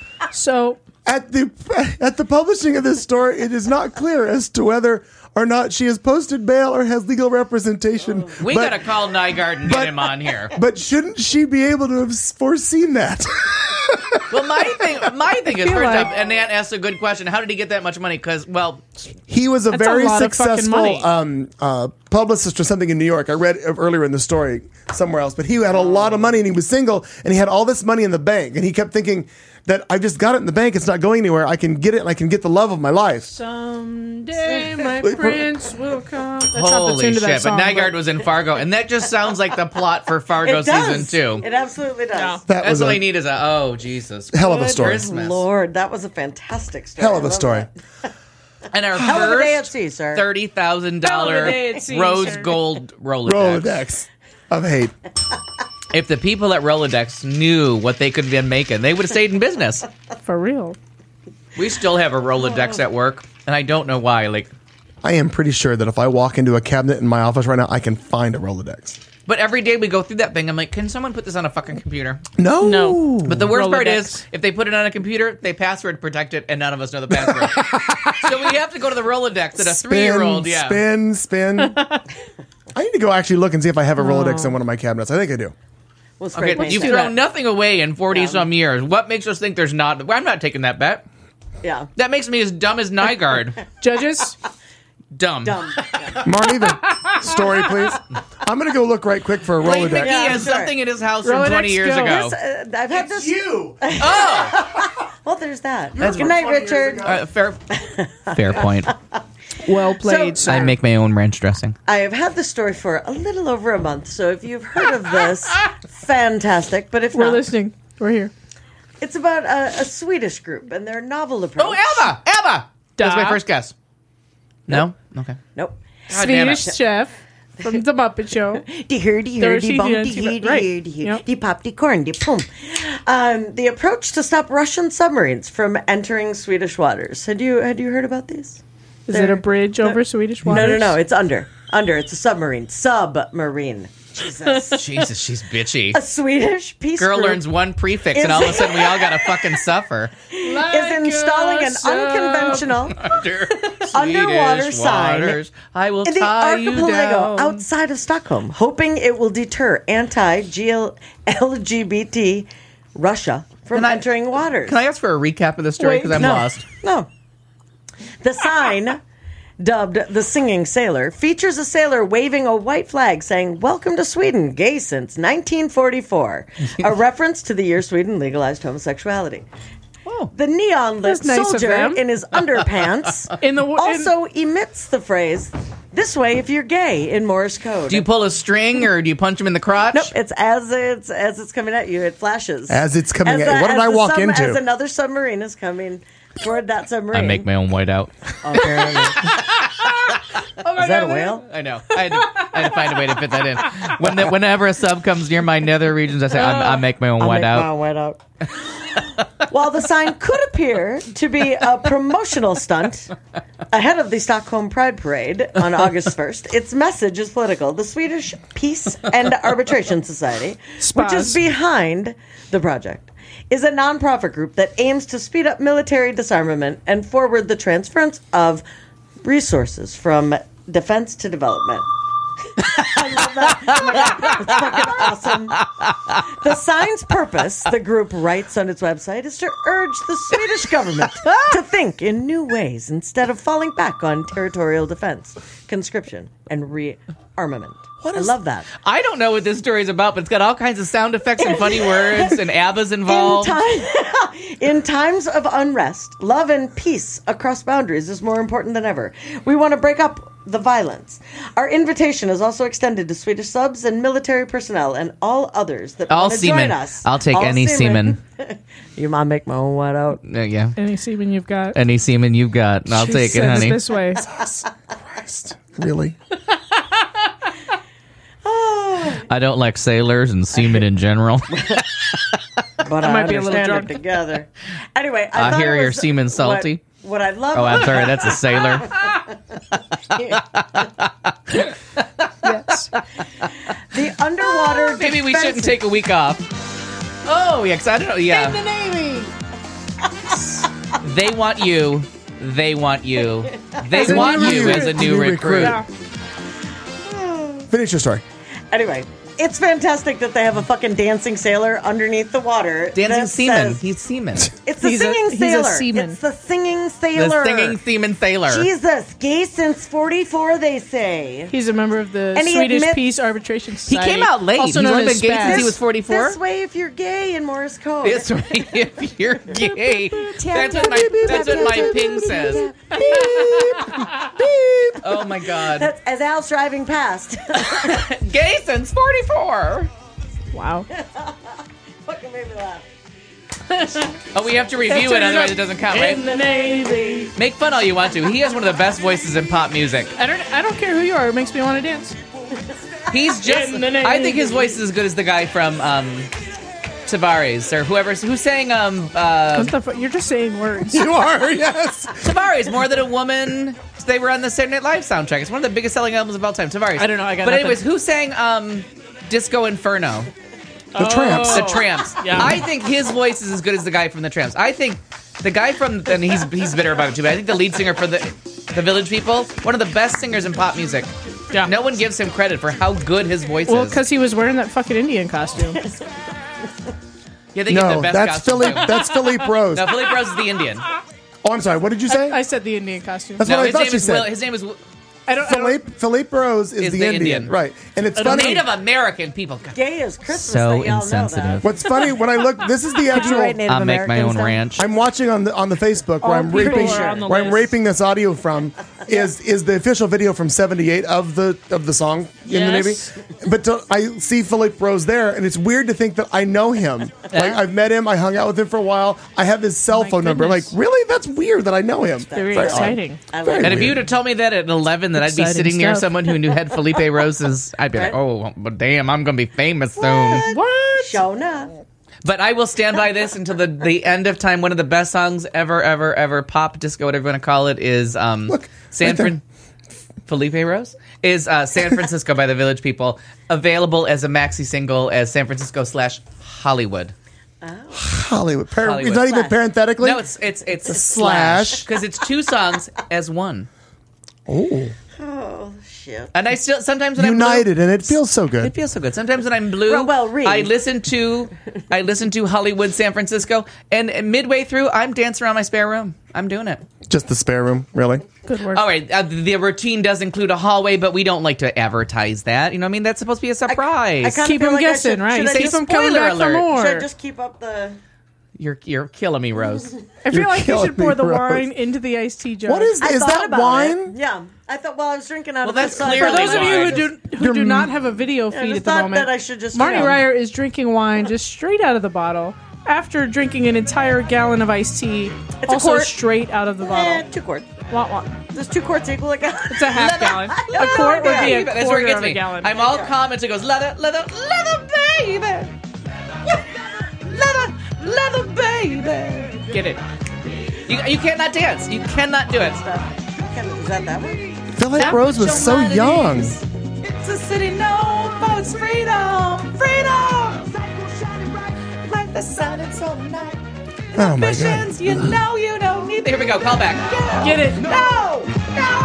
So At the at the publishing of this story, it is not clear as to whether or not she has posted bail or has legal representation. We but, gotta call Nygaard and get but- him on here. But shouldn't she be able to have foreseen that? Well, my thing, my thing is feel first like- up, and Nat asked a good question. How did he get that much money? Because, well, He was a That's a very lot of fucking successful money. um, uh, publicist or something in New York. I read earlier in the story somewhere else, but he had a lot of money and he was single and he had all this money in the bank and he kept thinking that I just got it in the bank. It's not going anywhere. I can get it and I can get the love of my life. someday my prince will come. That's not the holy tune to shit. that song. but Nygaard was in Fargo, and that just sounds like the plot for Fargo It does. season two. It absolutely does. No. That That's was all a I need is a, oh, Jesus. hell of a Good story. Christmas. Lord, that was a fantastic story. Hell of I a love story. that. And our Hell of a day at first sea, sir. thirty thousand Hell of a dollars day at sea, rose sir. gold Rolodex. Rolodex of hate. If the people at Rolodex knew what they could have been making, they would have stayed in business. For real. We still have a Rolodex at work, and I don't know why. Like, I am pretty sure that if I walk into a cabinet in my office right now, I can find a Rolodex. but every day we go through that thing. I'm like, can someone put this on a fucking computer? No. No. But the worst part Rolodex. is, if they put it on a computer, they password protect it, and none of us know the password. So we have to go to the Rolodex that a Spin, three-year-old, yeah. spin, spin. I need to go actually look and see if I have a Rolodex in one of my cabinets. I think I do. We'll spray Okay, paint you've it. do thrown that. nothing away in forty-some years. What makes us think there's not? Well, I'm not taking that bet. Yeah. That makes me as dumb as Nygaard. Judges, Dumb. Dumb. Yeah. Marnie, the story, please. I'm going to go look right quick for a Wayne Rolodex. McGee Yeah, has sure. something in his house from Rolodex twenty years go. ago. This, uh, I've had this. You. Oh! Well, there's that. That's Good from night, twenty years Richard. ago. Uh, fair. Fair point. well played, So- sir. I make my own ranch dressing. I have had this story for a little over a month, so if you've heard of this, fantastic. But if We're not, listening. We're here. it's about a, a Swedish group and their novel approach. Oh, Alba! Alba! That was my Da. first guess. No? Okay. Nope. God damn it. Swedish chef from The Muppet Show. De hur, de hur, de Thirsty bum, de Nancy- hur, de right. hur, de hur, Yep. de pop, de corn, de pum. Um, the approach to stop Russian submarines from entering Swedish waters. Had you had you heard about these? Is it a bridge over Swedish waters? No, no, no. It's under. Under. It's a submarine. Submarine. Jesus. Jesus, she's bitchy. A Swedish peace Girl group learns one prefix, and all of a sudden we all gotta fucking suffer. is installing an unconventional Under Underwater Swedish sign waters, I will in the tie you archipelago down. outside of Stockholm, hoping it will deter anti-L G B T Russia from Can I- entering waters. Can I ask for a recap of the story? Wait, Because I'm no. lost. No. The sign, dubbed the Singing Sailor, features a sailor waving a white flag saying, "Welcome to Sweden, gay since nineteen forty-four," a reference to the year Sweden legalized homosexuality. Oh. The neon-lit That's nice of soldier them. in his underpants In the in- also emits the phrase, "This way if you're gay," in Morse code. Do you pull a string or do you punch him in the crotch? Nope, it's as it's as it's coming at you. It flashes As it's coming As at the- you. What did as I the walk sub- into? As another submarine is coming toward that submarine. I make my own whiteout. Apparently. Oh my Is that a God, whale? I know. I had, to, I had to find a way to fit that in. When the, whenever a sub comes near my nether regions, I say, I, I make my own I'll make whiteout. my own whiteout. While the sign could appear to be a promotional stunt ahead of the Stockholm Pride Parade on August first, its message is political. The Swedish Peace and Arbitration Society, which is Spas. behind the project, is a nonprofit group that aims to speed up military disarmament and forward the transference of resources from defense to development. I love that. Oh my God, that's fucking awesome. The sign's purpose, the group writes on its website, is to urge the Swedish government to think in new ways instead of falling back on territorial defense, conscription, and rearmament. I love that. I don't know what this story is about, but it's got all kinds of sound effects and funny words, and ABBA's In, involved. time, in times of unrest, love and peace across boundaries is more important than ever. We want to break up the violence. Our invitation is also extended to Swedish subs and military personnel and all others that All want to seamen. join us. I'll take All any semen. You mind make my own white out? Uh, yeah. Any semen you've got. Any semen you've got, I'll She take it, sends honey. This way. Christ. Really? I don't like sailors and semen in general. But I might be a little understand drunk. it together. Anyway, I, I thought hear it your was- semen salty. What, what I love. Oh, I'm sorry, that's a sailor. Yes. The underwater. Maybe we defense- shouldn't take a week off. Oh, yeah, because I don't know. Yeah. In the Navy. They want you. They want you. They As a want new you recruit. as a new New recruit. recruit. Yeah. Finish your story. Anyway, it's fantastic that they have a fucking dancing sailor underneath the water. Dancing that seaman. says- He's seaman. It's the He's a- singing he's a sailor. seaman. It's the singing The sailor. singing seaman sailor. Jesus, gay since forty-four, they say. He's a member of the And he Swedish admits- Peace Arbitration He Society. came out late. Also He's known only as been gay since SPAS. he was forty-four. This way if you're gay in Morse code. This way, if you're gay. That's what my, that's what my ping says. Oh, my God. That's as Al's driving past. Gay since forty-four. Wow. Fucking made me laugh. Oh, we have to review it, otherwise it doesn't count, right? In the Navy. Make fun all you want to. He has one of the best voices in pop music. I don't. I don't care who you are. It makes me want to dance. He's just. In the Navy. I think his voice is as good as the guy from um, Tavares or whoever who sang um, uh, What the fu- You're just saying words. You are, yes. Tavares, More Than a Woman. They were on the Saturday Night Live soundtrack. It's one of the biggest selling albums of all time. Tavares. I don't know, I got But nothing. anyways, who sang um, Disco Inferno? The Tramps. The Tramps. Yeah. I think his voice is as good as the guy from the Tramps. I think the guy from and he's he's bitter about it too. But I think the lead singer for the the Village People, one of the best singers in pop music. Yeah. No one gives him credit for how good his voice Well, is. because he was wearing that fucking Indian costume. Yeah, they get No, the best that's costume, Philippe. too. That's Philippe Rose. No, Philippe Rose is the Indian. Oh, I'm sorry. What did you say? I said the Indian costume. That's No, what I his thought name she is Will, said. his name is I don't. I don't Philippe Philippe Rose is, Is the, the Indian. Indian. right? And it's the funny. Native American people. God, Gay is Christmas. So that y'all insensitive. Know that. What's funny when I look, this is the Did you actual. write Native I'll make my Americans own down? ranch. I'm watching on the on the Facebook where All I'm people raping are on the where I'm list. raping this audio from is is the official video from seventy-eight of the of the song in the Navy. Yes. But to, I see Philippe Rose there, and it's weird to think that I know him. Like I've met him, I hung out with him for a while. I have his cell My phone number. I'm like, goodness. really? That's weird that I know him. Very Very odd. exciting. I Very like And if it. you would have told me that at eleven, that I'd be Exciting sitting near stuff. someone who knew had Felipe Rose's, I'd be like, Right. oh, but damn, I'm going to be famous soon. What? Shown up. But I will stand by this until the, the end of time. One of the best songs ever, ever, ever, pop, disco, whatever you want to call it, is um, Look, San right there. Fran. Felipe Rose is uh, San Francisco by the Village People, available as a maxi single as San Francisco slash Hollywood. Hollywood. Par- Hollywood. It's not even Slash. parenthetically. No, it's it's it's a slash. because it's two songs as one. oh, Oh shit. And I still sometimes when I'm united, blue, and it feels so good. it feels so good. Sometimes when I'm blue, Well, well, read. I listen to I listen to Hollywood, San Francisco, and midway through, I'm dancing around my spare room. I'm doing it. Just the spare room, really. Good work. All right, uh, the routine does include a hallway, but we don't like to advertise that. You know what I mean? That's supposed to be a surprise. I kinda Keep feel them like I guessing, should- right? should I Keep just- them coming spoiler back alert. for more. Should I just keep up the? You're you're killing me, Rose. I feel You're like you killing should pour me, the Rose. wine into the iced tea jar. What is I is thought that about wine? It. Yeah, I thought while I was drinking out Well, of that's this side- clearly For those of you who wine. do who You're do m- not have a video I feed just at the thought moment, that I should just Marty film. Ryer is drinking wine just straight out of the bottle after drinking an entire gallon of iced tea, It's a also quart. straight out of the Eh, bottle. two quarts. Wah, wah. Does two quarts equal a gallon? It's a half gallon. A quart would be a That's where it quarter gets of a me. gallon. I'm all calm until it goes leather, leather, leather, baby. Leather, leather, baby. Get it? You, you cannot dance. You cannot do it. Is that that one? Philip Rose was so young. It's a city known for its freedom, freedom. Like the sun and so night. Oh my god. Visions, you know you don't need. Here we go. Call back. Get it? No, no.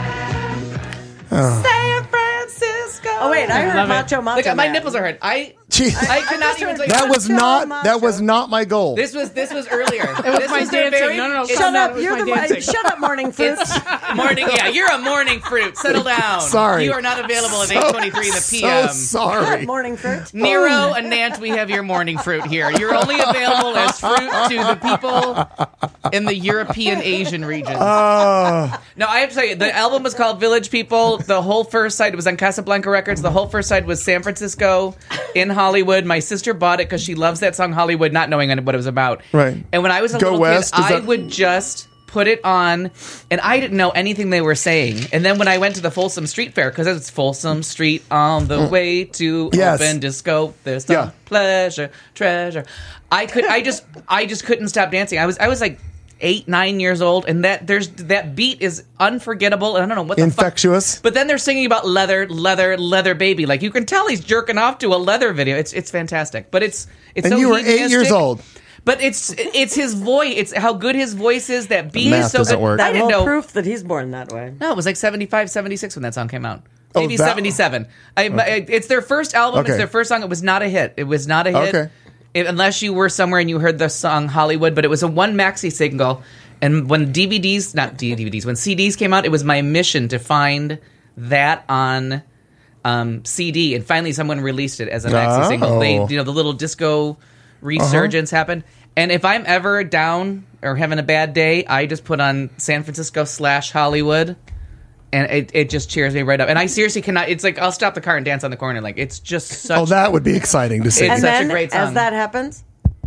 Oh. San Francisco. Oh wait, I heard love it. Macho Macho Look, my Man. nipples are hurt. I Gee, I cannot even tell you. that was Chill, not macho. that was not my goal. This was this was earlier. It was this my their dancing. very- No, no, no. it's Shut Shut up! was You're my the dancing. shut up, morning fruit. Morning, yeah, you're a morning fruit. Settle down. Sorry. You are not available at eight twenty-three in the P So M. sorry. Good morning fruit. Nero and Nant, we have your morning fruit here. You're only available as fruit to the people in the European Asian region. Uh, No, I have to tell you, the album was called Village People. The whole first side was on Casablanca Records. The whole first side was San Francisco in Hollywood. My sister bought it because she loves that song Hollywood, not knowing what it was about. Right. And when I was a Go little West, kid, is I that- would just put it on, and I didn't know anything they were saying. And then when I went to the Folsom Street Fair, because it's Folsom Street on the way to Yes. open disco, there's some Yeah. pleasure, treasure. I could, I just, I just couldn't stop dancing. I was, I was like eight, nine years old, and that there's that beat is unforgettable. And I don't know what the infectious. fuck. But then they're singing about leather, leather, leather baby. Like you can tell he's jerking off to a leather video. It's it's fantastic. But it's it's And so you were eight hedonistic. years old. But it's it's his voice. It's how good his voice is. That beat Math is so doesn't good. work. I That didn't whole know. proof that he's born that way. No, it was like seventy-five, seventy-six when that song came out. Oh, Maybe that- seventy-seven. I, I- it's their first album. Okay. It's their first song. It was not a hit. It was not a hit. Okay. It- unless you were somewhere and you heard the song Hollywood, but it was a one maxi single. And when D V Ds, not D V Ds, when C Ds came out, it was my mission to find that on um, C D. And finally, someone released it as a maxi Oh. single. They, you know, the little disco resurgence happened. And if I'm ever down or having a bad day, I just put on San Francisco slash Hollywood, and it, it just cheers me right up. And I seriously cannot. It's like I'll stop the car and dance on the corner. Like it's just such. Oh, that would be exciting to see. It's And such a then, great song. as that happens,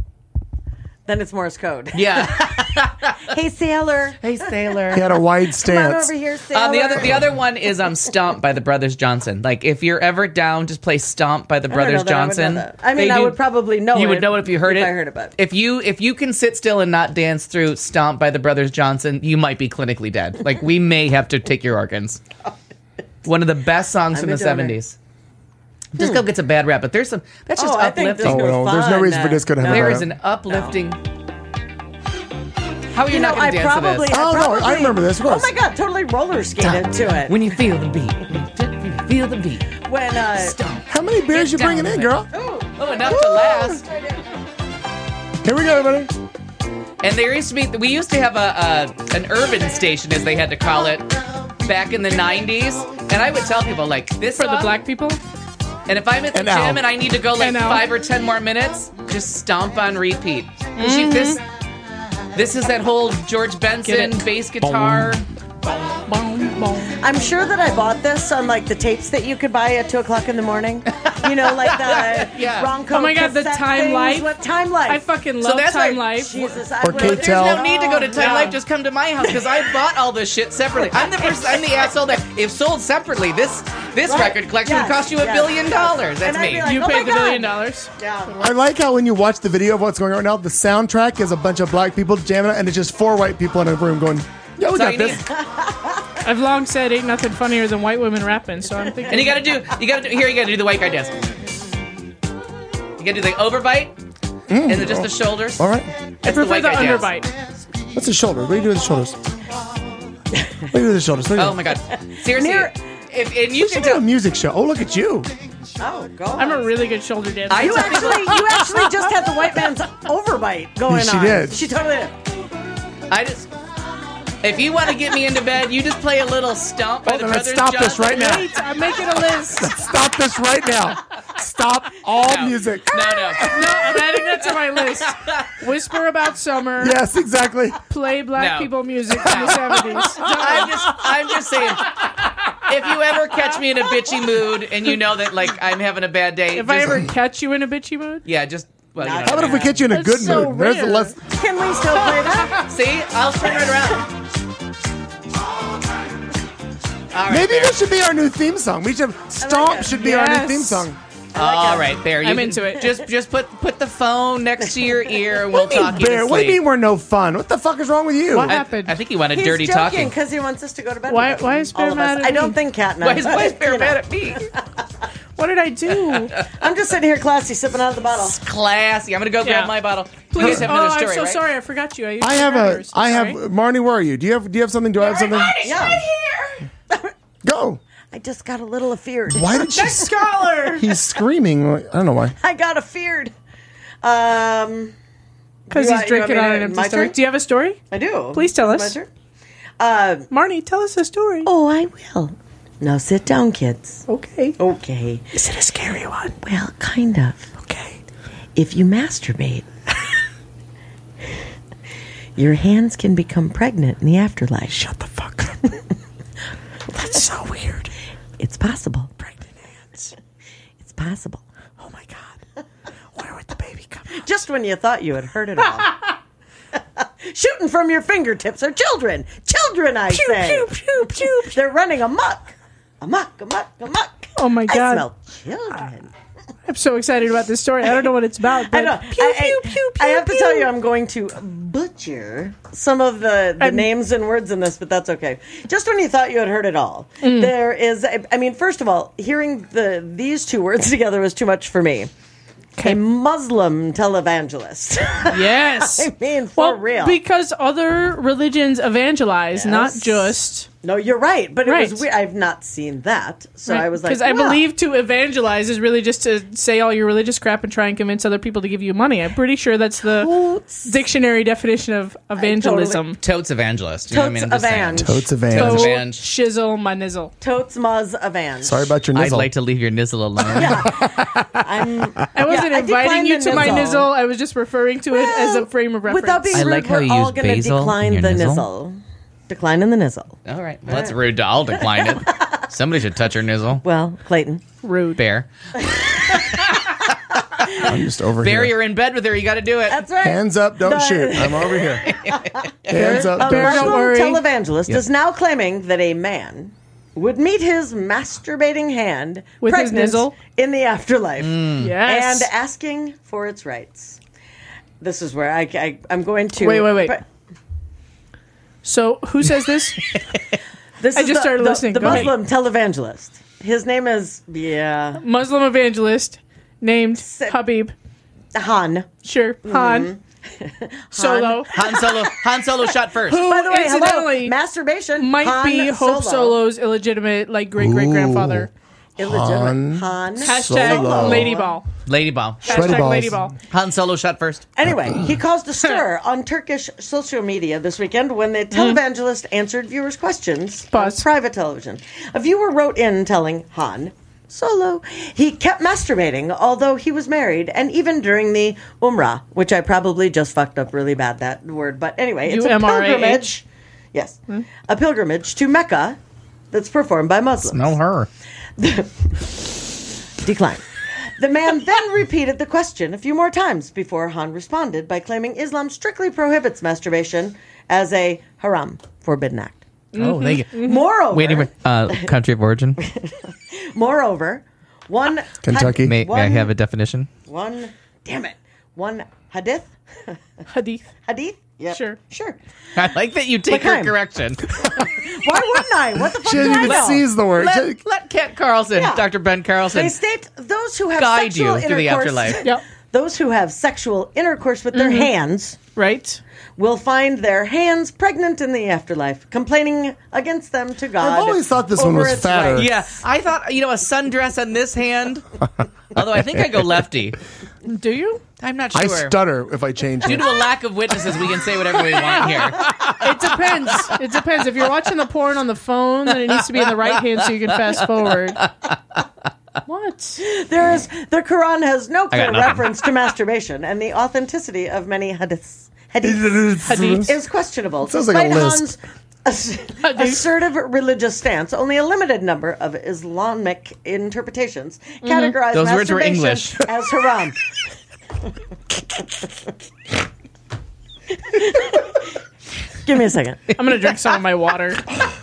then it's Morse code. yeah. Hey, sailor. Hey, sailor. He had a wide Come on stance. over here, sailor. Um, the other the other one is um Stomp by the Brothers Johnson. Like if you're ever down, just play Stomp by the I don't know Brothers that I would know Johnson. that. I mean, They I do- would probably know You it. would know it if you heard it. I heard about it. If you if you can sit still and not dance through Stomp by the Brothers Johnson, you might be clinically dead. Like we may have to take your organs. One of the best songs I'm from a the donor. seventies. Disco gets a bad rap, but there's some that's just Oh, I think uplifting. Oh, disco- no, there's no fun. reason for disco to have There a is rap. an uplifting. How are you, You not know, going to I dance probably, to this? I Oh, no, I probably- remember this, of Oh course. my god, totally roller skated to it. When you feel the beat, when you feel the beat. When uh, Stomp. How many beers you Get bringing down in, with girl? Oh, enough to last. Here we go, everybody. And there used to be, we used to have a, a an urban station, as they had to call it, back in the nineties. And I would tell people like this For the song, black people? and if I'm at the And gym Al. and I need to go like And Al. five or ten more minutes, just stomp on repeat. 'Cause you- this, this is that whole George Benson Get it. bass guitar. Boom, boom. I'm sure that I bought this on like the tapes that you could buy at two o'clock in the morning. You know, like the Yeah. Ronco Oh my God, the cassette Time things Life. with Time Life. I fucking So love that's Time why- Life. Jesus, I Or would- Kate There's Tell. no need to go to Time Yeah. Life. Just come to my house because I bought all this shit separately. I'm the person. I'm the asshole that, if sold separately, this this Right. record collection Yes, would cost you a yes, billion yes. dollars. That's And I'd me. be like, You oh paid my the billion God. dollars. Yeah. I like how when you watch the video of what's going on right now, the soundtrack is a bunch of black people jamming it, and it's just four white people in a room going, "Yeah, we That's all got you this." need. I've long said ain't nothing funnier than white women rapping, so I'm thinking. And you gotta do, you gotta do, here you gotta do the white guy dance. You gotta do the overbite, and then just the shoulders. All right. I That's the prefer white the guy dance. underbite. What's his shoulder? What do you do with his shoulders? What do you do with his shoulders? What do you Oh do? my god. Seriously. Near- If, and you We can should do a tell. music show. Oh, look at you. Oh God. I'm a really good shoulder dancer. I You tell people- actually, you actually just had the white man's overbite going She on. did. She totally did. I just. If you want to get me into bed, you just play a little stomp by Oh, the then let's Brothers stop this Johnson. right now. Wait, I'm making a list. Stop this right now. Stop all No. music. No, no. No, I'm adding that to my list. Whisper about summer. Yes, exactly. Play black No. people music from the seventies. I'm just, I'm just saying. If you ever catch me in a bitchy mood and you know that like I'm having a bad day, If just, I ever catch you in a bitchy mood, yeah, just well, you know How How what I about if we mean. get you in a That's good so mood? There's a rare. less. Can we still play that? See, I'll turn it around. All right, Maybe Bear. this should be our new theme song. We should Stomp it. should be our new Yes. theme song. All right, Bear. You I'm can- into it. Just, just put put the phone next to your ear, and we'll What do you talk mean, you to Bear? What do you sleep. mean we're no fun? What the fuck is wrong with you? What I, happened? I think he wanted He's dirty joking talking. because he wants us to go to bed. Why- with him. why is Bear All of mad us. at I don't me? think Cat and I. Why is, why is Bear you know. mad at me? What did I do? I'm just sitting here classy, sipping out of the bottle. Classy. I'm gonna go Yeah. grab my bottle. You Please. guys have Oh, another I'm story, so right? sorry. I forgot you. I, used I to have a. remember, so I have sorry. Marnie. Where are you? Do you have? Do you have something? Do I have something? Yeah. Go. I just got a little afeared. Why did she? Next caller. He's screaming. I don't know why. I got afeared. Um, Because You he's want- you drinking want on me an to- empty my stomach. turn? Do you have a story? I do. Please tell Is it us. My turn? Uh, Marnie, tell us a story. oh, I will. Now sit down, kids. Okay. Okay. Is it a scary one? Well, kind of. Okay. If you masturbate, your hands can become pregnant in the afterlife. Shut the fuck up. That's so weird. It's possible. Pregnant hands. It's possible. Oh my god. Where would the baby come out? Just when you thought you had heard it all. Shooting from your fingertips are children. Children, I Pew, say. pew, pew, pew. They're running amok. Amok, amok, amok. Oh my I god. smell children. I'm so excited about this story. I don't know what it's about. But I know. Pew, I, pew, I- pew, I have pew, to tell pew. you, I'm going to butcher some of the, the I'm- names and words in this, but that's okay. Just when you thought you had heard it all, Mm. there is. I mean, first of all, hearing the these two words together was too much for me. A Muslim televangelist. Yes. I mean, for well, real. because other religions evangelize, not Yes. just No, you're right, but it Right. was weird. I've not seen that, so I was like, because I well, believe to evangelize is really just to say all your religious crap and try and convince other people to give you money. I'm pretty sure that's the Totes, dictionary definition of evangelism. Totes evangelist. You know what I mean? I'm Totes just saying. evan. Totes a van. Totes. So, Evange. shizzle my nizzle. totes muz avan. Sorry about your I'd nizzle. like to leave your nizzle alone. I'm I wasn't Yeah, I inviting declined you the to my nizzle. nizzle. I was just referring to it as a frame of reference. without being I rude. like how we're you all use going to basil decline in the your nizzle. nizzle. Decline in the nizzle. All right. Well, that's rude. I'll decline it. Somebody should touch her nizzle. Well, Clayton. Rude. Bear. I'm just over Bear, here. you're in bed with her. You got to do it. That's right. Hands up, don't The- shoot. I'm over here. Hands up, A don't Bear, shoot. don't Muslim worry. televangelist Yep. is now claiming that a man would meet his masturbating hand With his pregnant nizzle? in the afterlife Yes. and asking for its rights. This is where I, I, I'm going to... Wait, wait, wait. but So who says this? This I is just the, started the- listening. The Go ahead. Muslim televangelist. His name is, yeah, Muslim evangelist named Habib. Han. Sure. Han. Solo. Han Solo. Han Solo shot first. Who, By the way, hello, incidentally, masturbation might Han be Hope Solo's illegitimate, like, great-great-grandfather. Illegitimate. Han Han. Hashtag Solo. Lady Ball. Lady Ball. Sweaty Hashtag balls. Lady Ball. Han Solo shot first. Anyway, he caused a stir on Turkish social media this weekend when the televangelist answered viewers' questions Pause. on private television. A viewer wrote in telling Han Solo he kept masturbating, although he was married, and even during the Umrah, which I probably just fucked up really bad, that word. But anyway, it's U a M R A H? pilgrimage. Yes. A pilgrimage to Mecca that's performed by Muslims. Smell her. Decline. The man then repeated the question a few more times before Han responded by claiming Islam strictly prohibits masturbation as a haram, forbidden act. Oh, thank you. Moreover, Wait, wait. Uh, country of origin. moreover, one Kentucky. May, may I One- have a definition? one damn it, one hadith, Hadith. hadith. Yep. Sure. sure. I like that you take her L'chaim. correction. Why wouldn't I? What the fuck She do didn't I even know? seize the word. Let, let Kent Carlson, Yeah. Doctor Ben Carlson, They state those who have guide sexual you through the intercourse- afterlife. Yep. Those who have sexual intercourse with their hands Right? will find their hands pregnant in the afterlife, complaining against them to God. I've always thought this one over was its fatter. rights. Yeah, I thought, you know, a sundress on this hand. Although I think I go lefty. Do you? I'm not I sure. stutter if I change Due it. to a lack of witnesses, we can say whatever we want here. It depends. It depends. If you're watching the porn on the phone, then it needs to be in the right hand so you can fast forward. What? There is the Quran has no got clear nothing. reference to masturbation, and the authenticity of many hadiths, hadiths Hadith. is questionable. Sounds like a Despite lisp. Han's ass- assertive religious stance, only a limited number of Islamic interpretations categorize Those words were masturbation English. as haram. Give me a second. I'm going to drink some of my water.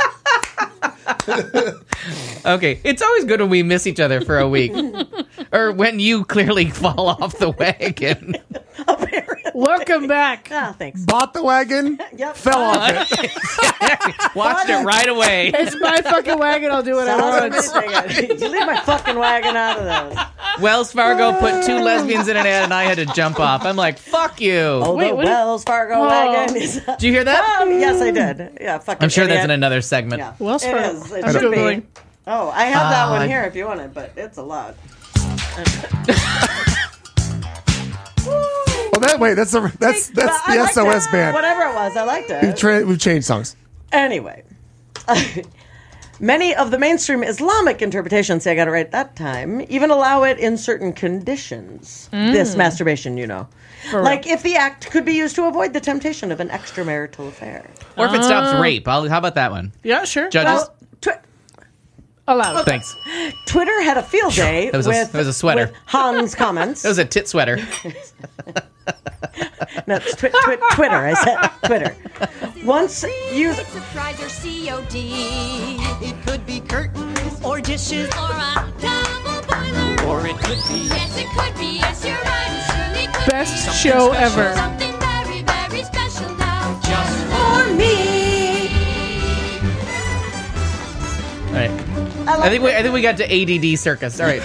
Okay, it's always good when we miss each other for a week. Or when you clearly fall off the wagon. Welcome back. Ah, thanks. Bought the wagon, Yep. fell off it. Watched it right away. It's my fucking wagon. I'll do what I Son of a want. bitch. You leave my fucking wagon out of those. Wells Fargo put two lesbians in an ad and I had to jump off. I'm like, fuck you. Oh, Wait, the what did- Wells Fargo Oh. wagon is. Did you hear that? Um, yes, I did. Yeah, fucking I'm sure that's in idiot. another segment. Yeah. Wells It Fargo. is. It I'm should Googling. be. Oh, I have that Uh, one I- here if you want it, but it's a lot. Well, that wait, that's the that's that's But I the liked S O S it. band. Whatever it was, I liked We've, it. tra- we've changed songs. Anyway. Many of the mainstream Islamic interpretations, see, I got it right that time, even allow it in certain conditions. This masturbation, you know. Like if the act could be used to avoid the temptation of an extramarital affair. Or if it stops rape. I'll, how about that one? Yeah, sure. Judges? Well, twi- Allowed. Thanks. Twitter had a field day That was a- with, that was a sweater. with Hans' comments. It was a tit sweater. No, it's twi- twi- Twitter, I said Twitter. Once you... Surprise or C O D. It could be curtains or dishes or a double boiler. Or it could be. Yes, it could be. Yes, you're right. It surely could Best be. show Something ever. Something very, very special now. Just for me. All right. I, I like think we I think we got to A D D circus. All right.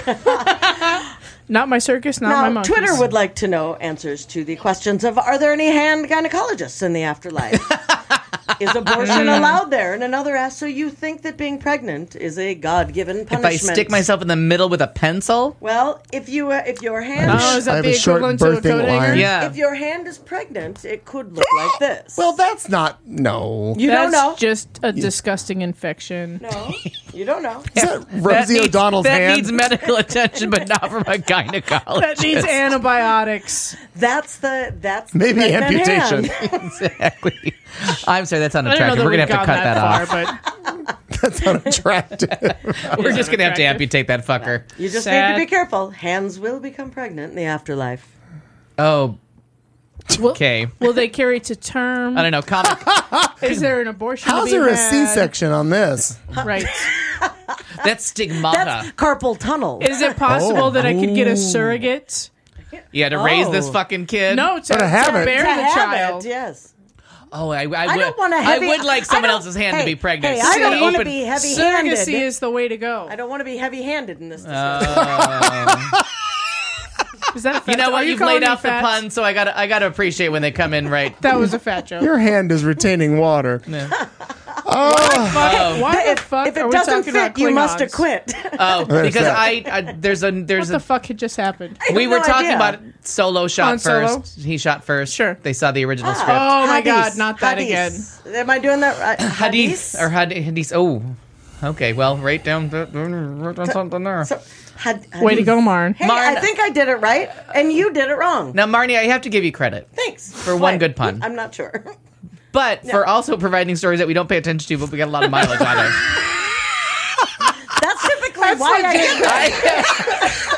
Not my circus, not my Now, monkeys. Twitter would like to know answers to the questions of, are there any hand gynecologists in the afterlife? Is abortion allowed there? And another asks, so you think that being pregnant is a God-given If punishment? I stick myself in the middle with a pencil, Well, if you uh, if your hand Oh, is I that have the a short equivalent to a birthing coat hanger? line. yeah. if your hand is pregnant, it could look like this. Well, that's not no. you That's don't know. just a disgusting infection. No, you don't know. Is that that Rosie needs, O'Donnell's that hand? needs medical attention, but not from a gynecologist. That needs antibiotics. That's the that's the Maybe pregnant amputation. hand. Exactly. I'm sorry, that's I don't know unattractive. that We're we've gonna have to gone cut that, far, off. but That's unattractive. We're just gonna have to amputate that fucker. You just Sad. need to be careful. Hands will become pregnant in the afterlife. Oh, will, okay. will they carry to term? I don't know. Comic. Is there an abortion? How's to be there a had? C-section on this? Right. That's stigmata. That's carpal tunnel. Is it possible Oh. that I could get Ooh. a surrogate? You had to raise Oh. this fucking kid. No, to, Or to have to it. bear to the have child. it, yes. Oh, I, I, would. I don't want to I heavy. would like I someone don't- else's hand hey, to be pregnant. Hey, I don't See, want to open- be heavy-handed. Surrogacy is the way to go. I don't want to be heavy-handed in this discussion. Uh, Is that a fat you know joke? what? Are you You've calling laid me off the fat? pun, so I got to I got to appreciate when they come in right. That was a fat joke. Your hand is retaining water. Fuck, Oh. why the if, fuck if are it we doesn't talking about fit, you must Klingons? acquit. Oh, There's because that. I, I there's a there's What the a fuck had just happened? we have were no talking idea. about Solo shot Han Solo? first. He shot first. Sure. They saw the original script. Oh my Hadith. god, not that Hadith. Am I doing that right? Hadith or had- Hadith. Oh, okay. Well, write down write down something there. So, had, again. Way to go, Marn. Hey, Marn- I think I did it right, and you did it wrong. Now, Marnie, I have to give you credit, Thanks. For one Why? good pun. I'm not sure. but for also providing stories that we don't pay attention to, but we got a lot of mileage out of. That's typically why I get that.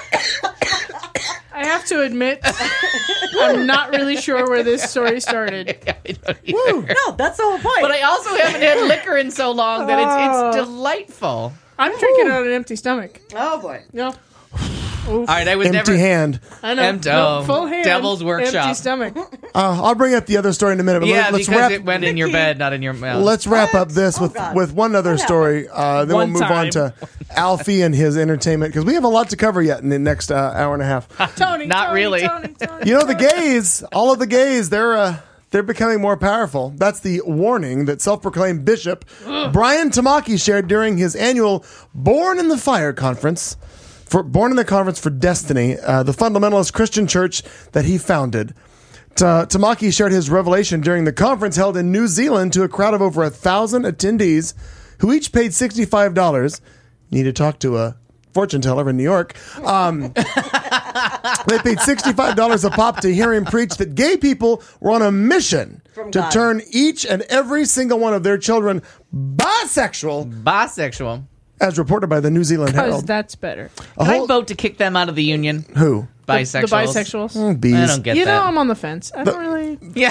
I have to admit, I'm not really sure where this story started. I don't either. No, that's the whole point. But I also haven't had liquor in so long that it's it's delightful. I'm drinking it on an empty stomach. oh boy. No, All right, I was Empty never. hand. I know. Empty- No, oh, full hand. Devil's Workshop. Empty stomach. Uh, I'll bring up the other story in a minute. But Yeah, let, let's because wrap. it went in your bed, not in your mouth. Let's wrap up this Oh, with God. with one other What story. Uh, then One we'll move on time. to Alfie and his entertainment because we have a lot to cover yet in the next uh, hour and a half. Tony, Not Tony, really. Tony, Tony. You know, the gays, all of the gays, they're uh, they're becoming more powerful. That's the warning that self-proclaimed Bishop Brian Tamaki shared during his annual Born in the Fire conference. For Born in the Conference for Destiny, uh, the fundamentalist Christian church that he founded. Ta- Tamaki shared his revelation during the conference held in New Zealand to a crowd of over a thousand attendees who each paid sixty-five dollars. You need to talk to a fortune teller in New York. Um, they paid sixty-five dollars a pop to hear him preach that gay people were on a mission From to God. turn each and every single one of their children bisexual, Bisexual. as reported by the New Zealand Because Herald. that's better. A Can I whole- vote to kick them out of the union? Who? Bisexuals. The bisexuals. Mm, bees. I don't get You that. know, I'm on the fence. I don't really. Yeah.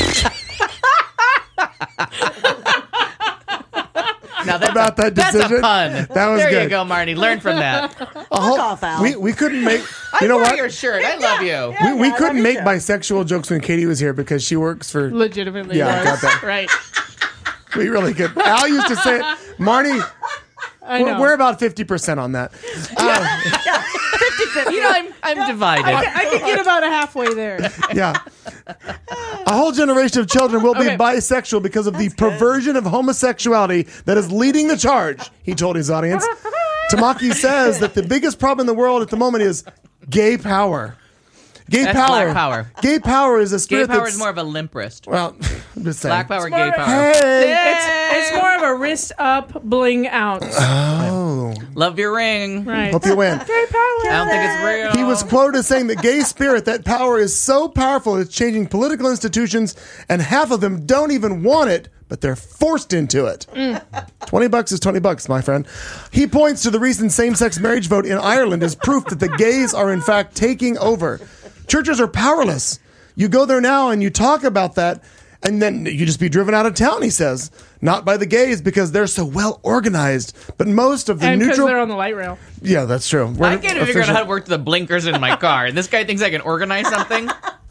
now that's About a, that that's a decision? pun. That was there you good. go, Marnie. Learn from that. A whole- off, Al. we we couldn't make. I You know wore what? your shirt. I love you. Yeah, we we yeah, I couldn't love make you. bisexual jokes when Katie was here because she works for. Legitimately. Yeah, I was. got that. Right. We really could. Al used to say it. Marnie, I know. we're, we're about fifty percent on that. Uh, You know, I'm I'm divided. I, I could get about a halfway there. yeah. A whole generation of children will be Okay. bisexual because of the perversion of homosexuality that is leading the charge, he told his audience. Tamaki says that the biggest problem in the world at the moment is gay power. Gay That's power. black power. Gay power is a Gay spirit power that's is more of a limp wrist. well. I'm just saying. Black power, more gay of- power. Hey. It's, it's more of a wrist up, bling out. Oh, Love your ring. Right. hope you win. Gay power. I don't think it's real. He was quoted as saying that gay spirit, that power is so powerful it's changing political institutions, and half of them don't even want it, but they're forced into it. twenty bucks is twenty bucks, my friend. He points to the recent same-sex marriage vote in Ireland as proof that the gays are in fact taking over. Churches are powerless. You go there now and you talk about that, and then you just be driven out of town, he says. Not by the gays because they're so well organized, but most of the And because neutral... they're on the light rail. Yeah, that's true. We're I can't even figure out official- how to work the blinkers in my car, and this guy thinks I can organize something.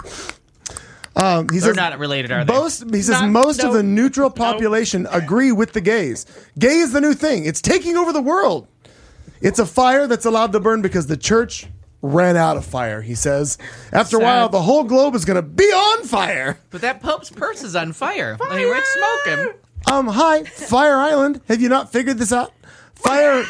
Um, he They're says, not related, are they? Most, he says Not- most of no. the neutral population agree with the gays. Gay is the new thing. It's taking over the world. It's a fire that's allowed to burn because the church ran out of fire, he says. After a Sad. while, the whole globe is going to be on fire. But that Pope's purse is on fire. And he went smoking. Um, hi, Fire Island. Have you not figured this out? Fire...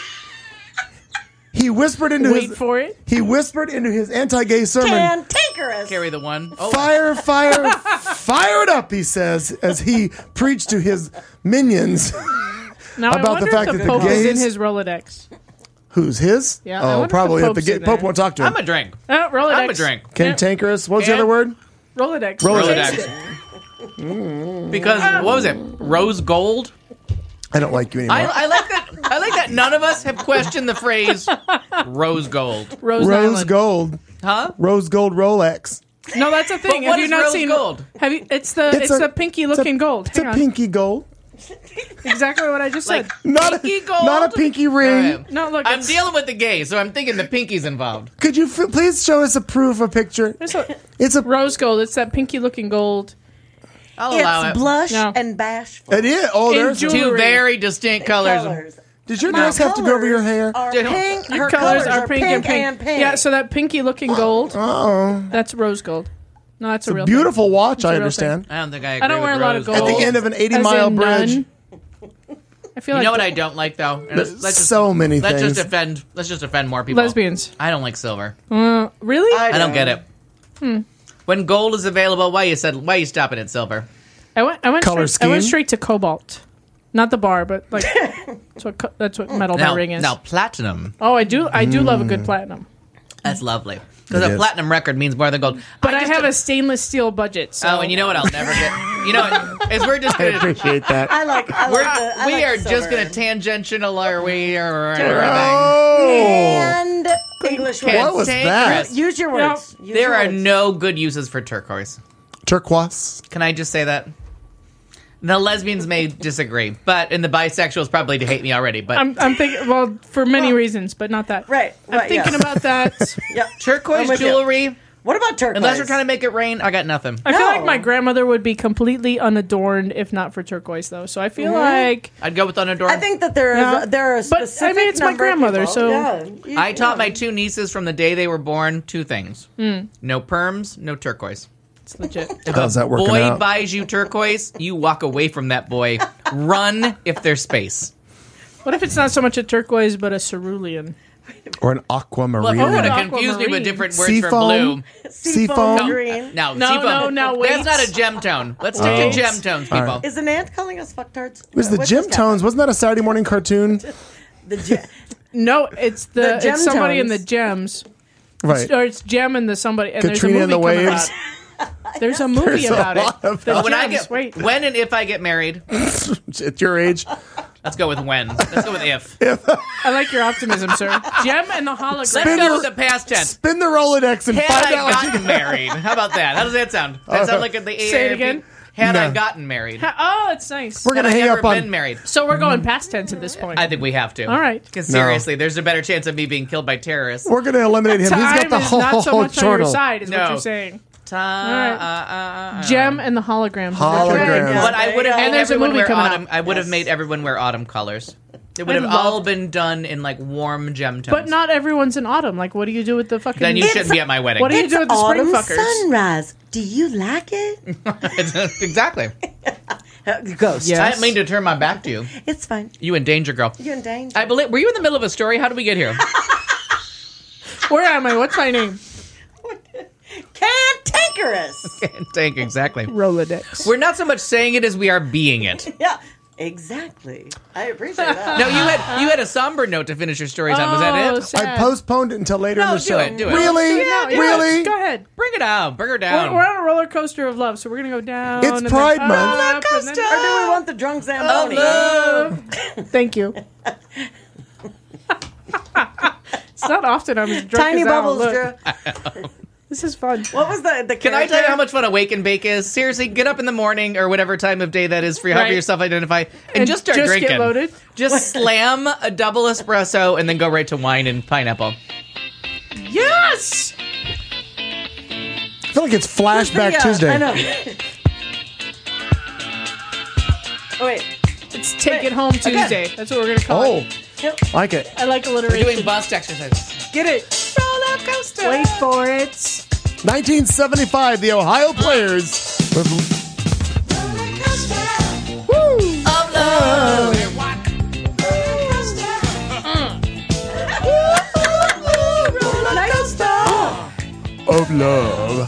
He whispered into Wait his... for it. He whispered into his anti-gay sermon... Cantankerous. Carry the one. Oh, Fire, fire, fire it up, he says, as he preached to his minions. Now I About the wonder fact if that the the Pope is in gays- his Rolodex. Who's his? Yeah, I Oh, wonder if probably. the If the Pope's ga- in Pope there. won't talk to him. I'm a drink. Oh, Rolodex. I'm a drink. Cantankerous. What was the And- other word? Rolodex. Rolodex. Rolodex. Because what was it? Rose gold. I don't like you anymore. I, I like that. I like that. None of us have questioned the phrase "rose gold." Rose, Rose Island. gold. Huh? Rose gold Rolex. No, that's a thing. But what have you is not rose seen gold? Have you? It's the it's, a, pinky looking it's a, gold. It's Hang a on. pinky gold. Exactly what I just Like said. Not pinky a, gold. not a pinky ring. All right. No, look. I'm it's, dealing with the gay, so I'm thinking the pinky's involved. Could you f- please show us a proof, a picture? It's a It's a. rose gold. It's that pinky looking gold. I'll allow It's it. blush No. and bashful. It is. Oh, In there's. jewelry. Two very distinct colors. Colors. Did your My dress have to go over your hair? Are Did- pink. Her colors, are pink, and pink. and pink. Yeah, so that pinky looking gold. Oh, That's rose gold. No, that's a it's real a beautiful watch. a I real understand. I don't think I agree I don't with wear a lot of rose gold. At the end of an eighty As mile in bridge. none. I feel You like know what the- I don't like though? And There's let's just, so many let's things. just offend. Let's just offend more people. lesbians. I don't like silver. Uh, really? I I don't get it. Hmm. When gold is available, why you said why you stopping at silver? I went. I went. Color straight, I went scheme? straight to cobalt, not the bar, but like that's what co- that's what metal Now, my ring is. now platinum. Oh, I do. I do love a Mm. good platinum, That's lovely. Because It a is. platinum record means more than gold. but I, just have don't- a stainless steel budget. So. Oh, and you know what? I'll never get. You know, what? is we're just I gonna. appreciate that. I like. I We're, like the, I we like are the just silver. gonna tangential our way or everything. Oh, And English Can't what was take that? risks. Use your words. Use There your are words. no good uses for turquoise. Turquoise. Can I just say that? The lesbians may disagree, but and the bisexuals probably hate me already. But I'm, I'm thinking. Well, for many reasons, but not that. Right. I'm right, thinking yeah. about that. Yep. I'm turquoise with you. jewelry, What about turquoise? unless we're trying to make it rain, I got nothing. I feel No. like my grandmother would be completely unadorned if not for turquoise, though. So I feel like I'd go with unadorned. I think that there is Yeah. there are a But, I specific mean, it's my number of grandmother, people- so- yeah, you- I taught yeah. my two nieces from the day they were born two things: Hmm. no perms, no turquoise. it's legit. If How's a that working boy out? buys you turquoise, you walk away from that boy. Run if there's space. What if it's not so much a turquoise but a cerulean? Or an aquamarine. Look, you're going to Aquamarine. confuse me with different words for Seafoam. blue. Seafoam. Seafoam green. No, No, seafoam. no, no, wait. That's not a gemtone. Let's stick Wait. to gemtones, people. right. Is an ant calling us fucktards? It was the What's Gym this guy? Tones. Wasn't that a Saturday morning cartoon? The ge- No, it's the, The it's somebody in the Gemtones. gems, Right. or it's Gem and the somebody. And Katrina there's and a the movie coming Waves. out. There's a movie There's a about lot it. of The When I Gems. get, Wait, when and if I get married, At your age. let's go with when. Let's go with if. I like your optimism, sir. Gem and the hologram. Let's Spin go the- with the past tense. Spin the Rolodex and Had find I out what you gotten married? How about that? How does that sound? That sound like a, the Say it again. Had I No. gotten married? Oh, it's nice. We're Had gonna I hang ever up on. been married? So we're going past tense at this point. I think we have to. All right. Because No. seriously, there's a better chance of me being killed by terrorists. We're gonna eliminate him. He's got Time the is whole not so much on your chortle. side, is No. what you're saying. Ta- right. uh, uh, uh, Gem and the holograms. is what you're Holograms. saying. Yeah. But I would have And made there's a everyone movie wear coming autumn. out. I would have Yes. made everyone wear autumn colors. It would I have love- all been done in like warm gem tones. But not everyone's in autumn. Like, what do you do with the fucking? Then you It's- shouldn't be at my wedding. What do you It's do with the spring autumn fuckers? sunrise. Do you like it? exactly. Uh, Ghost. Yes. I didn't mean to turn my back to you. It's fine. You in danger, girl. You're in danger. I believe. Were you in the middle of a story? How did we get here? Where am I? What's my name? Cantankerous. Tank, exactly. Rolodex. We're not so much saying it as we are being it. Yeah, exactly. I appreciate that. No, you had you had a somber note to finish your stories on. Was that Oh, it? sad. I postponed it until later No, in the do show. it, do it. Really? Yeah, yeah, really? Go ahead. Bring it down. Bring her We're, down. we're on a roller coaster of love, so we're gonna go down. It's and Pride then Month. up, and then- Or do we want the drunk Zamboni? Thank you. It's not often I'm as drunk Tiny as Al. bubbles, Look, Drew. This is fun. What was the the? Can I tell you how much fun a wake and bake is? Seriously, get up in the morning or whatever time of day that is for you, however Right. you self-identify, and, And just start just get drinking. loaded? Just slam a double espresso and then go right to wine and pineapple. Yes. I feel like it's Flashback Yeah, Tuesday. I know. Oh wait. It's Take It Home Tuesday. That's what we're gonna call Oh, it. Yep. like it. I like We're alliteration. doing bust exercises. Get it? Roller coaster. Wait for it. nineteen seventy-five, the Ohio Players. With Of love. of love.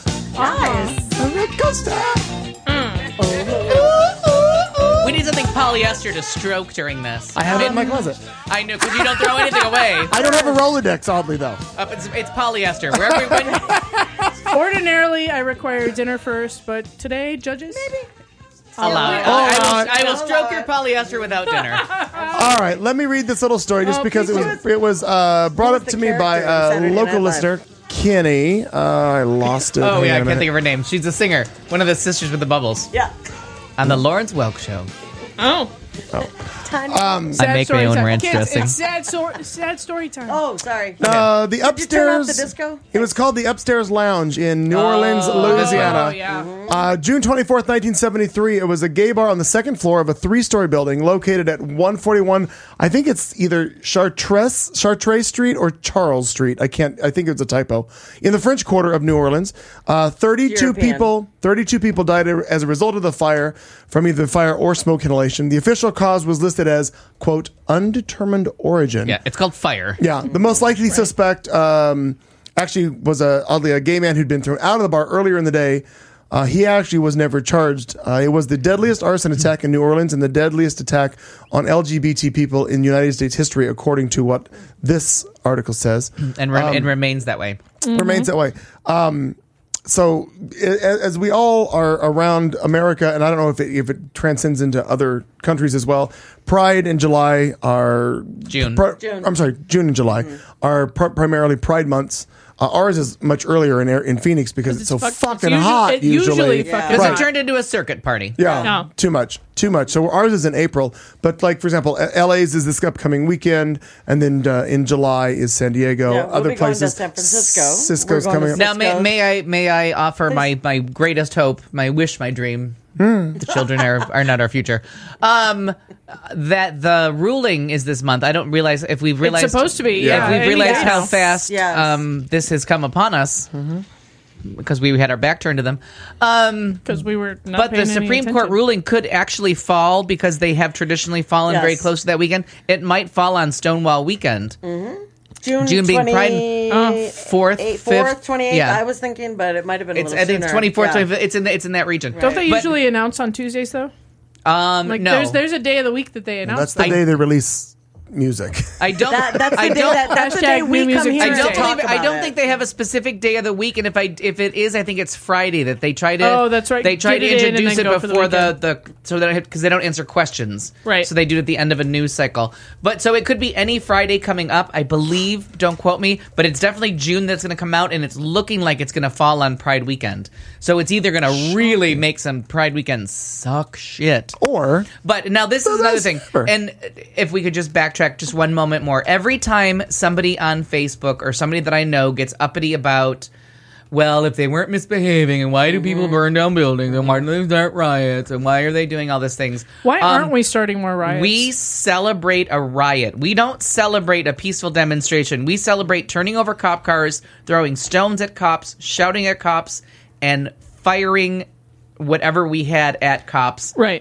We need something polyester to stroke during this. I have it in my closet. I know, because you don't throw anything away. I don't have a Rolodex, oddly though. Up, it's, it's polyester. Wherever we went, Ordinarily, I require dinner first, but today, judges, maybe. allow it. Oh, I, uh, will, I will stroke your polyester without dinner. All right, let me read this little story just Oh, because it please was do it was uh, brought Who's up the to me by character in a Saturday local Night Live? listener, Kenny. Uh, I lost it. Oh, Hang yeah, on I a can't minute. think of her name. She's a singer. One of the sisters with the bubbles. Yeah. On the Lawrence Welk Show. Oh. Tiny. Um, Sad I make story my own time. ranch Kids, dressing. It's sad, so- sad story time. oh, sorry. Uh, the Did you turn off upstairs. the disco? It was called the Upstairs Lounge in New Orleans, Louisiana. Oh, yeah. Uh, June twenty-fourth, nineteen seventy-three. It was a gay bar on the second floor of a three-story building located at one forty-one. I think it's either Chartres, Chartres Street or Charles Street. I can't. I think it's a typo. In the French Quarter of New Orleans, uh, thirty-two European. people. thirty-two people died as a result of the fire from either fire or smoke inhalation. The official cause was listed as quote undetermined origin. Yeah, it's called fire. Yeah, the most likely suspect um, actually was a oddly a gay man who'd been thrown out of the bar earlier in the day. Uh, he actually was never charged. Uh, it was the deadliest arson attack in New Orleans and the deadliest attack on L G B T people in United States history, according to what this article says. And re- it remains that way. Remains that way. Um, so, i- as we all are around America, and I don't know if it, if it transcends into other countries as well, Pride and July are June. pri- June. I'm sorry, June and July are pr- primarily Pride months. Uh, ours is much earlier in in Phoenix because it's, so fuck- fucking it's usu- hot. it usually usually, fucking Because Right. it turned into a circuit party. yeah, No. too much, too much. So ours is in April, but like for example, L A's is this upcoming weekend, and then uh, in July is San Diego. Yeah, we'll Other be going to places, San Francisco. Cisco's We're going coming to up. Now, may, Cisco's. may I may I offer my, my greatest hope, my wish, my dream? The children are are not our future. Um, that the ruling is this month. I don't realize if we've realized It's supposed to be, Yeah. yeah. If we've any realized day how now. fast Yes. um, this has come upon us because we had our back turned to them. Um, Because we were not but the paying any Supreme Court attention. ruling could actually fall because they have traditionally fallen Yes. very close to that weekend. It might fall on Stonewall weekend. June, June being Pride- twenty, Fourth, eight- fifth, fourth, twenty-eighth. yeah. I was thinking, but it might have been a It's little I think it's sooner. twenty-fourth, Yeah. twenty-fifth. It's in the, it's in that region. Don't they But, usually announce on Tuesdays though? Um, Like no. there's there's a day of the week that they announce. That's the I- day they release music. I don't. That, that's the I day don't. that, that's the Hashtag day New we come Music here I and don't Tuesday. talk believe. I about don't it. think they have a specific day of the week, and if I if it is, I think it's Friday that they try to. Oh, that's right. They try Get to it in and introduce then it go for the before the, weekend. the so that because they don't answer questions. Right. So they do it at the end of a news cycle. But so it could be any Friday coming up. I believe. Don't quote me, but it's definitely June that's going to come out, and it's looking like it's going to fall on Pride weekend. So it's either going to really make some Pride weekend suck shit. Or But now this is another thing. Sure. And if we could just backtrack just one moment more. Every time somebody on Facebook or somebody that I know gets uppity about, well, if they weren't misbehaving, and why do people burn down buildings, and why do they start riots, and why are they doing all these things? Why Um, aren't we starting more riots? We celebrate a riot. We don't celebrate a peaceful demonstration. We celebrate turning over cop cars, throwing stones at cops, shouting at cops, and firing whatever we had at cops. right.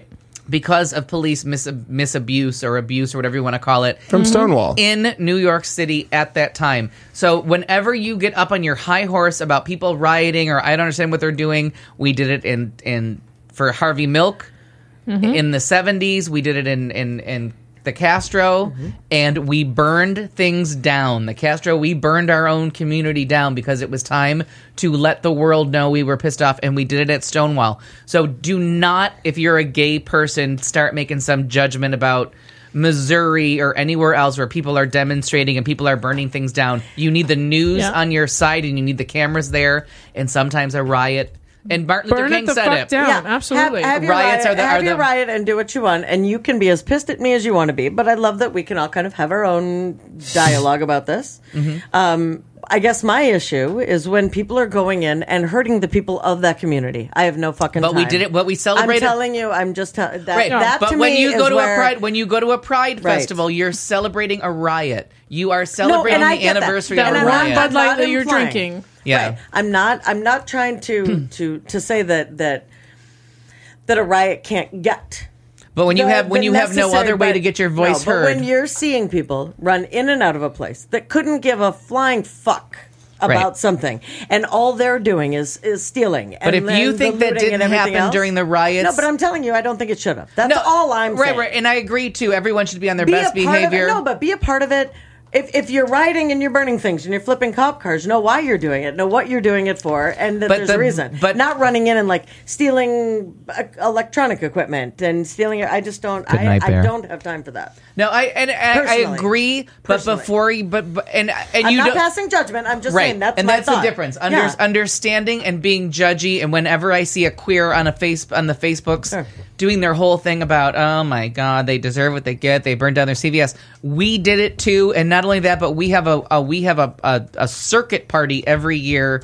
because of police mis- misabuse or abuse or whatever you want to call it. From Stonewall. In New York City at that time. So whenever you get up on your high horse about people rioting or I don't understand what they're doing, we did it in, in for Harvey Milk mm-hmm. in the seventies. We did it in, in, in the Castro, mm-hmm. and we burned things down. The Castro, we burned our own community down because it was time to let the world know we were pissed off, and we did it at Stonewall. So do not, if you're a gay person, start making some judgment about Missouri or anywhere else where people are demonstrating and people are burning things down. You need the news yeah. on your side, and you need the cameras there, and sometimes a riot. And Martin Burn Luther King it the said fuck it. down. Yeah, Absolutely. Have, have your Riots riot, are the- are have your the- riot and do what you want, and you can be as pissed at me as you want to be. But I love that we can all kind of have our own dialogue about this. Mm-hmm. Um, I guess my issue is when people are going in and hurting the people of that community. I have no fucking. But time. we did it. What we celebrated. I'm telling you, I'm just telling that. Right. That but to when me you go is to where, a pride, when you go to a pride Right. festival, you're celebrating a riot. You are celebrating I the get that. anniversary That of a And one I'm riot. Bud Light not that you're implying. drinking. Yeah. Right. I'm not. I'm not trying to to to say that that that a riot can't get. But when you the- have when the you have no necessary- other way but- to get your voice no, heard, But when you're seeing people run in and out of a place that couldn't give a flying fuck about Right. something, and all they're doing is is stealing. But and if then you the think that looting didn't and everything happen else- during the riots- no, but I'm telling you, I don't think it should have. That's all I'm right, saying. right, and I agree too. Everyone should be on their Be best a part behavior. Of it. No, but be a part of it. If, if you're rioting and you're burning things and you're flipping cop cars, know why you're doing it, know what you're doing it for, and that But there's the- a reason. but- not running in and like stealing uh, electronic equipment and stealing. I just don't. Good I, night, I Bear. don't have time for that. No, I and, and I Personally. agree. But Personally. before you, but, but and and I'm you not don't. passing judgment. I'm just Right, saying that's and my that's thought. the difference. Under, Yeah. Understanding and being judgy, and whenever I see a queer on a face on the Facebooks Sure. doing their whole thing about, oh my god, they deserve what they get, they burned down their C V S. We did it too, and not only that, but we have a, a we have a, a a circuit party every year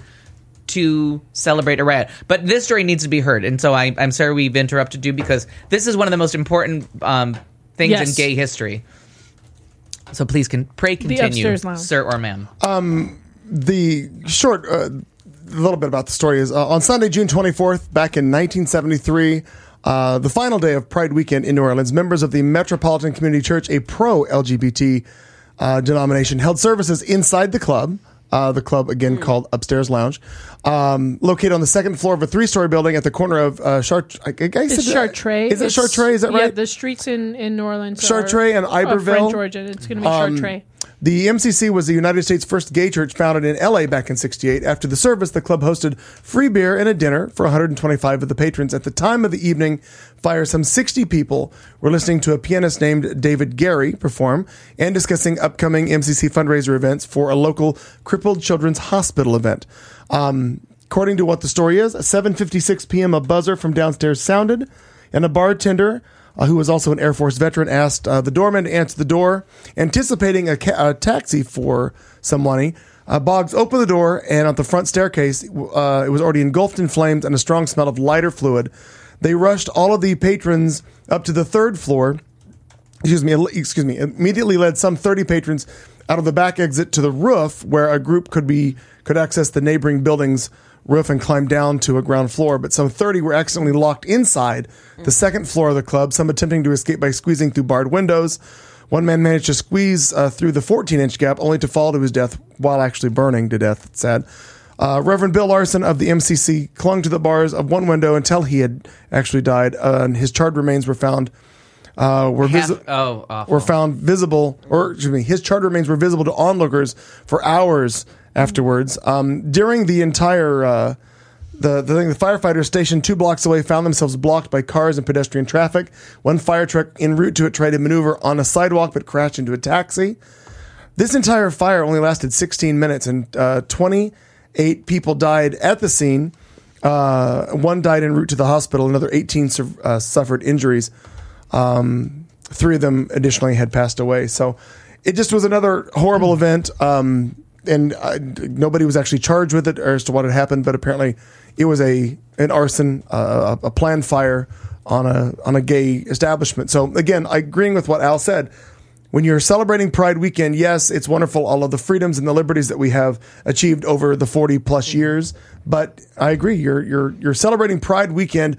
to celebrate a riot. But this story needs to be heard, and so I, I'm sorry we've interrupted you because this is one of the most important um, things Yes. in gay history. So please, can pray continue, upstairs lounge. sir or ma'am. The short, uh, little bit about the story is uh, on Sunday, June twenty-fourth, back in nineteen seventy-three, uh, the final day of Pride Weekend in New Orleans, members of the Metropolitan Community Church, a pro-L G B T uh, denomination, held services inside the club. Uh, the club, again, called Upstairs Lounge, um, located on the second floor of a three-story building at the corner of uh, Chart. I, I guess It's Chartres. Is it It's- Chartres? Is that Yeah, right? the streets in, in New Orleans Chartres are, and are Iberville. French origin. It's going to be Um, Chartres. The M C C was the United States' first gay church, founded in L A back in sixty-eight. After the service, the club hosted free beer and a dinner for one hundred twenty-five of the patrons. At the time of the evening fire, some sixty people were listening to a pianist named David Gary perform and discussing upcoming M C C fundraiser events for a local crippled children's hospital event. Um, according to what the story is, at seven fifty-six p.m., a buzzer from downstairs sounded, and a bartender, Uh, who was also an Air Force veteran, asked uh, the doorman to answer the door, anticipating a, ca- a taxi for some money. Uh, Boggs opened the door, and at the front staircase, uh, it was already engulfed in flames and a strong smell of lighter fluid. They rushed all of the patrons up to the third floor. Excuse me. Excuse me. Immediately led some thirty patrons out of the back exit to the roof, where a group could be could access the neighboring building's roof and climb down to a ground floor. But some thirty were accidentally locked inside the second floor of the club, some attempting to escape by squeezing through barred windows. One man managed to squeeze uh, through the fourteen-inch gap, only to fall to his death while actually burning to death. It's sad. Uh, Reverend Bill Larson of the M C C clung to the bars of one window until he had actually died, uh, and his charred remains were found uh, were Half- visi- oh, awful. were found visible, or excuse me, his charred remains were visible to onlookers for hours afterwards. Um, during the entire uh, the the thing, the firefighters stationed two blocks away found themselves blocked by cars and pedestrian traffic. One fire truck en route to it tried to maneuver on a sidewalk but crashed into a taxi. This entire fire only lasted sixteen minutes, and uh, twenty-eight people died at the scene. Uh, one died en route to the hospital. Another eighteen su- uh, suffered injuries. Um, three of them additionally had passed away. So it just was another horrible event. Um, and uh, nobody was actually charged with it or as to what had happened, but apparently it was a an arson, uh, a planned fire on a on a gay establishment. So again, I agreeing with what Al said. When you're celebrating Pride Weekend, yes, it's wonderful, all of the freedoms and the liberties that we have achieved over the forty plus years. But I agree, you're you're you're celebrating Pride Weekend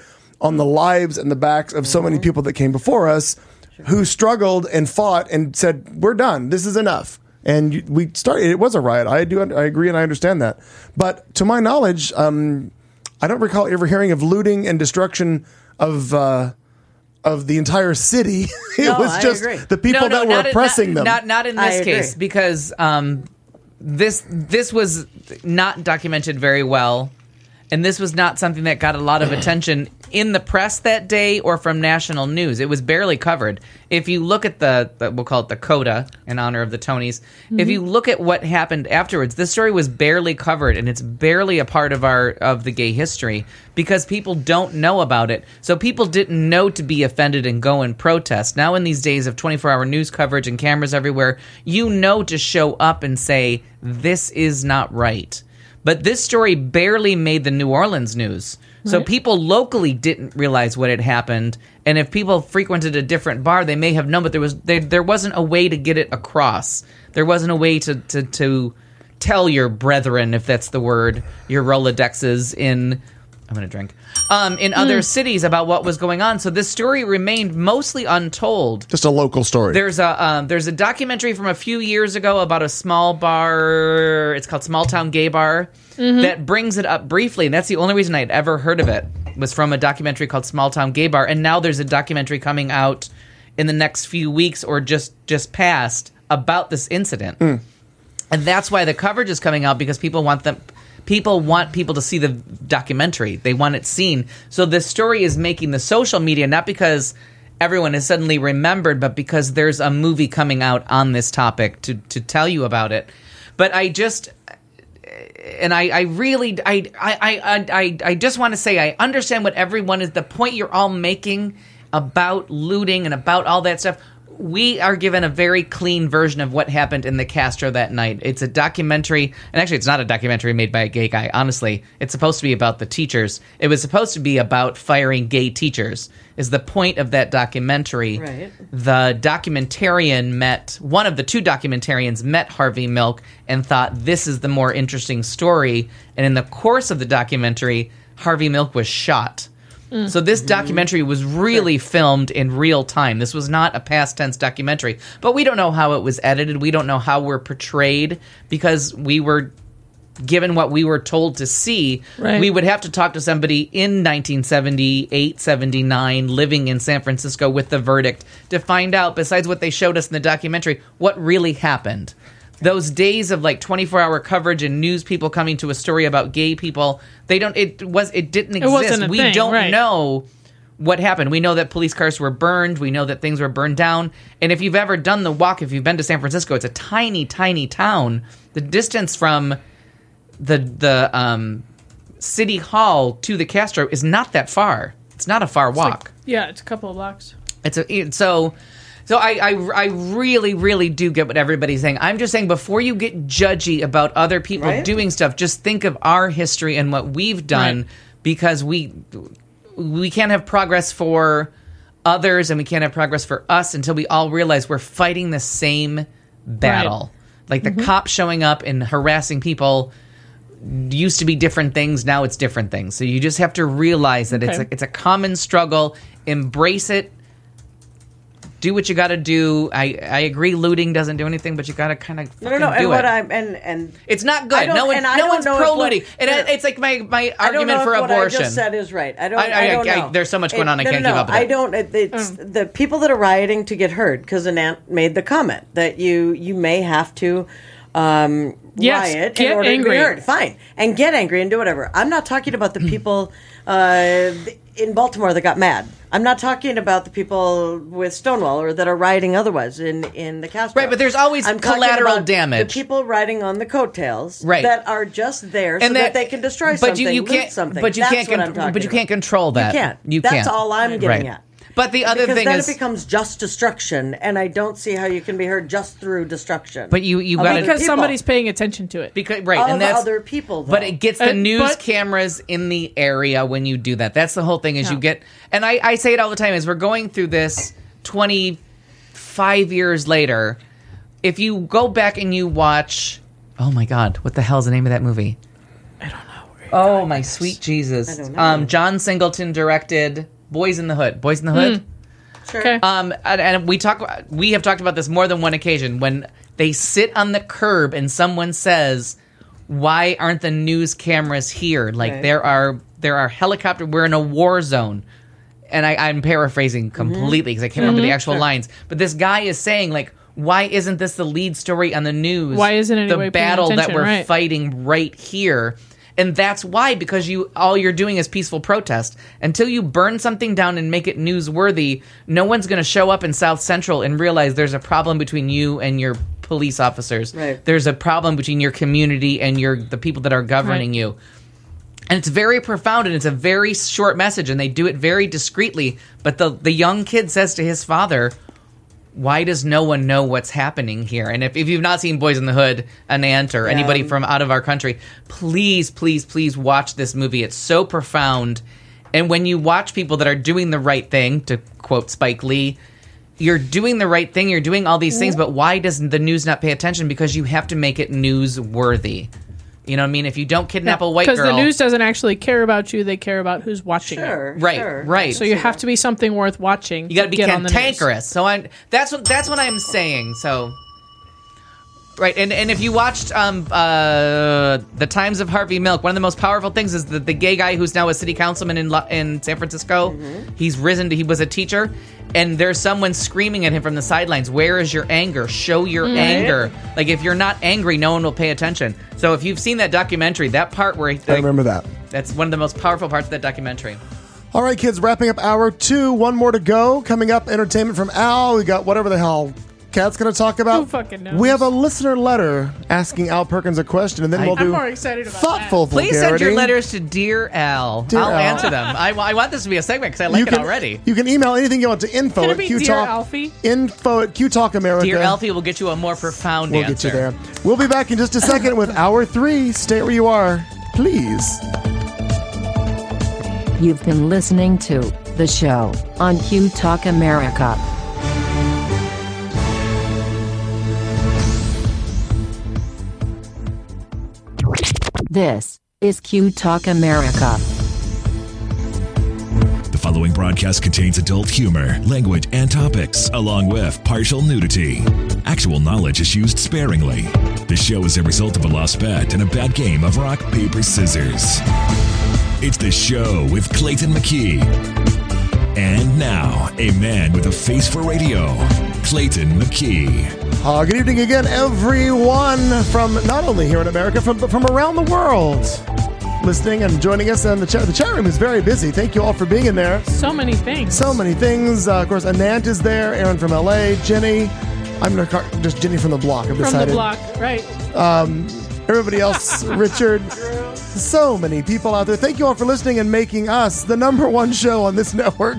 on the lives and the backs of so many people that came before us who struggled and fought and said, we're done. This is enough. And you- we started, it was a riot. I do, I agree and I understand that. But to my knowledge, um, I don't recall ever hearing of looting and destruction of, uh, of the entire city. It No, was I just agree. the people No, no, that were not in- oppressing not, them. Not not in I this agree. case because um, this this was not documented very well, and this was not something that got a lot of attention in the press that day or from national news. It was barely covered. If you look at the, the we'll call it the coda in honor of the Tonys. If you look at what happened afterwards, this story was barely covered, and it's barely a part of our of the gay history because people don't know about it. So people didn't know to be offended and go and protest. Now in these days of twenty-four hour news coverage and cameras everywhere, you know to show up and say, this is not right. But this story barely made the New Orleans news. So Right. people locally didn't realize what had happened, and if people frequented a different bar, they may have known, but there was there, there wasn't a way to get it across. There wasn't a way to, to, to tell your brethren, if that's the word, your Rolodexes in I'm going to drink um, in other cities about what was going on. So this story remained mostly untold. Just a local story. There's a um, there's a documentary from a few years ago about a small bar. It's called Small Town Gay Bar that brings it up briefly, and that's the only reason I'd ever heard of it was from a documentary called Small Town Gay Bar. And now there's a documentary coming out in the next few weeks or just just past about this incident, and that's why the coverage is coming out because people want them. People want people to see the documentary. They want it seen. So this story is making the social media, not because everyone is suddenly remembered, but because there's a movie coming out on this topic to, to tell you about it. But I just, and I, I really, I, I, I, I, I just want to say I understand what everyone is, the point you're all making about looting and about all that stuff. We are given a very clean version of what happened in the Castro that night. It's a documentary, and actually it's not a documentary made by a gay guy, honestly. It's supposed to be about the teachers. It was supposed to be about firing gay teachers, is the point of that documentary. Right. The documentarian met, one of the two documentarians met Harvey Milk and thought this is the more interesting story. And in the course of the documentary, Harvey Milk was shot. So this documentary was really filmed in real time. This was not a past tense documentary. But we don't know how it was edited. We don't know how we're portrayed because we were given what we were told to see. Right. We would have to talk to somebody in nineteen seventy-eight, seventy-nine, living in San Francisco with the verdict to find out, besides what they showed us in the documentary, what really happened. Those days of like twenty-four hour coverage and news people coming to a story about gay people, they don't. It was. It didn't exist. wasn't a we thing, don't right. know what happened. We know that police cars were burned. We know that things were burned down. And if you've ever done the walk, if you've been to San Francisco, it's a tiny, tiny town. The distance from the the um, city hall to the Castro is not that far. It's not a far walk. Yeah, it's a couple of blocks. It's a it, so. So I, I, I really, really do get what everybody's saying. I'm just saying before you get judgy about other people Right. doing stuff, just think of our history and what we've done Right. because we we can't have progress for others and we can't have progress for us until we all realize we're fighting the same battle. Like the cops showing up and harassing people used to be different things, now it's different things. So you just have to realize that it's Okay. a, it's a common struggle. Embrace it. Do what you got to do. I, I agree. Looting doesn't do anything, but you got to kind of No, no, no. do And it. what I'm and and it's not I good. don't- No one, and I no don't one's know if pro what- looting. It, yeah. It's like my, my I don't argument know for if abortion. What I just said is right. I don't. I- I, I- don't I- know. there's so much going on, I no, can't no, keep no. up with I it. don't. It, it's the people that are rioting to get heard because an aunt made the comment that you you may have to um, Yes, riot get in order angry. to be heard. Fine, and get angry and do whatever. I'm not talking about the people uh, in Baltimore that got mad. I'm not talking about the people with Stonewall or that are rioting otherwise in, in the Castro. Right, but there's always I'm talking collateral about damage. The people riding on the coattails Right. that are just there so And that, that- they can destroy but something, you, you loot can't, something. But you That's can't. what con- I'm talking but you about. can't control that. You can't. You That's can't. all I'm getting Right. at. But the other Because thing then is, it becomes just destruction, and I don't see how you can be heard just through destruction. but you you Of got other Because people. somebody's paying attention to it. because right, of and that's other people. Though. But it gets the Uh, news but- cameras in the area when you do that. That's the whole thing is you Yeah. get, and I, I say it all the time, is we're going through this twenty-five years later. If you go back and you watch, oh my God, what the hell is the name of that movie? I don't know. Oh, my sweet Jesus. I don't know. Um, John Singleton directed Boys in the Hood. Boys in the Hood? Sure. Okay. Um, and, and we talk. We have talked about this more than one occasion. When they sit on the curb and someone says, "Why aren't the news cameras here?" Like Right. there are there are helicopter. We're in a war zone, and I, I'm paraphrasing completely because I can't remember the actual lines. But this guy is saying like, "Why isn't this the lead story on the news? Why isn't the anybody paying battle that attention?" we're Right. fighting right here?" And that's why, because you all you're doing is peaceful protest. Until you burn something down and make it newsworthy, no one's going to show up in South Central and realize there's a problem between you and your police officers. Right. There's a problem between your community and your the people that are governing Right. you. And it's very profound, and it's a very short message, and they do it very discreetly. But the the young kid says to his father, "Why does no one know what's happening here?" And if, if you've not seen Boys in the Hood, Anant, or anybody from out of our country, please, please, please watch this movie. It's so profound. And when you watch people that are doing the right thing, to quote Spike Lee, you're doing the right thing, you're doing all these things, but why does the news not pay attention? Because you have to make it newsworthy. You know what I mean? If you don't kidnap a white girl... Because the news doesn't actually care about you; they care about who's watching Sure. it. Right, sure. right. So you have to be something worth watching. You got to be get on the news. cantankerous. So I'm that's what that's what I'm saying. So right, and and if you watched um uh the Times of Harvey Milk, one of the most powerful things is that the gay guy who's now a city councilman in Lo- in San Francisco, Mm-hmm. he's risen to he was a teacher, and there's someone screaming at him from the sidelines. Where is your anger? Show your anger. Like if you're not angry, no one will pay attention. So if you've seen that documentary, that part where he, I remember that. that's one of the most powerful parts of that documentary. All right, kids, wrapping up hour two. One more to go. Coming up, entertainment from Al. We got whatever the hell Kat's going to talk about. Who fucking knows? We have a listener letter asking Al Perkins a question, and then I- we'll I'm do more excited about thoughtful Please send vulgarity. your letters to Dear Al. Dear I'll Al. answer them. I, I want this to be a segment because I like You it can, already. You can email anything you want to info Can it at be Q Dear Talk. Alfie? Info at Q Talk America. Dear Alfie will get you a more profound We'll answer. get you there. We'll be back in just a second with hour three. Stay where you are, please. You've been listening to The Show on Q Talk America. This is Q Talk America. The following broadcast contains adult humor, language, and topics, along with partial nudity. Actual knowledge is used sparingly. The show is a result of a lost bet and a bad game of rock, paper, scissors. It's The Show with Clayton McKee. And now, a man with a face for radio, Clayton McKee. Uh, good evening again, everyone from not only here in America, from, but from around the world. Listening and joining us in the chat. The chat room is very busy. Thank you all for being in there. So many things. So many things. Uh, of course, Anant is there. Aaron from L A. Jenny. I'm gonna call just Jenny from the block. I've from decided. the block, right? Everybody else, Richard. So many people out there. Thank you all for listening and making us the number one show on this network.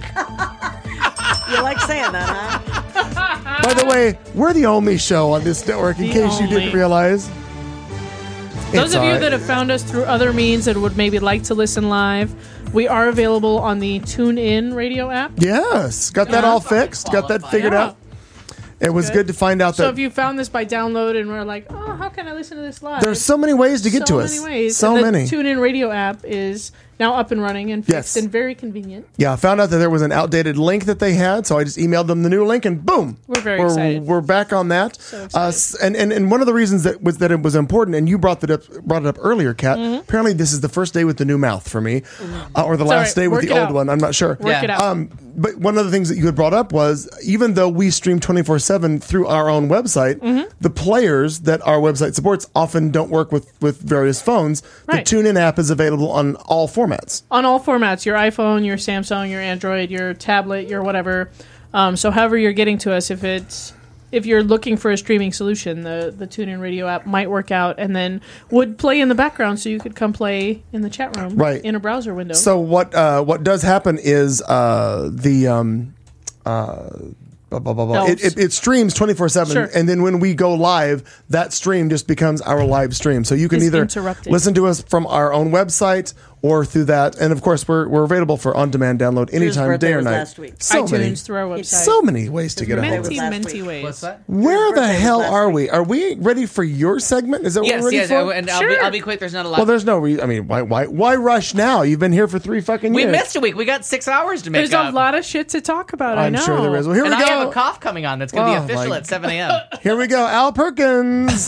You like saying that, huh? By the way, we're the only show on this network, in The case you only. didn't realize. Those It's of all you right. that have found us through other means and would maybe like to listen live, we are available on the TuneIn radio app. Yes, got that Yeah. all fixed. Got that figured Yeah. out. It was Good. good to find out So that if you found this by download and were like, oh, how can I listen to this live? there's so many ways to get so to us. many ways. So and the many. TuneIn radio app is now up and running and fixed Yes. and very convenient. Yeah, I found out that there was an outdated link that they had, so I just emailed them the new link, and boom, We're very we're, excited. We're back on that. So excited. Uh, s- and, and and one of the reasons that was that it was important, and you brought that up brought it up earlier, Kat. Mm-hmm. Apparently, this is the first day with the new mouth for me, uh, or the It's all last right. day with Work the it old out. one. I'm not sure. Work Yeah. it out. Um, but one of the things that you had brought up was even though we stream twenty-four seven through our own website, Mm-hmm. the players that our website supports often don't work with, with various phones. Right. The TuneIn app is available on all formats. On all formats, your iPhone, your Samsung, your Android, your tablet, your whatever. Um, so however you're getting to us, if it's if you're looking for a streaming solution, the the TuneIn radio app might work out, and then would play in the background, so you could come play in the chat room, Right. in a browser window. So what uh, what does happen is uh, the um, uh, blah, blah, blah, blah. It, Helps. it, it streams twenty-four seven, Sure. and then when we go live, that stream just becomes our live stream. So you can Is either interrupted. listen to us from our own website, or through that. And of course, we're we're available for on-demand download anytime, birthday day or was night. last week. So iTunes many, through our website. so many ways to get a hold of Minty, us. last minty week. ways. What's that? Where the birthday was hell last are week. we? Are we ready for your segment? Is that what Yes, we're ready yes, for? and I'll, be, Sure. I'll be quick. There's not a lot. Well, there's no re- I mean, why, why, why rush now? You've been here for three fucking we years. missed a week. We got six hours to make There's up. a lot of shit to talk about. I I'm know. sure there is. Well, here and we I go. have a cough coming on that's going to Oh, be official my at seven a.m. Here we go. Al Perkins.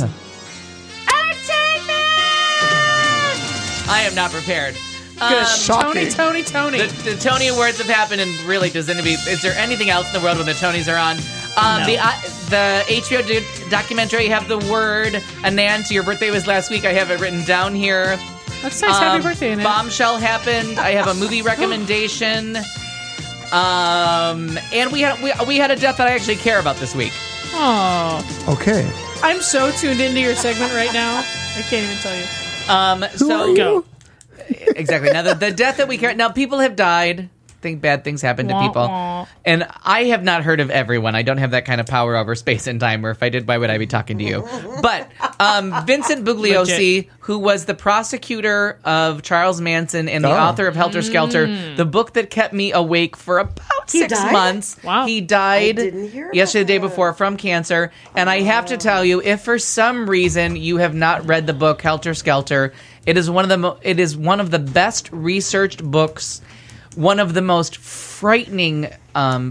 I am not prepared. Good. Um, Shocking. Tony, Tony, Tony. The, the Tony Awards have happened, and really, does anybody? Is there anything else in the world when the Tonys are on? Um, No. The uh, the H B O do- documentary. Have the word Anand. Your birthday was last week. I have it written down here. That's nice. Happy Um, birthday, Annette. Bombshell happened. I have a movie recommendation. Um, and we had we, we had a death that I actually care about this week. Oh, Okay. I'm so tuned into your segment right now. I can't even tell you. Um, Who so are you? Go. exactly. Now the, the death that we care. Now people have died. I think bad things happen to Wah, people, wah. and I have not heard of everyone. I don't have that kind of power over space and time. Or if I did, why would I be talking to you? But um, Vincent Bugliosi, Legit. who was the prosecutor of Charles Manson and the Oh. author of Helter Skelter, the book that kept me awake for about He six died? months. Wow. He died I didn't hear about yesterday, the day that. before, from cancer. And I have to tell you, if for some reason you have not read the book Helter Skelter, it is one of the mo- it is one of the best researched books, one of the most frightening um,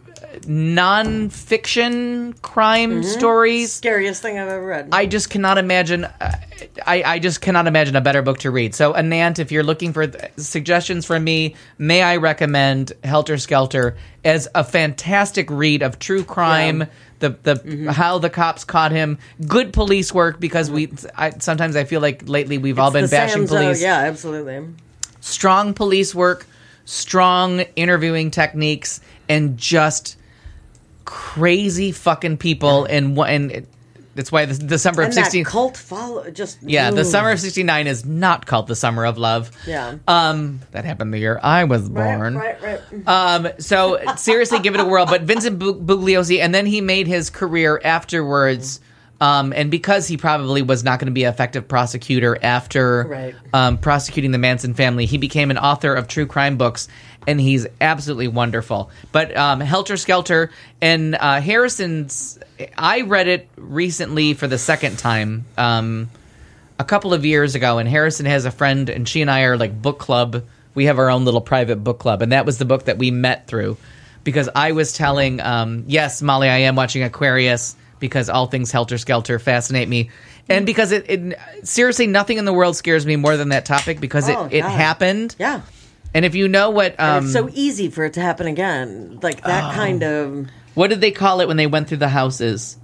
non-fiction crime stories. Scariest thing I've ever read. I just cannot imagine. Uh, I, I just cannot imagine a better book to read. So, Anant, if you're looking for th- suggestions from me, may I recommend Helter Skelter as a fantastic read of true crime. Yeah. The the how the cops caught him. Good police work, because we I, sometimes I feel like lately we've all been It's the bashing Sam's, uh, police. yeah, absolutely. Strong police work, strong interviewing techniques, and just crazy fucking people. And wha- and it, that's why the, the summer of And sixteen. that cult follow just Yeah, the ooh. summer of sixty-nine is not called the summer of love. Yeah. Um, that happened the year I was Right, born. right, right. Um, so seriously, give it a whirl. But Vincent Bu- Bugliosi, and then he made his career afterwards. Um, and because he probably was not going to be an effective prosecutor after Right. um, prosecuting the Manson family, he became an author of true crime books, and he's absolutely wonderful. But um, Helter Skelter, and uh, Harrison's, I read it recently for the second time. Um, a couple of years ago, and Harrison has a friend, and she and I are like book club. We have our own little private book club, and that was the book that we met through, because I was telling, um, yes, Molly, I am watching Aquarius, because all things Helter Skelter fascinate me, and because it, it seriously, nothing in the world scares me more than that topic, because Oh, it, it God. happened. Yeah. And if you know what, And um, it's so easy for it to happen again. Like that kind of what did they call it when they went through the houses?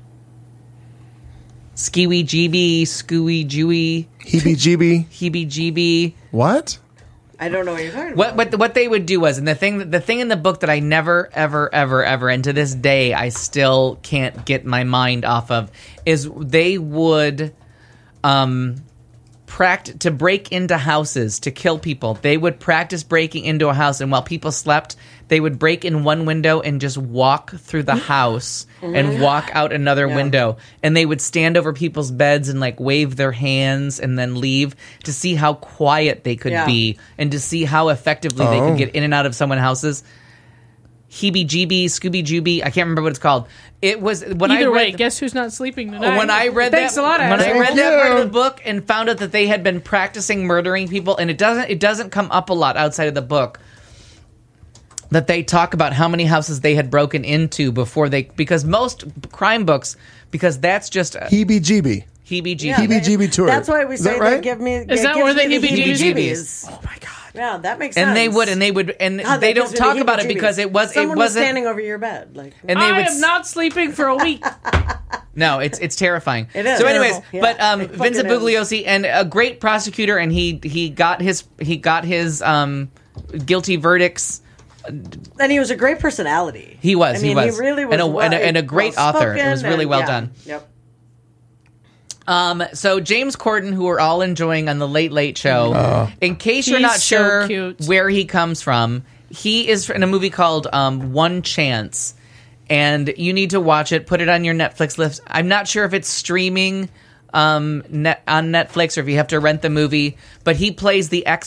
Skewy jeeby, scooey jewy, Heebie-jeebie. heebie jeeby. What? I don't know what you're talking What about. what what they would do was, and the thing the thing in the book that I never ever ever ever, and to this day I still can't get my mind off of, is they would um pract to break into houses to kill people. They would practice breaking into a house, and while people slept, they would break in one window and just walk through the house and walk out another Yeah. window, and they would stand over people's beds and like wave their hands and then leave to see how quiet they could Yeah. be and to see how effectively they Oh. could get in and out of someone's houses. Heebie-jeebie, Scooby-Jooby, I can't remember what it's called. It was when I Either read way, guess who's not sleeping tonight? when I read Thanks that, a lot, when I Adam. read Thank that part you. of the book and found out that they had been practicing murdering people, and it doesn't it doesn't come up a lot outside of the book, that they talk about how many houses they had broken into before they, because most crime books, because that's just a Heebie-jeebie. heebie-jeebie. Yeah, Heebie-jeebie tour. That's why we Is say that they right? give me. Is that where the heebie-jeebies? Oh my god! Yeah, that makes And sense. they would, and they would, and God, they that don't gives me the talk about it heebie-jeebies. because it was, Someone it was wasn't, standing over your bed, like. and they I would am not sleeping for a week. No, it's it's terrifying. It is. So, anyways, Terrible. Yeah, but um, it fucking Vincent is. Bugliosi, and a great prosecutor, and he he got his he got his um guilty verdicts. And he was a great personality. He was, I he mean, was. he really was, And a- well- and a- and a great author. It was well-spoken really and- well yeah. done. Yep. Um, so James Corden, who we're all enjoying on the Late Late Show, in case you're He's not so sure cute. where he comes from, he is in a movie called um, One Chance, and you need to watch it. Put it on your Netflix list. I'm not sure if it's streaming um, net, on Netflix or if you have to rent the movie, but he plays the ex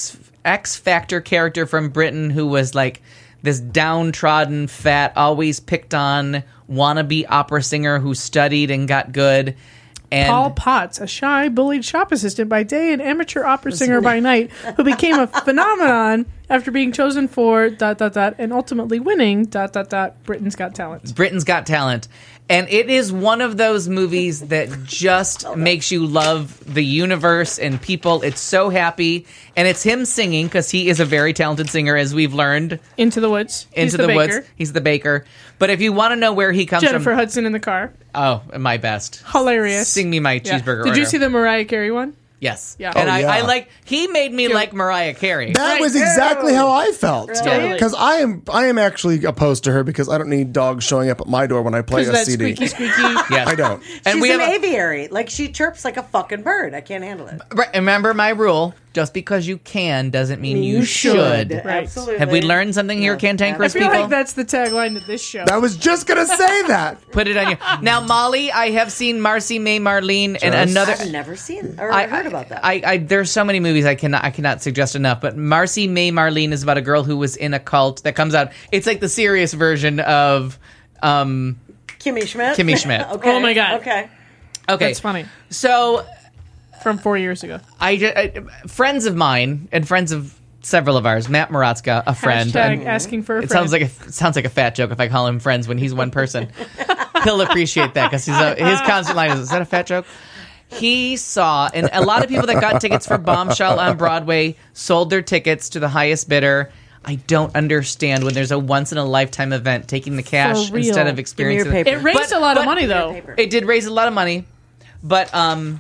X Factor character from Britain who was like this downtrodden, fat, always picked on wannabe opera singer who studied and got good. And Paul Potts, a shy, bullied shop assistant by day and amateur opera singer by night, who became a phenomenon after being chosen for dot dot dot and ultimately winning dot dot dot Britain's Got Talent. Britain's Got Talent. And it is one of those movies that just makes you love the universe and people. It's so happy. And it's him singing, because he is a very talented singer, as we've learned. Into the Woods. Into He's the, the Woods. baker. He's the baker. But if you want to know where he comes Jennifer from... Hudson in the car. Oh, my best. Hilarious. Sing me my Yeah. cheeseburger Did order. you see the Mariah Carey one? Yes. Yeah. And Oh, I, yeah. I like... He made me like Mariah Carey. That Right. was exactly how I felt. Totally. Because I am I am actually opposed to her because I don't need dogs showing up at my door when I play Because a that C D. squeaky, squeaky. Yes. I don't. And She's we an have a, aviary. Like, she chirps like a fucking bird. I can't handle it. Right, remember my rule. Just because you can doesn't mean you, should. Right. Absolutely. Have we learned something here, cantankerous I feel people? like that's the tagline to this show. I was just gonna say that. Put it on you. Now, Molly, I have seen Marcy May Marlene and Just- another... I've never seen or I heard about that. I, I there's so many movies I cannot I cannot suggest enough. But Marcy May Marlene is about a girl who was in a cult that comes out. It's like the serious version of um Kimmy Schmidt. Kimmy Schmidt. Okay. Oh my God. Okay. okay. That's funny. So From four years ago. I, ju- I friends of mine and friends of several of ours, Matt Moratzka, a friend. Hashtag and asking for a it friend. sounds like a it sounds like a fat joke if I call him friends when he's one person. He'll appreciate that because he's a, his constant line is, "Is that a fat joke?" He saw, and a lot of people that got tickets for Bombshell on Broadway sold their tickets to the highest bidder. I don't understand when there's a once in a lifetime event taking the cash real. instead of Give me experiencing your it. paper. It raised But- a lot of but- money, though. Paper. It did raise a lot of money, but um,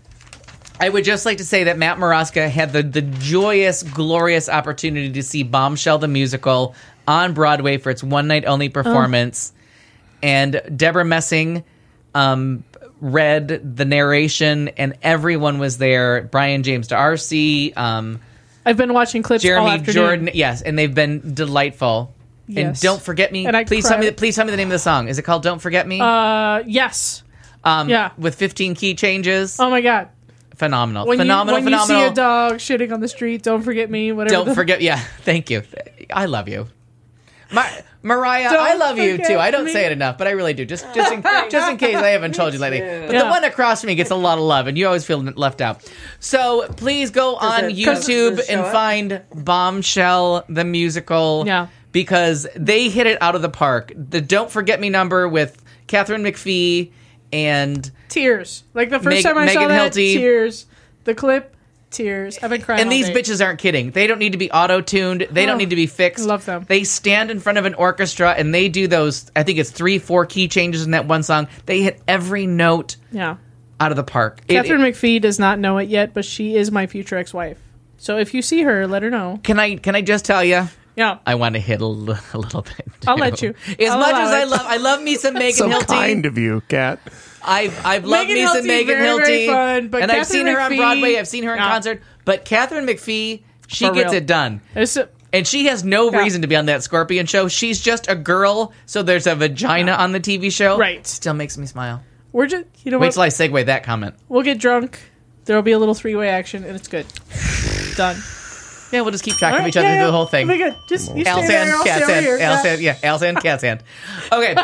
I would just like to say that Matt Moraska had the, the joyous, glorious opportunity to see Bombshell the musical on Broadway for its one night only performance, and Deborah Messing um, read the narration, and everyone was there. Brian James D'Arcy, um, I've been watching clips all Jeremy afternoon. Jordan, yes, and they've been delightful. And Yes. Don't Forget Me. And I please tell me. cried. Please tell me the name of the song. Is it called "Don't Forget Me"? Uh, yes. um, yeah. With fifteen key changes. Oh my God. Phenomenal. When phenomenal. you when phenomenal. you see a dog shitting on the street, don't forget me. Whatever. Don't the- forget. Yeah. Thank you. I love you. Mar- Mariah, Don't I love you forget too. I don't me. say it enough, but I really do. Just, just, in, just in case I haven't told you lately. But the Yeah. one across from me gets a lot of love, and you always feel left out. So please go on it- does it YouTube show and up? find Bombshell the musical. Yeah. Because they hit it out of the park. The Don't Forget Me number with Catherine McPhee and Tears. Like the first Meg- time I saw Megan that, Hilty. tears. The clip, tears. I've been crying. And all these day. bitches aren't kidding. They don't need to be auto-tuned. They Oh, don't need to be fixed. I love them. They stand in front of an orchestra and they do those, I think it's three, four key changes in that one song. They hit every note Yeah. out of the park. It- Catherine it- McPhee does not know it yet, but she is my future ex-wife. So if you see her, let her know. can I can I just tell you? Yeah. I want to hit a, l- a little bit. I'll too. let you. As I'll much allow as I it. love, I love me some Megan So Hilty. kind of you, Kat. I've I've loved Megan me some Hilty, Megan very, Hilty, very fun, but and I've Catherine seen her on McPhee- Broadway. I've seen her in Yeah. concert. But Catherine McPhee, she For gets real. it done. It's a- And she has no Yeah. reason to be on that Scorpion show. She's just a girl, so there's a vagina on the T V show. Right. Still makes me smile. we're just, you know Wait what? till I segue that comment. We'll get drunk. There'll be a little three-way action, and it's good. Done. Yeah, we'll just keep track All of right, each other yeah, through yeah. the whole thing. It'll be good. Just you Al's stay there, hand, I'll cat's stay over hand, here. Al's Yeah. hand, yeah, Al's hand, cat's hand. Okay.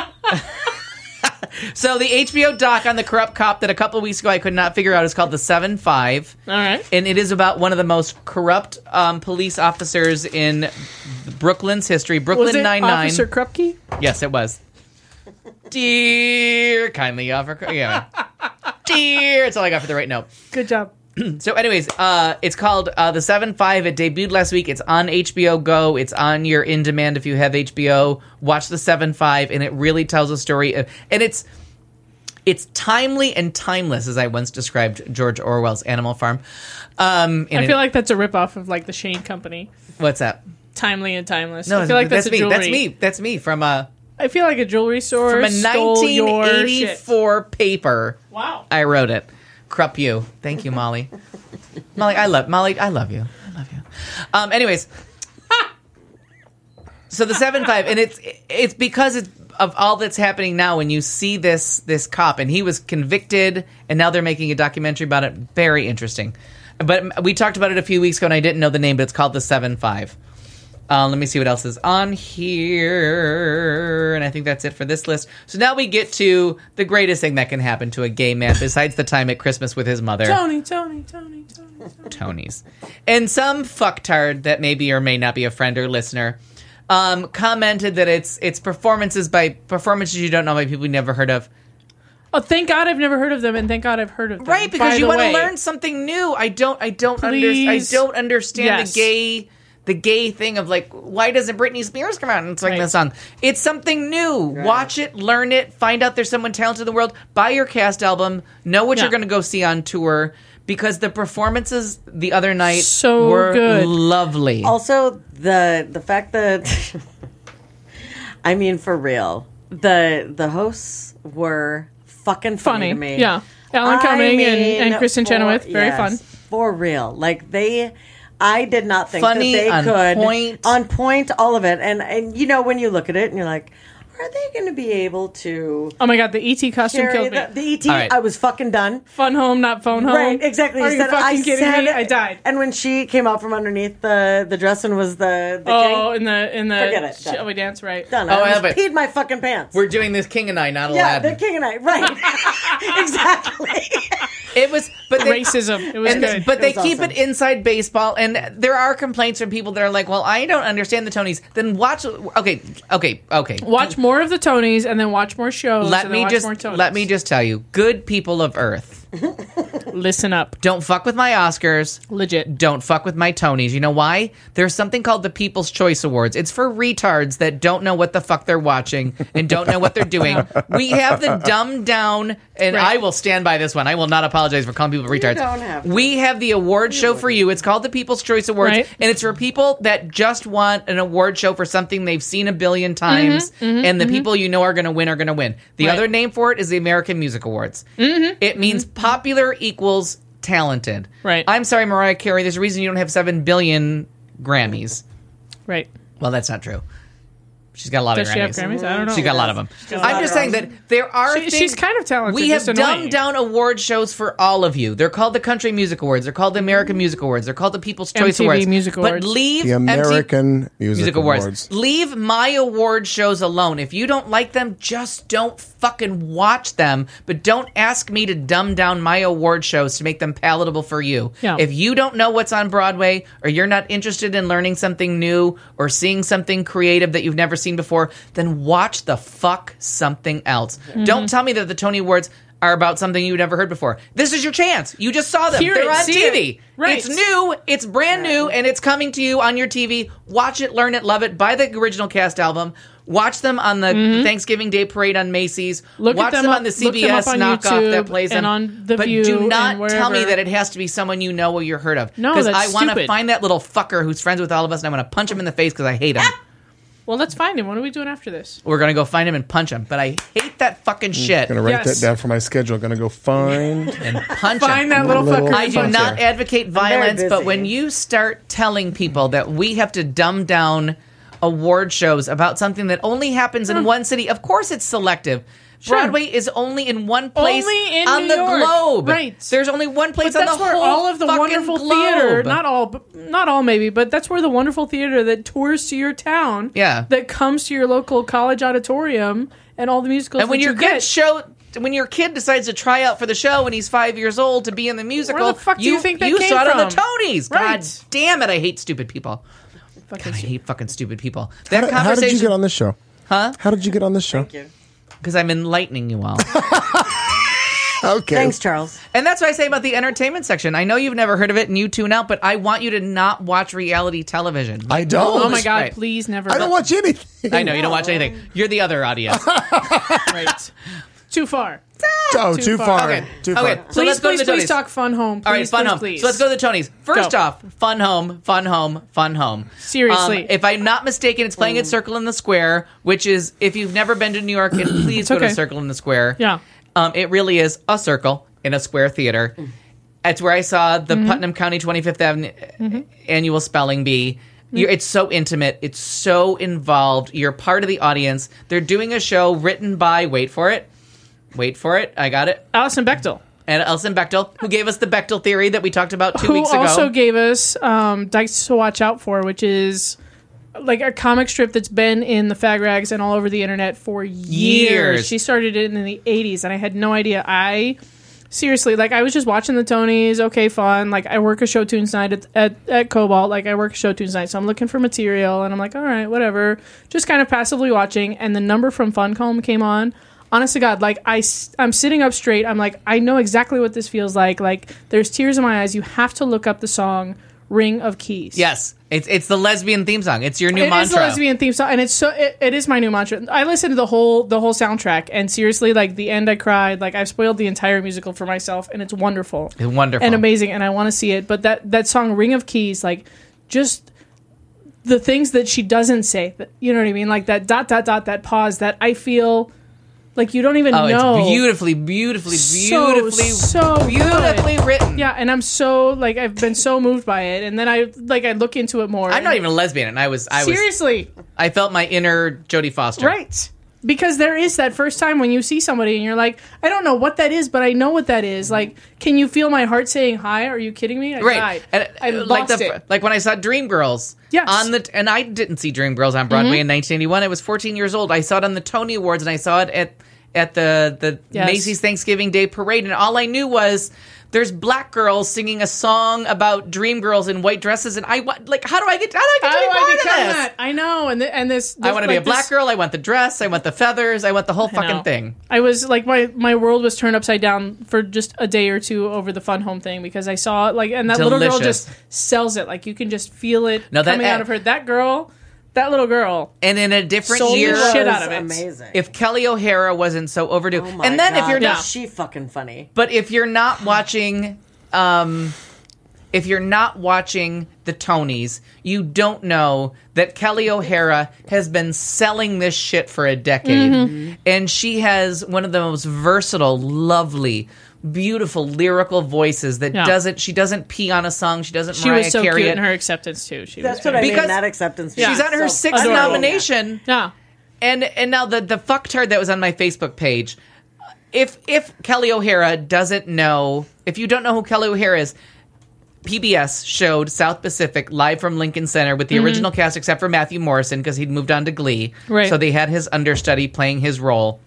So the H B O doc on the corrupt cop that a couple of weeks ago I could not figure out is called The seven five. All right. And it is about one of the most corrupt um, police officers in Brooklyn's history. Was Brooklyn it Nine-Nine. Officer Krupke? Yes, it was. Dear, kindly offer. Yeah. Dear. That's all I got for the right note. Good job. So, anyways, uh, it's called uh, The seven five. It debuted last week. It's on H B O Go. It's on your in demand if you have H B O. Watch The seven five, and it really tells a story. Of, and it's it's timely and timeless, as I once described George Orwell's Animal Farm. Um, and I feel it- like that's a ripoff of like the Shane Company. what's that? Timely and timeless. No, I feel like that's, that's a me. jewelry. That's me. That's me from a I feel like a jewelry store from a stole your shit. nineteen eighty-four paper. Wow. I wrote it. Krupp you. Thank you, Molly. Molly, I love Molly. I love you. I love you. Um. Anyways, so the seven five, and it's it's because it's of all that's happening now, when you see this this cop, and he was convicted, and now they're making a documentary about it. Very interesting. But we talked about it a few weeks ago, and I didn't know the name, but it's called The seven five. Uh, let me see what else is on here. And I think that's it for this list. So now we get to the greatest thing that can happen to a gay man, besides the time at Christmas with his mother. Tony, Tony, Tony, Tony. Tony's. And some fucktard that maybe or may not be a friend or listener um, commented that it's it's performances by performances you don't know by people you never heard of. Oh, thank God I've never heard of them, and thank God I've heard of them. Right, because By you the want to way, learn something new. I don't. I don't. Under, I Please. don't understand Yes. the gay. The gay thing of like, why doesn't Britney Spears come out and sing Right. this song? It's something new. Watch it, learn it, find out there's someone talented in the world. Buy your cast album. Know what Yeah. you're going to go see on tour, because the performances the other night So were good. lovely. Also, the the fact that I mean, for real, the the hosts were fucking funny, Funny, to me. yeah. Alan I Cumming and- mean, and Kristen for- Chenoweth, very yes, fun. for real. Like they, I did not think Funny, that they on could point. on point, all of it. And and you know, when you look at it and you're like, are they going to be able to Oh my God, the E T costume carry killed me. the, the E T? All right. I was fucking done. Fun home, not phone home. Right, exactly. Are He you said, fucking I kidding said, me? I died. And when she came out from underneath the, the dress and was the, the Oh, king, in the in the Forget it, done. shall we dance right? done. Oh, I yeah, almost but- peed my fucking pants. We're doing this King and I, not yeah, Aladdin. the king and I. Right. Exactly. It was, but they, Racism. It was and good. but they was keep awesome. it inside baseball, and there are complaints from people that are like, "Well, I don't understand the Tonys." Then watch. Okay, okay, okay. Watch more of the Tonys and then watch more shows. Let and then me watch just more Tonys. let me just tell you, good people of Earth, listen up. don't fuck with my Oscars. Legit. Don't fuck with my Tonys. You know why? There's something called the People's Choice Awards. It's for retards that don't know what the fuck they're watching and don't know what they're doing. We have the dumbed down, and Right. I will stand by this one. I will not apologize for calling people retards. don't have to. We have the award show for you. It's called the People's Choice Awards, Right. and it's for people that just want an award show for something they've seen a billion times, and the people you know are going to win are going to win. The Right. other name for it is the American Music Awards. It means popular equals talented. Right. I'm sorry, Mariah Carey. There's a reason you don't have seven billion Grammys. Right. Well, that's not true. She's got a lot Does of she Grammys. have Grammys? I don't know. She's got a lot of them. got a I'm lot just of saying them. that there are She- things. she's kind of talented, We have just annoying. dumbed down award shows for all of you. They're called the Country Music Awards. They're called the American Music Awards. They're called the People's Choice M T V Awards. Music But Awards. leave The M T V American Music, Music Awards. Awards. Leave my award shows alone. If you don't like them, just don't fucking watch them. But don't ask me to dumb down my award shows to make them palatable for you. Yeah. If you don't know what's on Broadway, or you're not interested in learning something new or seeing something creative that you've never seen before, then watch the fuck something else. Mm-hmm. Don't tell me that the Tony Awards are about something you've never heard before. This is your chance. You just saw them. Hear They're it, on see T V. it. Right. It's new. It's brand new, and it's coming to you on your T V. Watch it, learn it, love it. Buy the original cast album. Watch them on the Thanksgiving Day Parade on Macy's. Mm-hmm. Look at Watch them them up- on the look them C B S up on knockoff YouTube that plays and them. on The but View do and not tell me wherever. that it has to be someone you know or you're heard of. No, Because that's I want to stupid. find that little fucker who's friends with all of us, and I want to punch him in the face because I hate him. Well, let's find him. What are we doing after this? We're going to go find him and punch him. But I hate that fucking shit. Gonna write Yes. that down for my schedule. Gonna go find. And punch Find him. that little Little- fucker. I and do punch not him. advocate very violence, but busy. when you start telling people that we have to dumb down award shows about something that only happens in one city, of course it's selective. Sure. Broadway is only in one place Only in on New the York. globe. Right. There's only one place But on that's the where whole all of the fucking wonderful globe. theater, not all, but not all maybe, but that's where the wonderful theater that tours to your town, Yeah. that comes to your local college auditorium, and all the musicals. And when that your you kid get. show, when your kid decides to try out for the show when he's five years old to be in the musical, Where the fuck do you think that you came saw it on the from? Tonys. Right. God damn it! I hate stupid people. Fucking God, I stupid. hate fucking stupid people. How That did, how did conversation, you get on this show? huh? How did you get on this show? Thank you. Because I'm enlightening you all. Okay. Thanks, Charles. And that's what I say about the entertainment section. I know you've never heard of it and you tune out, but I want you to not watch reality television. I don't. Oh my God! Right. Please never. I don't watch anything. I know, you don't watch anything. You're the other audience. Right. Too far. Oh, Too too far. far. Okay. Too Okay. far. So Please, let's go to please, the please Tonys. talk Fun Home. Please, All right, Fun please, Home. please. So let's go to the Tonys. First Go. off, Fun Home, Fun Home, Fun Home. Seriously. Um, if I'm not mistaken, it's playing at Circle in the Square, which is, if you've never been to New York, and please go to okay. Circle in the Square. Yeah. Um, it really is a circle in a square theater. That's where I saw the Mm-hmm. Putnam County twenty-fifth Avenue annual spelling bee. You're, it's so intimate. It's so involved. You're part of the audience. They're doing a show written by, wait for it, wait for it, I got it, Alison Bechdel. And Alison Bechdel, who gave us the Bechdel theory that we talked about two who weeks ago. Who also gave us um, Dykes to Watch Out For, which is like a comic strip that's been in the fag rags and all over the internet for years. Years. She started it in the eighties, and I had no idea. I... Seriously, like, I was just watching the Tonys, okay, fun. Like, I work a show tunes night at, at, at Cobalt. Like, I work a show tunes night, so I'm looking for material, and I'm like, all right, whatever. Just kind of passively watching, and the number from Funcom came on. Honest to God, like, I, I'm sitting up straight. I'm like, I know exactly what this feels like. Like, there's tears in my eyes. You have to look up the song Ring of Keys. Yes. It's it's the lesbian theme song. It's your new It mantra. is the lesbian theme song, and it's so it, it is my new mantra. I listened to the whole the whole soundtrack, and seriously, like the end, I cried. Like I've spoiled the entire musical for myself, and it's wonderful, It's wonderful. and amazing, and I want to see it. But that that song, Ring of Keys, like just the things that she doesn't say, that, you know what I mean? Like that dot dot dot, that pause, that I feel like you don't even Oh, know. it's beautifully, beautifully, So, beautifully, so beautifully good. written. Yeah, and I'm so like I've been so moved by it, and then I like I look into it more. I'm not even a lesbian, and I was, I was, seriously. I felt my inner Jodie Foster. Right. Because there is that first time when you see somebody and you're like, I don't know what that is, but I know what that is. Like, can you feel my heart saying hi? Are you kidding me? I Right, died. and I uh, lost like the it. like when I saw Dreamgirls. Yes. On the and I didn't see Dreamgirls on Broadway Mhm. in nineteen eighty-one. I was fourteen years old. I saw it on the Tony Awards, and I saw it at at the the Yes. Macy's Thanksgiving Day Parade, and all I knew was there's black girls singing a song about dream girls in white dresses, and I wa- like how do I get how do I get How to be do I part of become this? that? I know, and th- and this, I this- want to be like a black this- girl. I want the dress. I want the feathers. I want the whole I know. fucking thing. I was like my my world was turned upside down for just a day or two over the Fun Home thing because I saw it like and that little girl Delicious. just sells it like you can just feel it No, that- coming out of her. That girl, that little girl, And in a different sold year, the shit was out of it. amazing. if Kelly O'Hara wasn't so overdue, Oh my and then God, if you're not, is she fucking funny. but if you're not watching, um, if you're not watching the Tonys, you don't know that Kelly O'Hara has been selling this shit for a decade, Mm-hmm. and she has one of the most versatile, lovely, beautiful lyrical voices that Yeah. doesn't she doesn't pee on a song, she doesn't She Mariah was so Carey cute it. in her acceptance too. She That's was what I very- mean. Because That acceptance. she's is on her so sixth adorable. nomination. yeah. And and now the the fucktard that was on my Facebook page. If if Kelly O'Hara doesn't know, if you don't know who Kelly O'Hara is, P B S showed South Pacific live from Lincoln Center with the Mm-hmm. original cast, except for Matthew Morrison because he'd moved on to Glee. Right. So they had his understudy playing his role.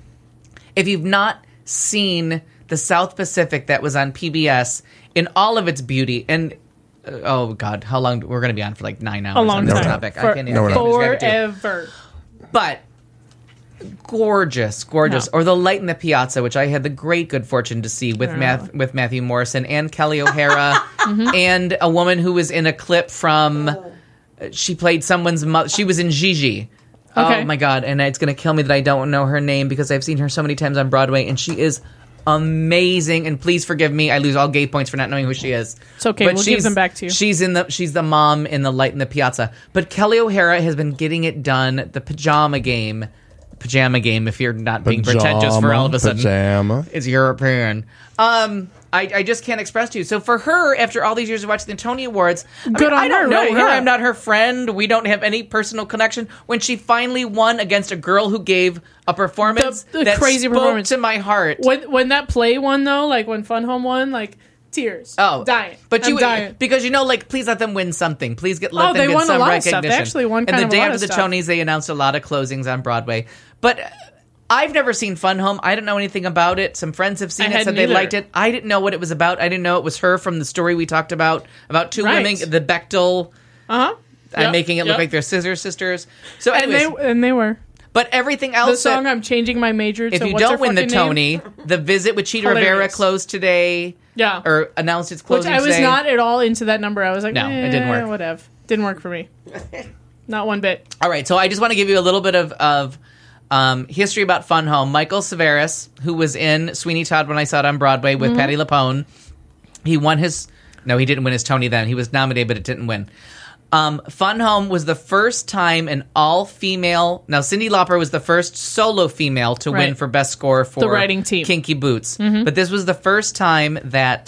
If you've not seen the South Pacific that was on P B S in all of its beauty, and uh, oh god, how long we're going to be on for like nine hours A long on this time. topic? For- I can't even. No, we're I not. can't even describe it to you. Forever. But gorgeous, gorgeous. Yeah. Or The Light in the Piazza, which I had the great good fortune to see with Math- with Matthew Morrison and Kelly O'Hara, and a woman who was in a clip from. She played someone's mother. She was in Gigi. Okay. Oh my god! And it's gonna kill me that I don't know her name because I've seen her so many times on Broadway, and she is amazing. And please forgive me, I lose all gay points for not knowing who she is. It's okay, we'll give she's- them back to you. She's in the she's the mom in The Light in the Piazza. But Kelly O'Hara has been getting it done. The Pajama Game, Pajama Game. If you're not being pretentious for all of a sudden, Pajama. it's European. Um, I, I just can't express to you. So for her, after all these years of watching the Tony Awards, I Good mean, on I don't her, know right, her. yeah. I'm not her friend. We don't have any personal connection. When she finally won against a girl who gave a performance The- the that crazy spoke performance. to my heart. When when that play won though, like when Fun Home won, like tears. Oh, dying. But I'm you dying. because you know, like, please let them win something. Please get let Oh, them they get won a some lot of stuff. They recognition. actually won And kind the of a day lot after of the stuff. Tonys, they announced a lot of closings on Broadway. But uh, I've never seen Fun Home. I don't know anything about it. Some friends have seen I it, said hadn't they either. liked it. I didn't know what it was about. I didn't know it was her from the story we talked about about two Right. women, the Bechdel. Uh huh. I'm making it look like they're scissor sisters. So, And anyways, they and they were but everything the else. song. that, I'm changing my major. To if you what's her don't win the fucking name? Tony, The Visit with Cheetah Rivera Hilarious. closed today. Yeah. Or announced its Which closing I was today. not at all into that number. I was like, No, eh, it didn't work. Whatever. Didn't work for me. Not one bit. All right, so I just want to give you a little bit of, of um, history about Fun Home. Michael Severus, who was in Sweeney Todd when I saw it on Broadway with Mm-hmm. Patti LuPone, he won his... No, he didn't win his Tony then. He was nominated, but it didn't win. Um, Fun Home was the first time an all-female... Now, Cyndi Lauper was the first solo female to win Right. for Best Score for The writing team. Kinky Boots. But this was the first time that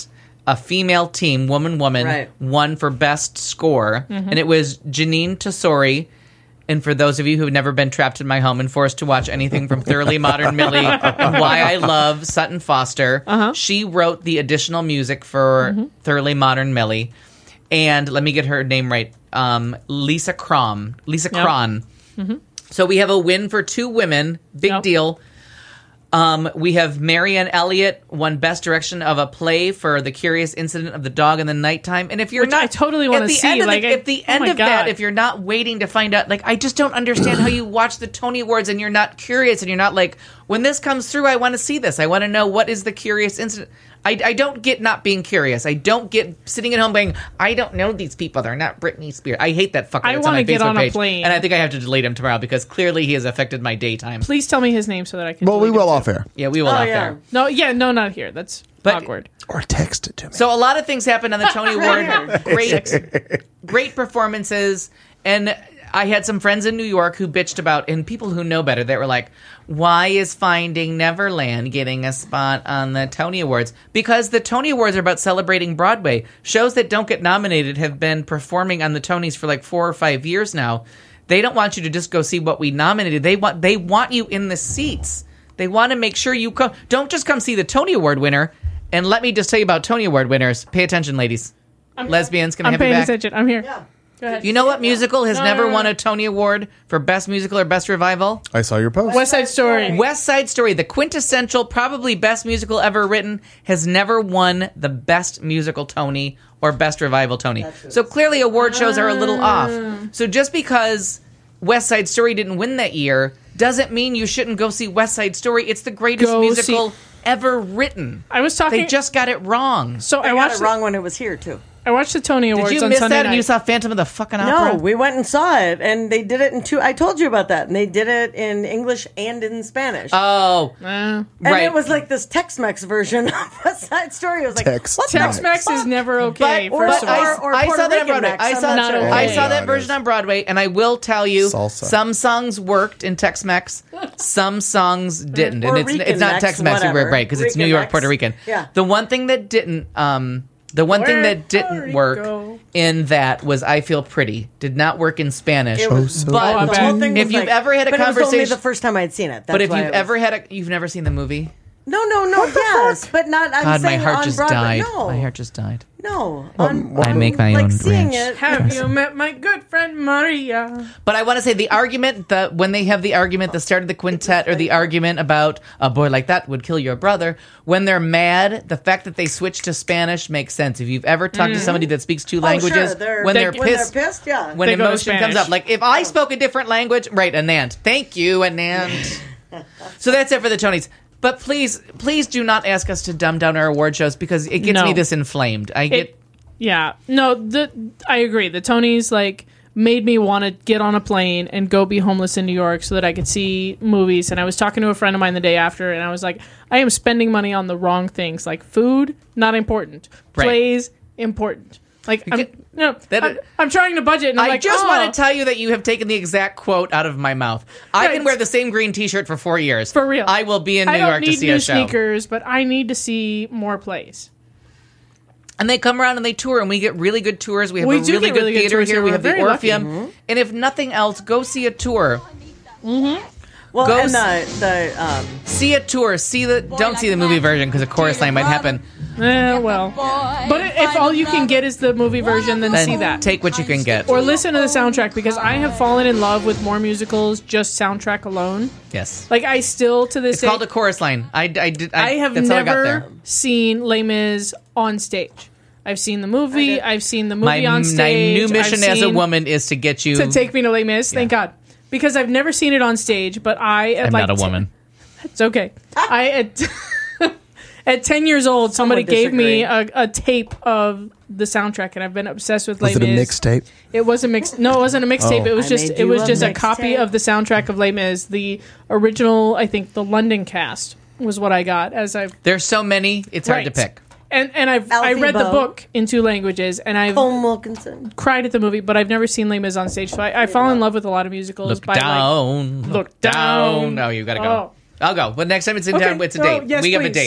a female team, woman, woman, Right. won for best score, Mm-hmm. and it was Janine Tesori. And for those of you who've never been trapped in my home and forced to watch anything from Thoroughly Modern Millie and Why I Love Sutton Foster, Uh-huh. she wrote the additional music for Mm-hmm. Thoroughly Modern Millie. And let me get her name right. Um, Lisa Crom. Lisa Yep. Cron. So we have a win for two women. Big Yep. deal. Um, we have Marianne Elliott won Best Direction of a Play for The Curious Incident of the Dog in the Nighttime. And if you're Which not, I totally at wanna the see, end of like, the, I- at the oh end my of that, God. if you're not waiting to find out, like, I just don't understand how you watch the Tony Awards and you're not curious and you're not like, when this comes through, I want to see this. I want to know what is the Curious Incident. I, I don't get not being curious. I don't get sitting at home going, I don't know these people. They're not Britney Spears. I hate that fucker. I that's wanna on my get Facebook on a page. plane. And I think I have to delete him tomorrow because clearly he has affected my daytime. Please tell me his name so that I can. Well, we delete will it off too. air. Yeah, we will Oh, out yeah. there. No, yeah, no, not here. That's But- awkward. Or text it to me. So a lot of things happened on the Tony Award. Great, great performances. And I had some friends in New York who bitched about, and people who know better, that were like, why is Finding Neverland getting a spot on the Tony Awards? Because the Tony Awards are about celebrating Broadway. Shows that don't get nominated have been performing on the Tonys for like four or five years now. They don't want you to just go see what we nominated. They want they want you in the seats. They want to make sure you come. Don't just come see the Tony Award winner. And let me just tell you about Tony Award winners. Pay attention, ladies. Lesbians, can I I'm have you paying back? attention. I'm here. Go ahead. You know what musical has No, never no, no. won a Tony Award for Best Musical or Best Revival? I saw your post. West Side Story. West Side Story, the quintessential, probably best musical ever written, has never won the Best Musical Tony or Best Revival Tony. So clearly award shows are a little off. So just because West Side Story didn't win that year doesn't mean you shouldn't go see West Side Story. It's the greatest Go musical see- ever written. I was talking. They just got it wrong. so I I got watched. it wrong when it was here too. I watched the Tony Awards Did you on miss Sunday that night. and you saw Phantom of the fucking No, Opera? we went and saw it, and they did it in two. I told you about that, and they did it in English and in Spanish. Oh, Eh. and right. it was like this Tex-Mex version of West Side Story. It was like, Tex- what the Tex-Mex fuck? is never okay. But- first or- of all. or- or I Puerto saw that on Rican Broadway. Mex, I I'm saw not sure. I Okay. saw Yeah, that it version is. on Broadway, and I will tell you, Salsa. some songs worked in Tex-Mex, some songs didn't, Or and it's Rican it's not Mex, Tex-Mex, whatever. we're right because it's Rican New York, Mex. Puerto Rican. Yeah. The one thing that didn't, um, the one thing that Puerto didn't work Rico. in that was "I Feel Pretty." Did not work in Spanish. It was, so Oh, but I the bet. whole thing if was you've like- ever had a but it was only conversation- the first time I'd seen it. That's but if why you've it was- ever had a, you've never seen the movie. no, no, no, yes, but not. I'm God, my saying heart on just Broadway. died. No, My heart just died. no. On, I make my like own seeing ranch. it. Have you met my good friend Maria? But I want to say the argument that when they have the argument, the start of the quintet, or the argument about a boy like that would kill your brother, when they're mad, the fact that they switch to Spanish makes sense. If you've ever talked to somebody that speaks two Oh, languages, sure, they're- when They- they're when pissed, they're pissed, yeah. when They go to emotion comes Spanish. up, like if I spoke a different language, right, Anand, thank you, Anand. So that's it for the Tonys. But please, please do not ask us to dumb down our award shows because it gets No. me this inflamed. I get. It, yeah, no, the I agree. The Tonys like made me want to get on a plane and go be homeless in New York so that I could see movies. And I was talking to a friend of mine the day after, and I was like, I am spending money on the wrong things. Like food, not important. Right. Plays, important. Like I'm, get- no, that- I'm, I'm trying to budget, and I'm I like, just oh. want to tell you that you have taken the exact quote out of my mouth. I Right. can wear the same green T-shirt for four years. For real. I will be in New I don't York need to see new a show. sneakers, but I need to see more plays. And they come around and they tour, and we get really good tours. We have We a do really get good really good theater tours here. here. We We're have the very lucky. Orpheum. And if nothing else, go see a tour. Well, Go and the the um, See a tour. See the. Don't see the movie version because a chorus line might happen. Eh, well, but if all you can get is the movie version, then, Then see that. take what you can get. Or listen to the soundtrack, because I have fallen in love with more musicals just soundtrack alone. Yes. Like I still to this It's day, called a chorus line. I, I did. I, I have that's how I got never there. seen Les Mis on stage. I've seen the movie. I've seen the movie My, on my stage. new mission I've as a seen- woman is to get you. to take me to Les Mis. Thank God, because I've never seen it on stage. But I, at I'm like not a t- woman. It's okay. I at, at ten years old, somebody Some would gave me disagree. a, a tape of the soundtrack, and I've been obsessed with Les Was it a Mis. mixtape? It was a mix. No, it wasn't a mixtape. Oh. It was I just made it you was a just a copy mixtape. of the soundtrack of Les Mis. The original, I think, the London cast was what I got as I There's so many. It's hard to Right. pick. and and I've I Alfie read the Boe. book in two languages, and I've Colm Wilkinson. cried at the movie, but I've never seen Les Mis on stage. So I, I fall in love with a lot of musicals. Look by like, down. Look down. No, you gotta go. Oh. I'll go. But next time it's in Okay, town, it's a no, date. yes, we have a please. date.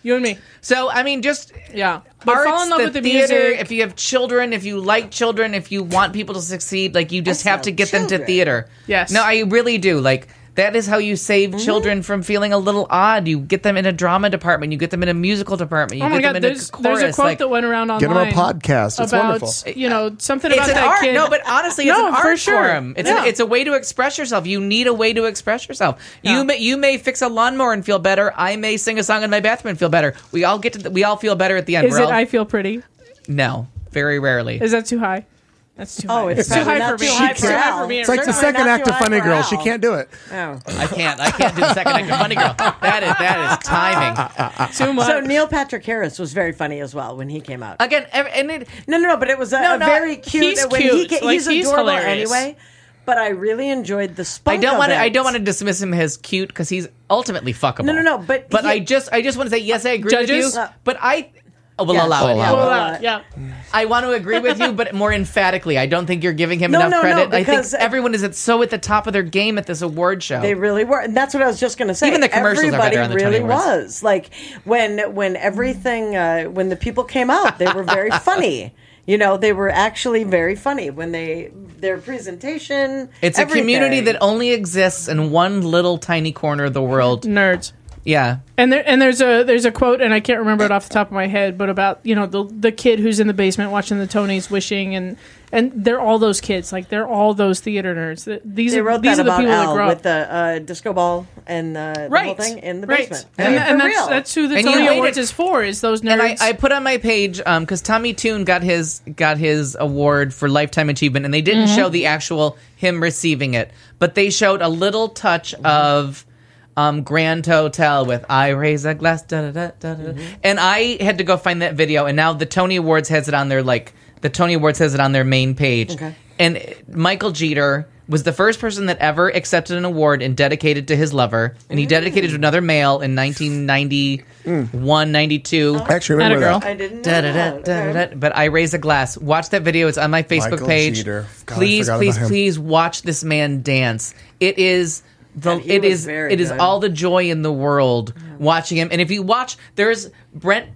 You and me. So I mean, just Yeah. But arts, fall in love the with the theater. music. If you have children, if you like children, if you want people to succeed, like you just I have to love get them to children. theater. Yes. No, I really do. Like that is how you save Mm-hmm. children from feeling a little odd. You get them in a drama department. You get them in a musical department. You Oh my get God! them in There's a chorus. there's a quote like, that went around online. Get them a podcast. It's about, wonderful. You know, something it's about an that art. kid. No, but honestly, it's No, an for art sure. form. It's Yeah. a, it's a way to express yourself. You need a way to express yourself. Yeah. You may you may fix a lawnmower and feel better. I may sing a song in my bathroom and feel better. We all get to. We all feel better at the end. Is We're it all- I Feel Pretty? No, very rarely. Is that too high? That's too high. Oh, it's too probably high not for me. too high It's for too high Al. for me. It's like the Certainly second not act too of high Funny for Girl. Al. She can't do it. Oh. I can't. I can't do the second act of Funny Girl. That is that is timing. Too much. So Neil Patrick Harris was very funny as well when he came out. Again, ev- and it, No, no, no, but it was a, No, a no, very cute. he's when cute. He, ca- Like, he's he's adorable hilarious. anyway. But I really enjoyed the I spunk. don't of want to. I it. don't want to dismiss him as cute because he's ultimately fuckable. No, no, no, but but he- I just I just want to say yes, I agree Judges? with you. But I oh, will Yes. allow it. Yeah, Allow Well, well, uh, uh, yeah. I want to agree with you, but more emphatically. I don't think you're giving him No, enough no, no, credit. I because, think uh, everyone is at, so at the top of their game at this award show. They really were, and that's what I was just going to say. Even the commercials are Everybody better on the really Tony Awards. was like when when everything uh, when the people came out, they were very funny. You know, they were actually very funny when they their presentation. it's a everything. community that only exists in one little tiny corner of the world. Nerds. Yeah. And there and there's a there's a quote, and I can't remember it off the top of my head, but about, you know, the the kid who's in the basement watching the Tonys, wishing, and and they're all those kids, like they're all those theater nerds. Th- These They are wrote these that are the about people that Al grow with up. the uh, disco ball and uh, the Right, whole thing in the right. basement. and, I mean, and for that's real. that's who the And you Tony hated- Awards is for, is those nerds. And I, I put on my page because Tommy Toon got his got his award for lifetime achievement, and they didn't Mm-hmm. show the actual him receiving it, but they showed a little touch of um, Grand Hotel with "I Raise a Glass," da, da, da, da, da. Mm-hmm. And I had to go find that video, and now the Tony Awards has it on their like the Tony Awards has it on their main page, Okay. and Michael Jeter was the first person that ever accepted an award and dedicated to his lover, and he dedicated to another male in nineteen ninety-one, ninety-two. I actually remember Atta girl. that. I didn't know Da, da, da, that. da, da, da. But I raise a glass. Watch that video. It's on my Facebook Michael page. Jeter. God, I please, forgot please, about him. please watch this man dance. It is the And he it was is very it is good. all the joy in the world watching him. And if you watch, there's Brent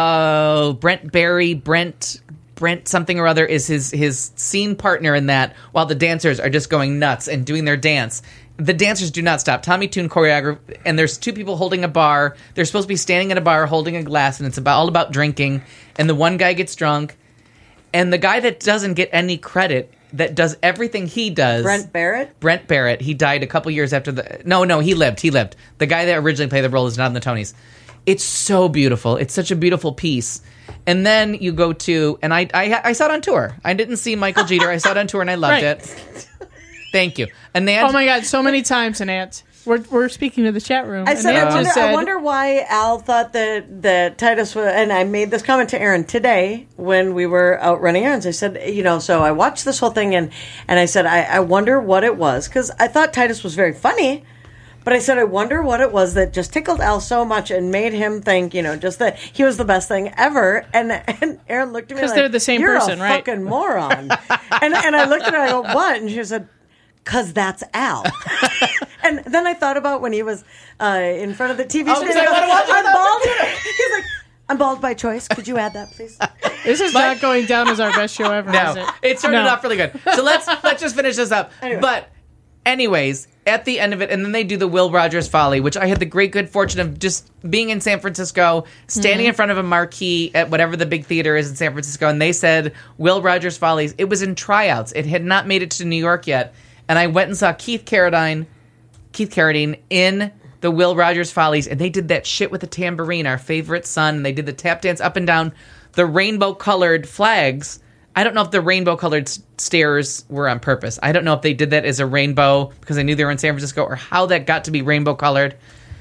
uh Brent Barry Brent. Brent something or other is his his scene partner in that, while the dancers are just going nuts and doing their dance. The dancers do not stop. Tommy Toon choreographed, and there's two people holding a bar. They're supposed to be standing at a bar holding a glass, and it's about all about drinking. And the one guy gets drunk, and the guy that doesn't get any credit, that does everything he does, Brent Barrett. Brent Barrett. He died a couple years after the. No, no, he lived. He lived. The guy that originally played the role is not in the Tonys. It's so beautiful. It's such a beautiful piece. And then you go to, and I, I, I saw it on tour. I didn't see Michael Jeter. I saw it on tour, and I loved Right. it. Thank you. And then, oh my God, so many times, Anant. We're we're speaking to the chat room. I said, Anant I just wonder, said, I wonder why Al thought that, that Titus was, and I made this comment to Aaron today when we were out running errands. I said, you know, so I watched this whole thing, and, and I said, I, I wonder what it was, because I thought Titus was very funny, but I said, I wonder what it was that just tickled Al so much and made him think, you know, just that he was the best thing ever. And and Aaron looked at me 'Cause like, they're the same you're person, a right?" fucking moron. and, and I looked at her, I go, what? And she said, because that's Al. And then I thought about when he was uh, in front of the T V Oh, screen. 'cause I He goes, wanna watch it. I'm bald. He's like, I'm bald by choice. Could you add that, please? this is not going down as our best show ever, is no, it? it started No. off really good. So let's let's just finish this up. Anyway. But anyways, at the end of it, and then they do the Will Rogers Folly, which I had the great good fortune of just being in San Francisco, standing in front of a marquee at whatever the big theater is in San Francisco, and they said Will Rogers Follies. It was in tryouts. It had not made it to New York yet, and I went and saw Keith Carradine, Keith Carradine in the Will Rogers Follies, and they did that shit with the tambourine, our favorite son, and they did the tap dance up and down the rainbow-colored flags. I don't know if the rainbow-colored s- stairs were on purpose. I don't know if they did that as a rainbow because I knew they were in San Francisco, or how that got to be rainbow-colored.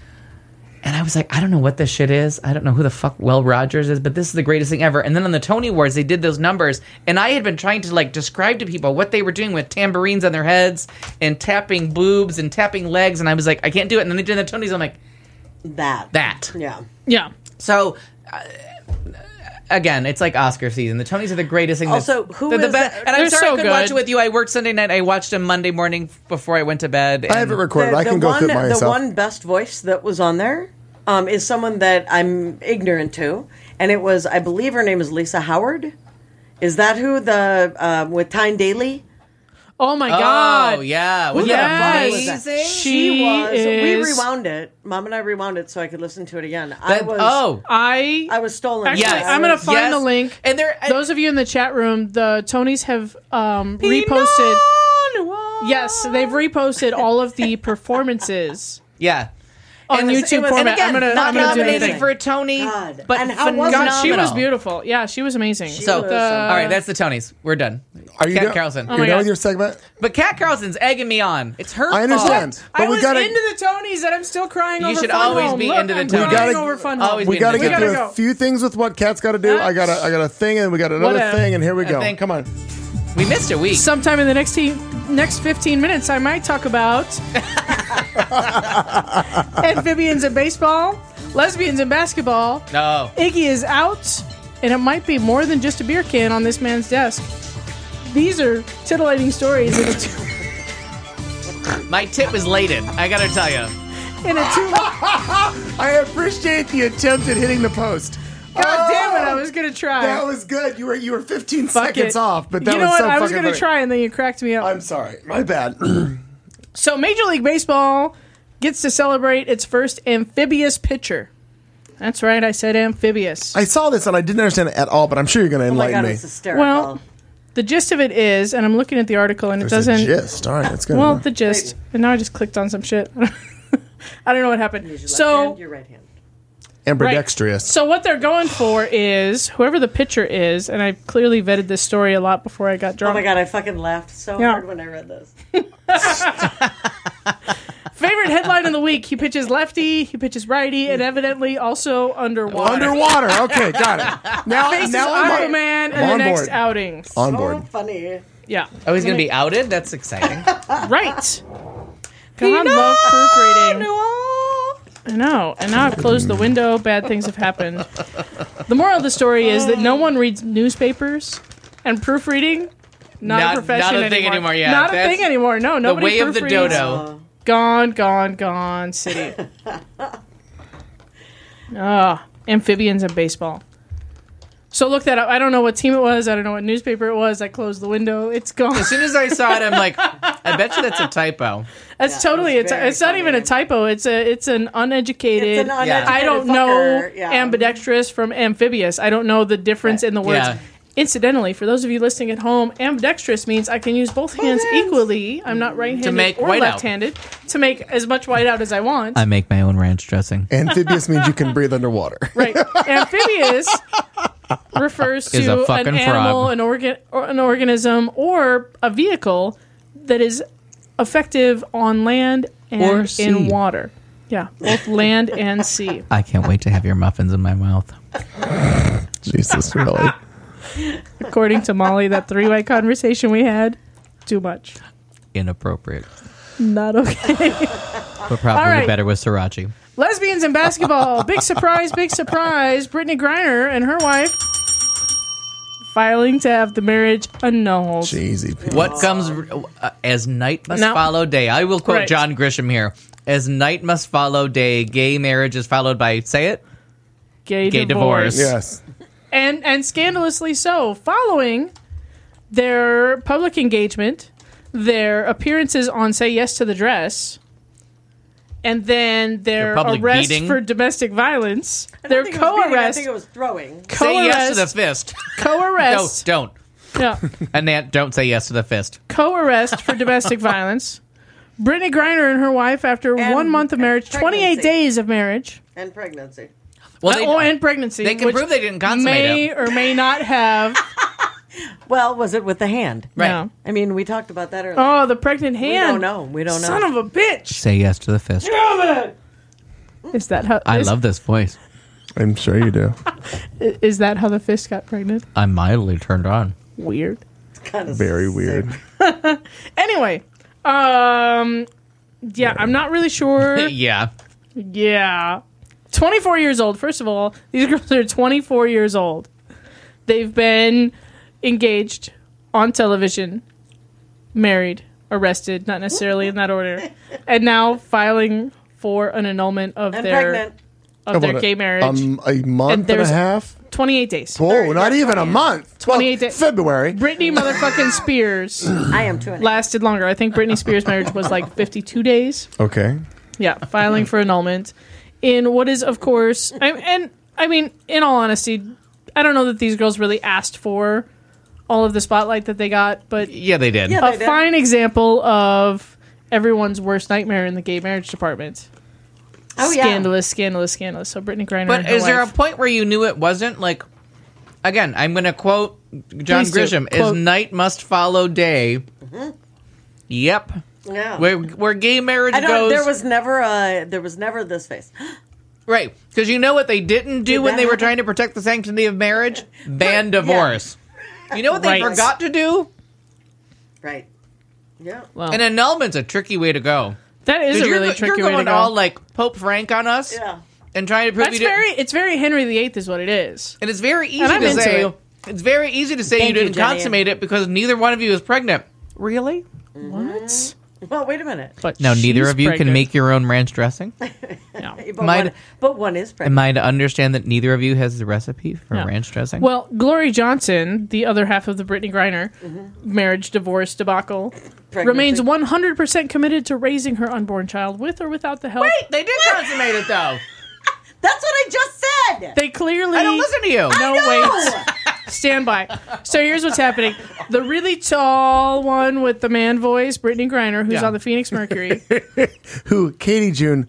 And I was like, I don't know what this shit is. I don't know who the fuck Will Rogers is, but this is the greatest thing ever. And then on the Tony Awards, they did those numbers, and I had been trying to like describe to people what they were doing with tambourines on their heads and tapping boobs and tapping legs, and I was like, I can't do it. And then they did the Tonys, I'm like, That. that. Yeah. Yeah. So, uh, again, it's like Oscar season. The Tonys are the greatest thing. Also, that's, who they're the is best. that- And I'm They're sorry so I couldn't watch good. it with you. I worked Sunday night. I watched them Monday morning before I went to bed. I have it and- recorded. The, I can the go one, through it myself. The one best voice that was on there, um, is someone that I'm ignorant to, and it was, I believe her name is Lisa Howard. Is that who the uh, with Tyne Daly? Oh my God! Oh yeah, was Who that the fuck was that? amazing? She She was. We is- rewound it. Mom and I rewound it so I could listen to it again. I That- was. oh, I I was stolen. Actually, Yes. I'm gonna I was- find yes. the link. And there, Those of you in the chat room, the Tonys have um, reposted. Yes, they've reposted all of the performances yeah. on And it's- YouTube it was- format. and again, I'm gonna, Not I'm gonna do nominated anything. for a Tony, God. but And how was it? phenomenal. God, she was beautiful. Yeah, she was amazing. So, was, the, um, all right, that's the Tonys. We're done. Are you Kat done? Carlson? Oh You're my done God. with your segment? But Kat Carlson's egging me on. It's her I understand. fault. But I we was gotta, into the Tonys, and I'm still crying You over should Fun always Home. be Look, into the I'm Tonys. crying We gotta- over Fun Home. always we be got to into get the through gotta a go. few things with what Kat's got to do. I got a, I got a thing, and we got another Whatever. thing, and here we go. think- Come on. We missed a week. Sometime in the next te- next fifteen minutes, I might talk about amphibians in baseball, lesbians in basketball. No. Iggy is out, and it might be more than just a beer can on this man's desk. These are titillating stories in a two, My tip was laden. I gotta tell you. in a two. I appreciate the attempt at hitting the post. God damn it! I was gonna try. That was good. You were you were fifteen Fuck seconds it. off, but that you know was what? so I was fucking gonna funny. try, and then you cracked me up. I'm sorry. My bad. So Major League Baseball gets to celebrate its first amphibious pitcher. That's right, I said amphibious. I saw this and I didn't understand it at all, but I'm sure you're going to Oh my enlighten God, me. it's hysterical. Well, the gist of it is, and I'm looking at the article, and it There's a doesn't. gist. All right, that's good. Well, the gist. And now I just clicked on some shit. I don't know what happened. Use your left So, hand, your right hand. ambidextrous. so what they're going for is whoever the pitcher is, and I clearly vetted this story a lot before I got Oh drunk. my God, I fucking laughed so Yeah. hard when I read this. Favorite headline of the week: he pitches lefty, he pitches righty, and evidently also underwater. Underwater. Okay, got it. Now, Faces now I'm Aquaman in I'm the on next board. outing. on Oh, board. funny. Yeah, Oh, he's gonna be outed? That's exciting. right. God, love proofreading. I know. And now I've closed the window. Bad things have happened. The moral of the story is that no one reads newspapers, and proofreading, not, Not- a profession not a thing anymore, yeah. Not a That's thing anymore. No, the nobody way of the proofreads. dodo. Gone, gone, gone. City. Ah, amphibians and baseball. So look that up. I don't know what team it was. I don't know what newspaper it was. I closed the window. It's gone. As soon as I saw it, I'm like, I bet you that's a typo. That's Yeah, totally. it It's was very it's not even a funny. typo. It's a it's an uneducated. It's an uneducated I don't fucker, know yeah. ambidextrous from amphibious. I don't know the difference in the words. Yeah. Incidentally, for those of you listening at home, ambidextrous means I can use both hands equally. I'm not right-handed make or whiteout. left-handed to make as much whiteout as I want. I make my own ranch dressing. Amphibious means you can breathe underwater. Right. Amphibious refers Is a to an fucking animal, frog. an organ, or an organism, or a vehicle that is effective on land and Or in sea. water. Yeah, both land and sea. I can't wait to have your muffins in my mouth. Jesus, really? According to Molly, that three-way conversation we had, too much. Inappropriate. Not okay. But probably All right. better with sriracha. Lesbians in basketball. Big surprise, big surprise. Brittany Griner and her wife filing to have the marriage annulled. Cheesy. Pete. What comes uh, as night must No. follow day? I will quote Right. John Grisham here. As night must follow day, gay marriage is followed by, say it, Gay, gay divorce. divorce. Yes. And and scandalously so, following their public engagement, their appearances on Say Yes to the Dress, and then their Their public arrest beating. for domestic violence, I don't their think it was beating, I co-arrest, think it was throwing. Say yes to the co-arrest, fist. no, co-arrest, don't. yeah, Annette, don't say yes to the fist. co-arrest for domestic violence. Brittany Griner and her wife, after And- one month of and marriage, twenty-eight pregnancy. days of marriage, And pregnancy. Well, they, oh, and pregnancy, they can which prove they didn't consummate may it. or may not have. Well, was it with the hand? Right. No. I mean, we talked about that earlier. Oh, the pregnant we hand. don't know. We don't know. Son of a bitch. Say yes to the fist. Is that how? I is, love this voice. I'm sure you do. Is that how the fist got pregnant? I'm mildly turned on. Weird. Kind of Very weird. Anyway, um, yeah, I'm not really sure. yeah. Yeah, twenty-four years old. First of all, these girls are twenty-four years old. They've been engaged on television, married, arrested, not necessarily in that order, and now filing for an annulment of And their pregnant. of their About a- gay marriage. Um, a month And and, a there's- half. twenty-eight days. Whoa, not even a month. twenty-eight well, days. February. Britney motherfucking Spears I am too. lasted longer. I think Britney Spears' marriage was like fifty-two days. Okay. Yeah, filing for annulment in what is, of course, I, and I mean, in all honesty, I don't know that these girls really asked for all of the spotlight that they got, but Yeah, they did. Yeah. a They did. fine example of everyone's worst nightmare in the gay marriage department. Oh, yeah. Scandalous, scandalous, scandalous. So Brittany Griner. But and her is there a wife- point where you knew it wasn't? Like, again, I'm going to quote John Please do. Grisham: Quote. "Is night must follow day." Yep. Yeah. Where where gay marriage I don't. goes, There was never a. There was never this face. right? Because you know what they didn't do Did when that they were happen? trying to protect the sanctity of marriage? Ban divorce. You know what they Right. forgot to do? Right. Yeah. Well, An annulment's a tricky way to go. that is 'Cause a you're, really go- tricky you're way to going go. all like Pope Frank on us Yeah. and trying to prove That's you didn't. very. It's very Henry the Eighth, is what it is. And it's very easy And I'm to into say. it. It's very easy to say Thank you you, didn't Jenny. consummate it because neither one of you is pregnant. Really? What? Well, wait a minute. But Now, neither she's of you pregnant. can make your own ranch dressing. No. But, Might- one, but one is Am pregnant. I to understand that neither of you has the recipe for No. ranch dressing? Well, Glory Johnson, the other half of the Brittany Griner marriage divorce debacle, Pregnancy. remains one hundred percent committed to raising her unborn child with or without the help. they did consummate it, though. That's what I just said. They clearly I don't listen to you. No, wait. Stand by. So here's what's happening. The really tall one with the man voice, Brittany Griner, who's Yeah. on the Phoenix Mercury. Who Katie June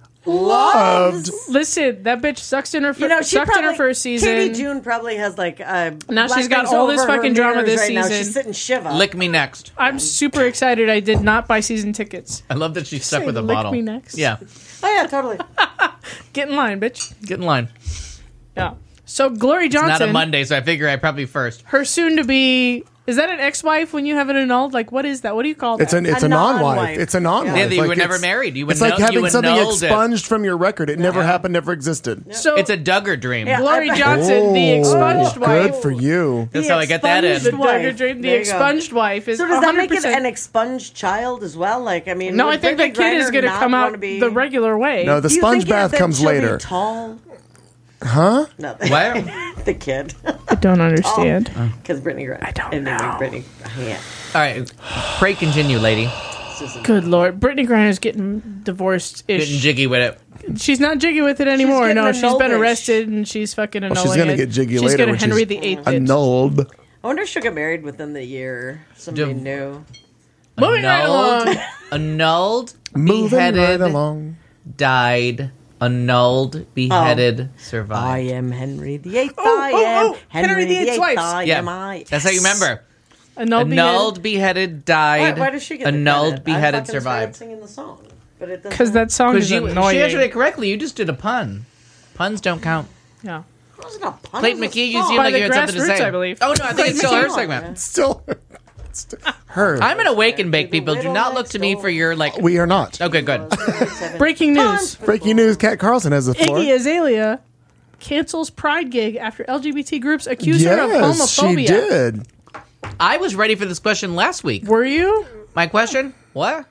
loved. Listen, that bitch sucked in her, fir- You know, she sucked probably, in her first season. Katie June probably has like uh, Now black she's got things all over this her fucking drama mirrors this right Now. season. She's sitting shiva. Lick me next. I'm super excited I did not buy season tickets. I love that she's stuck Say, with a lick bottle. me next. Yeah. Oh yeah, totally. Get in line, bitch. Get in line. Yeah. So Glory It's Johnson, not a Monday, so I figure I probably first. her soon to be, is that an ex-wife when you have it annulled? Like, what is that? What do you call that? It's an it's A a, non-wife. non-wife. It's a non-wife. Yeah, you Like, were never it's- married. You It's annul- like having you something annulled it. expunged from your record. It never happened, never existed. so It's a Duggar dream. Yeah. Glory I- Johnson, the expunged Oh, wife. good for you. That's The how I get that in. expunged The Duggar wife. dream, the There you go. expunged wife is So does that make it one hundred percent an expunged child as well? Like, I mean, No, would I think that Brittany kid is Griner going to not come wanna out be, the regular way. No, the Do you sponge think bath that comes she'll be later. Tall? Huh? No, What? the kid. I don't understand. Because Brittany Griner. I don't know. Brittany, yeah. All right. Pray continue, lady. Good lord, Brittany Griner's getting divorced. Getting jiggy with it. She's not jiggy with it anymore. getting No, she's been annulled-ish. arrested and she's fucking annulling Well, she's gonna it. get jiggy she's later gonna when Henry she's the Eighth. it. annulled. I wonder if she'll get married within the year. Somebody Div- new. Moving right Annulled. along. Annulled. Moving Beheaded. right along. Died. Annulled. Beheaded. I Survived. am Henry the Eighth. Oh, I oh, am oh, Henry the Eighth's wife. I Yeah. am I. That's how you remember. Annulled, Annulled, beheaded, died. Why, why does she get the annulled, credit? I beheaded, fucking started survived. singing the song, but it doesn't. because that song Because is you, annoying. she answered it correctly. You just did a pun. Puns don't count. Yeah. It wasn't a pun, Clayton it was a McKee, you song. seem By like the you had something to Grassroots, say. I believe. Oh no, I think it's still her McKee. segment. Still, still her. I'm an awake and bake people. Do not look to me for your like. we are not. Okay, good. Breaking news. Breaking news: Kat Carlson has the floor. Iggy Azalea cancels Pride gig after L G B T groups accuse her of Yes, homophobia. she did. I was ready for this question last week. Were you? My question? What?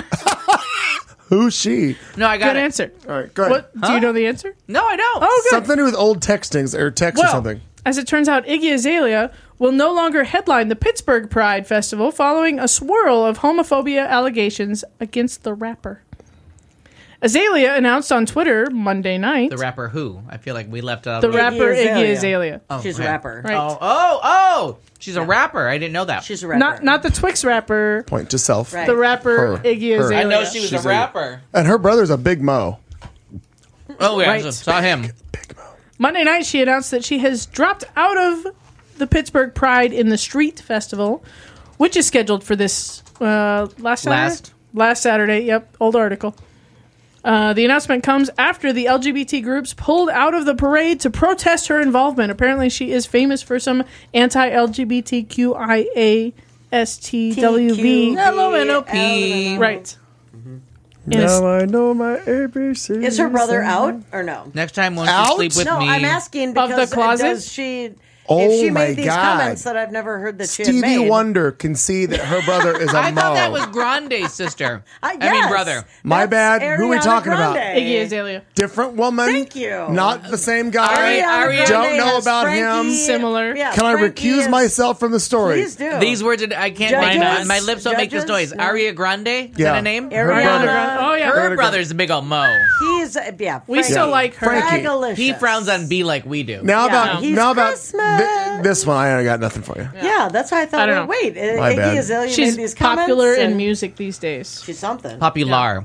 Who's she? No, I got Good it. answer. All right, go ahead. What? Do Huh? you know the answer? No, I don't. Oh, good. Something to do with old textings or text or Well, something. as it turns out, Iggy Azalea will no longer headline the Pittsburgh Pride Festival following a swirl of homophobia allegations against the rapper. Azalea announced on Twitter Monday night The rapper who? I feel like we left out. the of the- rapper Iggy Iggy Azalea. Azalea. Oh, She's a okay. rapper. Right. Oh, oh, oh! She's a rapper. I didn't know that. She's a rapper. Not not the Twix rapper, Point to self. Right. the rapper Her. Iggy Her. Azalea. I know she was She's a a- rapper. And her brother's a big Mo. Oh yeah, Right. I saw him. Big Mo. Monday night, she announced that she has dropped out of the Pittsburgh Pride in the Street Festival, which is scheduled for this uh, last Saturday. Last. Last Saturday. Yep, old article. Uh, the announcement comes after the L G B T groups pulled out of the parade to protest her involvement. Apparently, she is famous for some anti-L G B T Q I A S T W V. L M N P. Right. In a s- Now I know my A B C. Is her brother out or no? Next time, won't Out? you sleep with No, me? I'm asking Of because the closet? does she? Oh if she my made these God. comments that I've never heard that she had Stevie made. Wonder can see that her brother is a I Mo. thought that was Grande's sister. I, I mean, yes, brother. My that's bad. Who are we Ariana talking about? Grande. Iggy Azalea. Different woman. Thank you. Not the same guy. Ari- Ari- Ariana Don't Grande know has about Frankie- him. Similar. Yeah, Can I Frankie recuse is- myself from the story? Please do. These words, are- I can't. Judges? My, my lips don't make this Judges? noise. No. Aria Grande? Is Yeah. that a name? Her Ariana. brother. Oh, yeah. Her brother's a big old Mo. He's uh, yeah. We Frankie. still like her. Frankie. Fragalicious. He frowns on B like we do. Now Yeah. about He's now about Christmas. thi- this one. I got nothing for you. Yeah, that's why I thought. I don't well, know. wait, uh, My Iggy bad. Azalea She's made these comments. popular in and music these days. She's something. Popular.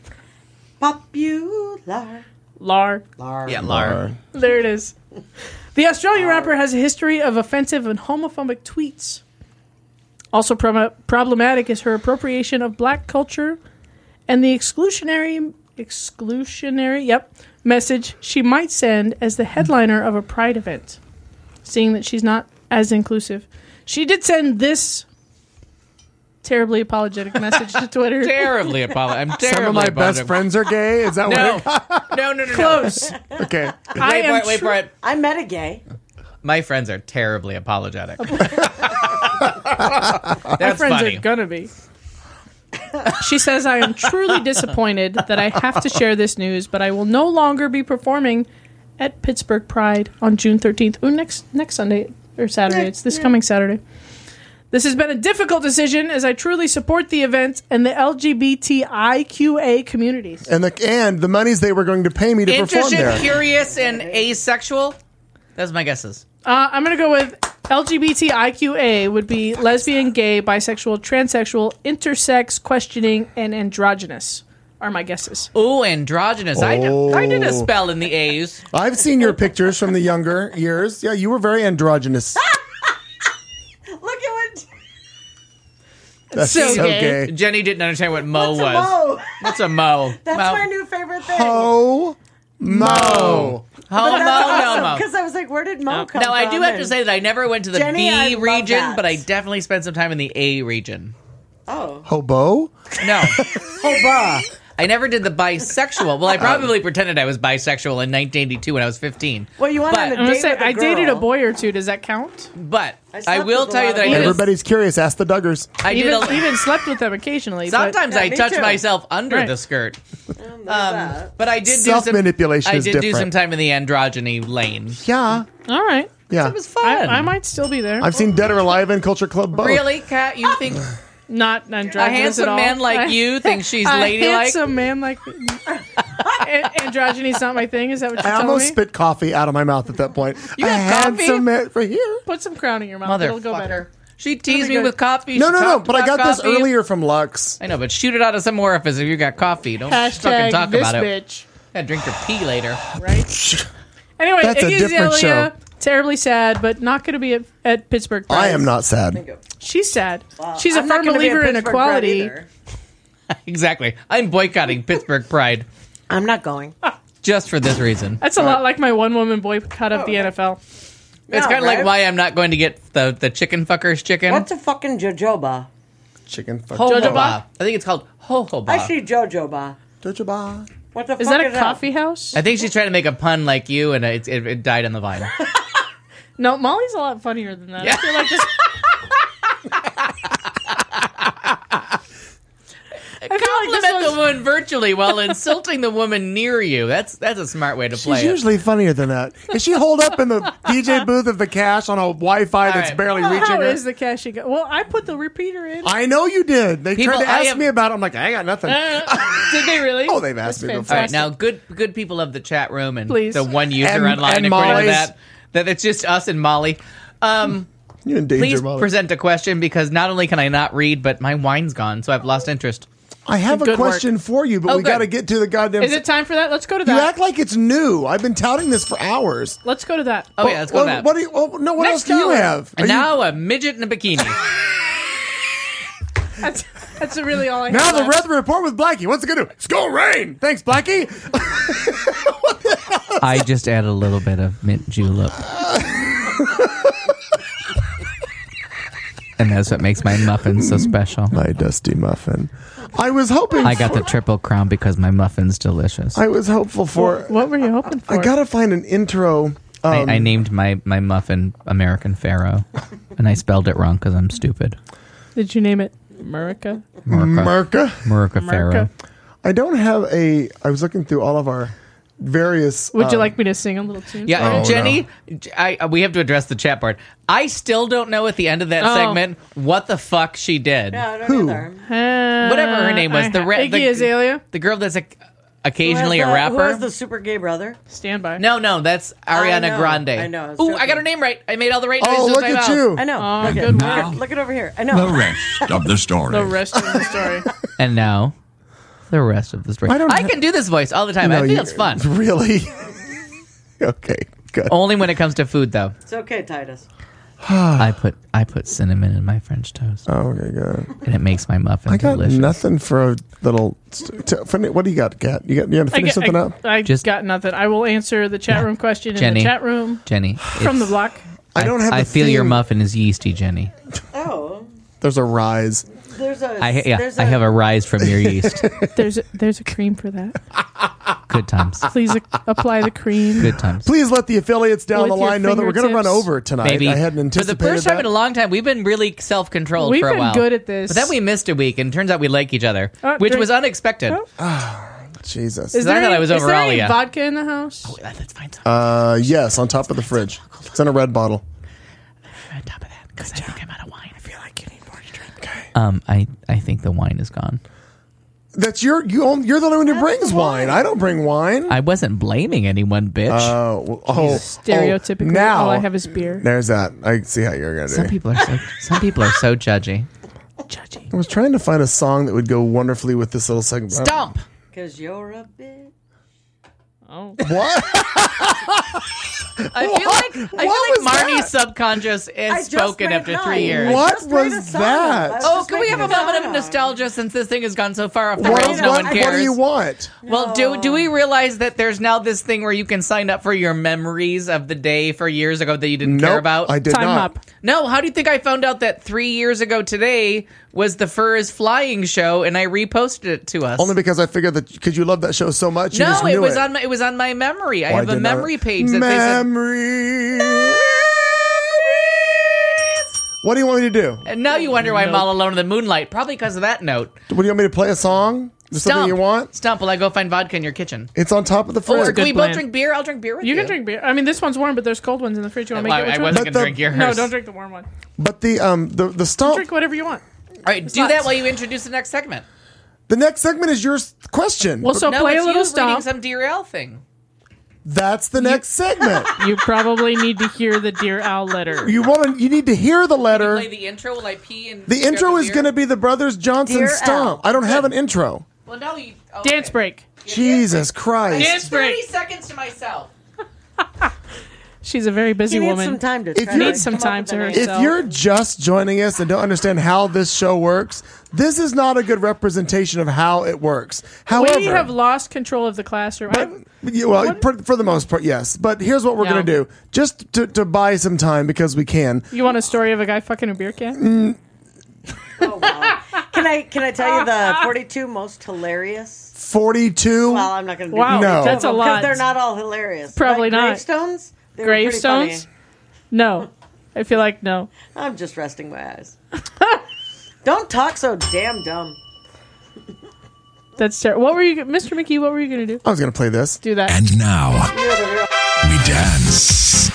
Popular. Lar. Lar. Yeah, Lar. Or- There it is. The Australian rapper has a history of offensive and homophobic tweets. Also prom- problematic is her appropriation of black culture and the exclusionary exclusionary yep message she might send as the headliner of a pride event, seeing that she's not as inclusive. She did send this terribly apologetic message to Twitter. Terribly apologetic. I'm terribly Some of my best apologetic. friends are gay. Is that No. what? no, no, no, no. Close. It, okay. I Wait for am it, wait tr- for it. I met a gay. My friends are terribly apologetic. My That's friends funny. are gonna be. She says, I am truly disappointed that I have to share this news, but I will no longer be performing at Pittsburgh Pride on June thirteenth. Ooh, next next Sunday or Saturday. It's this coming Saturday. This has been a difficult decision as I truly support the event and the L G B T I Q A communities. And the and the monies they were going to pay me to perform Interested, there. curious, and asexual. That's my guesses. Uh, I'm going to go with L G B T I Q A would be lesbian, gay, bisexual, transsexual, intersex, questioning, and androgynous are my guesses. Ooh, androgynous. I, did, I did a spell in the A's. I've seen your pictures from the younger years. Yeah, you were very androgynous. Look at what. That's so so, gay. gay. Jenny didn't understand what Mo What's a was. Mo? What's a Mo? That's Mo. my new favorite thing. Ho Mo. Homo, no Mo. Because I was like, where did Mo come Now, from? I do have to And- say that I never went to the Jenny, I B love region, that. but I definitely spent some time in the A region. Oh. Hobo? No. Hoba. I never did the bisexual. Well, I probably pretended I was bisexual in nineteen eighty-two when I was fifteen. Well, you went But- on a I'm going to date say, with a I dated a girl. boy or two. Does that count? But I I, slept will with a tell you lot that I of did. boys. A, Everybody's curious. Ask the Duggars. I did Even, a, even slept with them occasionally. but- sometimes Yeah, I me touch too. myself under Right. the skirt. Um, Um, but I did do Self some manipulation I is did do different. some time in the androgyny lane. Yeah. All right. Yeah. It was fun. I, I might still be there. I've seen Dead or Alive and Culture Club both. Really, Kat? You think Not a androgynous handsome at all. man like I- you thinks she's a ladylike? handsome man like A- androgyny's not my thing. Is that what you're I telling almost me? spit coffee out of my mouth at that point. You I got had coffee? some man for here. Put some crown in your mouth. It'll go better. She teased be me good. with coffee. No, She no, no. talked But I about got this coffee. earlier from Lux. I know, but shoot it out of some orifice if you got coffee. Don't fucking Hashtag talk this about it. bitch. Yeah, drink your pee later. Right? Anyway, That's a Iggy different Azalea, terribly sad, but not going to be at, at Pittsburgh Pride. I am not sad. She's sad. She's a I'm not firm gonna be at believer in Pittsburgh Pride equality. either. Exactly. I'm boycotting Pittsburgh Pride I'm not going. just for this reason. That's a lot like my one-woman boycott of the N F L. It's Yeah, kind of like right? why I'm not going to get the, the chicken fuckers chicken. What's a fucking jojoba? Chicken fuck. Jojoba. Jojoba? I think it's called Jojoba. I see jojoba. Jojoba. What the Is fuck that is a coffee house? I think she's trying to make a pun like you, and it, it, it died on the vine. No, Molly's a lot funnier than that. Yeah. I feel like this. I feel like Compliment this the was, woman virtually while insulting the woman near you. That's that's a smart way to play She's it. usually funnier than that. Is she holed up in the D J booth of the cash on a Wi-Fi that's right. barely well, reaching how her? is the cashier go? Well, I put the repeater in. I know you did. They People- tried to I ask have- me about it. I'm like, I got nothing. Uh, did they really? Oh, they've asked That's me before. All right, fantastic. now good good people of the chat room and Please. the one user And- online and according to Molly's. that that it's just us and Molly. Um, You in danger, please Molly. present a question because not only can I not read, but my wine's gone, so I've lost interest. I have a Good work. question for you, but Oh, we good. got to get to the goddamn. Is it time for that? Let's go to you that. act like it's new. I've been touting this for hours. Let's go to that. Oh yeah, let's go what, to that. What do you? Oh, no, what Next else do you caller. have? Are and you- now a midget in a bikini. That's that's really all I have. now the left. weather report with Blackie. What's it gonna do? It's gonna rain. Thanks, Blackie. I just add a little bit of mint julep. And that's what makes my muffin so special. My dusty muffin. I was hoping. I got for, the triple crown because my muffin's delicious. I was hopeful for. What were you hoping for? I gotta find an intro I, I named my, my muffin American Pharaoh, and I spelled it wrong because I'm stupid. Did you name it America? Merca. America Pharaoh. I don't have a. I was looking through all of our various. Would you um, like me to sing a little tune? Yeah, Oh, Jenny, I, I- we have to address the chat board. I still don't know at the end of that Oh. segment what the fuck she did. No, I don't Who? either. Uh, Whatever her name was, I the ha- ra- Iggy the- Azalea. The girl that's a, Who has occasionally a the- rapper. Who has the super gay brother? Stand by. No, no, that's Ariana know, Grande. I know, I was Ooh, I got joking. her name right. I made all the right Oh, noises with look my at mouth. you! I know. Oh, look, good at, look, work. at, look at over here. I The know. rest of the story. The rest of the story. And now, the rest of the story. I I, don't ha- can do this voice all the time. No, I think you- it's fun. Really? Okay, good. Only when it comes to food, though. It's okay, Titus. I put I put cinnamon in my French toast, Oh, okay, good. and it makes my muffin I got delicious. nothing for a little. T- fin- what do you got, Kat? You got? You got to I, finish get- something I, up? I Just- got nothing. I will answer the chat room question in Jenny. the chat room Jenny, from the it's- block. I don't have. I a feel your theme. muffin is yeasty, Jenny. Oh, There's a rise. there's a. I yeah, there's I have a rise from your yeast. There's a, there's a cream for that. Good times. Please a- apply the cream. Good times. Please let the affiliates down With the your line know that we're going to run fingertips. over tonight. Maybe I hadn't for anticipated the first time that. in a long time, we've been really self-controlled We've for a been while. good at this. But then we missed a week, and it turns out we like each other, Uh, which drink- was unexpected. Oh. Jesus. Is I there, thought any, I was is over there all of any ya. vodka in the house? Oh, that- that's fine. Uh, yes, on top of the fridge. It's in a red bottle. On top of that, because I think I'm out of wine. I feel like you need more to drink. Okay. Um, I I think the wine is gone. That's your. You. own- You're the only one who brings wine. I don't bring wine. I wasn't blaming anyone, bitch. Oh, well, oh, Stereotypically, oh, now all I have is beer. There's that. I see how you're gonna do. some people are so some people are so judgy. Judgy. I was trying to find a song that would go wonderfully with this little segment. Stomp. Because you're a bitch. Oh. What? I feel like I What feel was like Marnie's that? subconscious I is just spoken made after mine. three years. I What just made was a song. that? I was Oh, just can we have making a moment of song. nostalgia since this thing has gone so far off the What, rails? No what, one cares. what do you want? Well, do do we realize that there's now this thing where you can sign up for your memories of the day for years ago that you didn't care Nope, about? I did Time not. up. No, how do you think I found out that three years ago today was the Fur is Flying show and I reposted it to us? Only because I figured that because you love that show so much, you just no, knew it was it. on my, it was on my memory. I Oh, have a did not- memory page that they said. Memory. What do you want me to do? And now you wonder why I'm all alone in the moonlight. Probably because of that note. What do you want me to play a song? Is there something you want? Stump. Will I go find vodka in your kitchen? It's on top of the Or fridge. can we plan. both drink beer? I'll drink beer with you. You can drink beer. I mean, this one's warm, but there's cold ones in the fridge. You want to Well, make it? I Which one? wasn't But going to the- drink yours. No, don't drink the warm one. But the um the the stomp. Drink whatever you want. All right, do not- that while you introduce the next segment. The next segment is your s- question. Well, so No, play it's a little you reading stomp. some Dear Al thing. That's the next segment. You probably need to hear the Dear Al letter. You want to. You need to hear the letter. Play the intro. Will I pee and The intro is going to be the Brothers Johnson Dear stomp. Al. I don't have an intro. Well, no, you okay. Dance break. Jesus Christ. Dance break. Thirty seconds to myself. She's a very busy He needs woman. some time to If try you- to Needs some come up time with to an herself. answer. If you're just joining us and don't understand how this show works, this is not a good representation of how it works. However, we have lost control of the classroom. I- Yeah, well, for, for the most part, yes. But here's what we're No. going to do. Just to, to buy some time because we can. you want a story of a guy fucking a beer can? Oh, wow. Can I can I tell you the forty-two most hilarious? forty-two. Well, I'm not going to do Wow, No. that's a lot. because they're not all hilarious. Probably like not. Gravestones. They were pretty Gravestones? funny. No. I feel like no. I'm just resting my eyes. Don't talk so damn dumb. That's terrible. What were you, Mister Mickey? What were you going to do? I was going to play this. Do that. And now, we dance.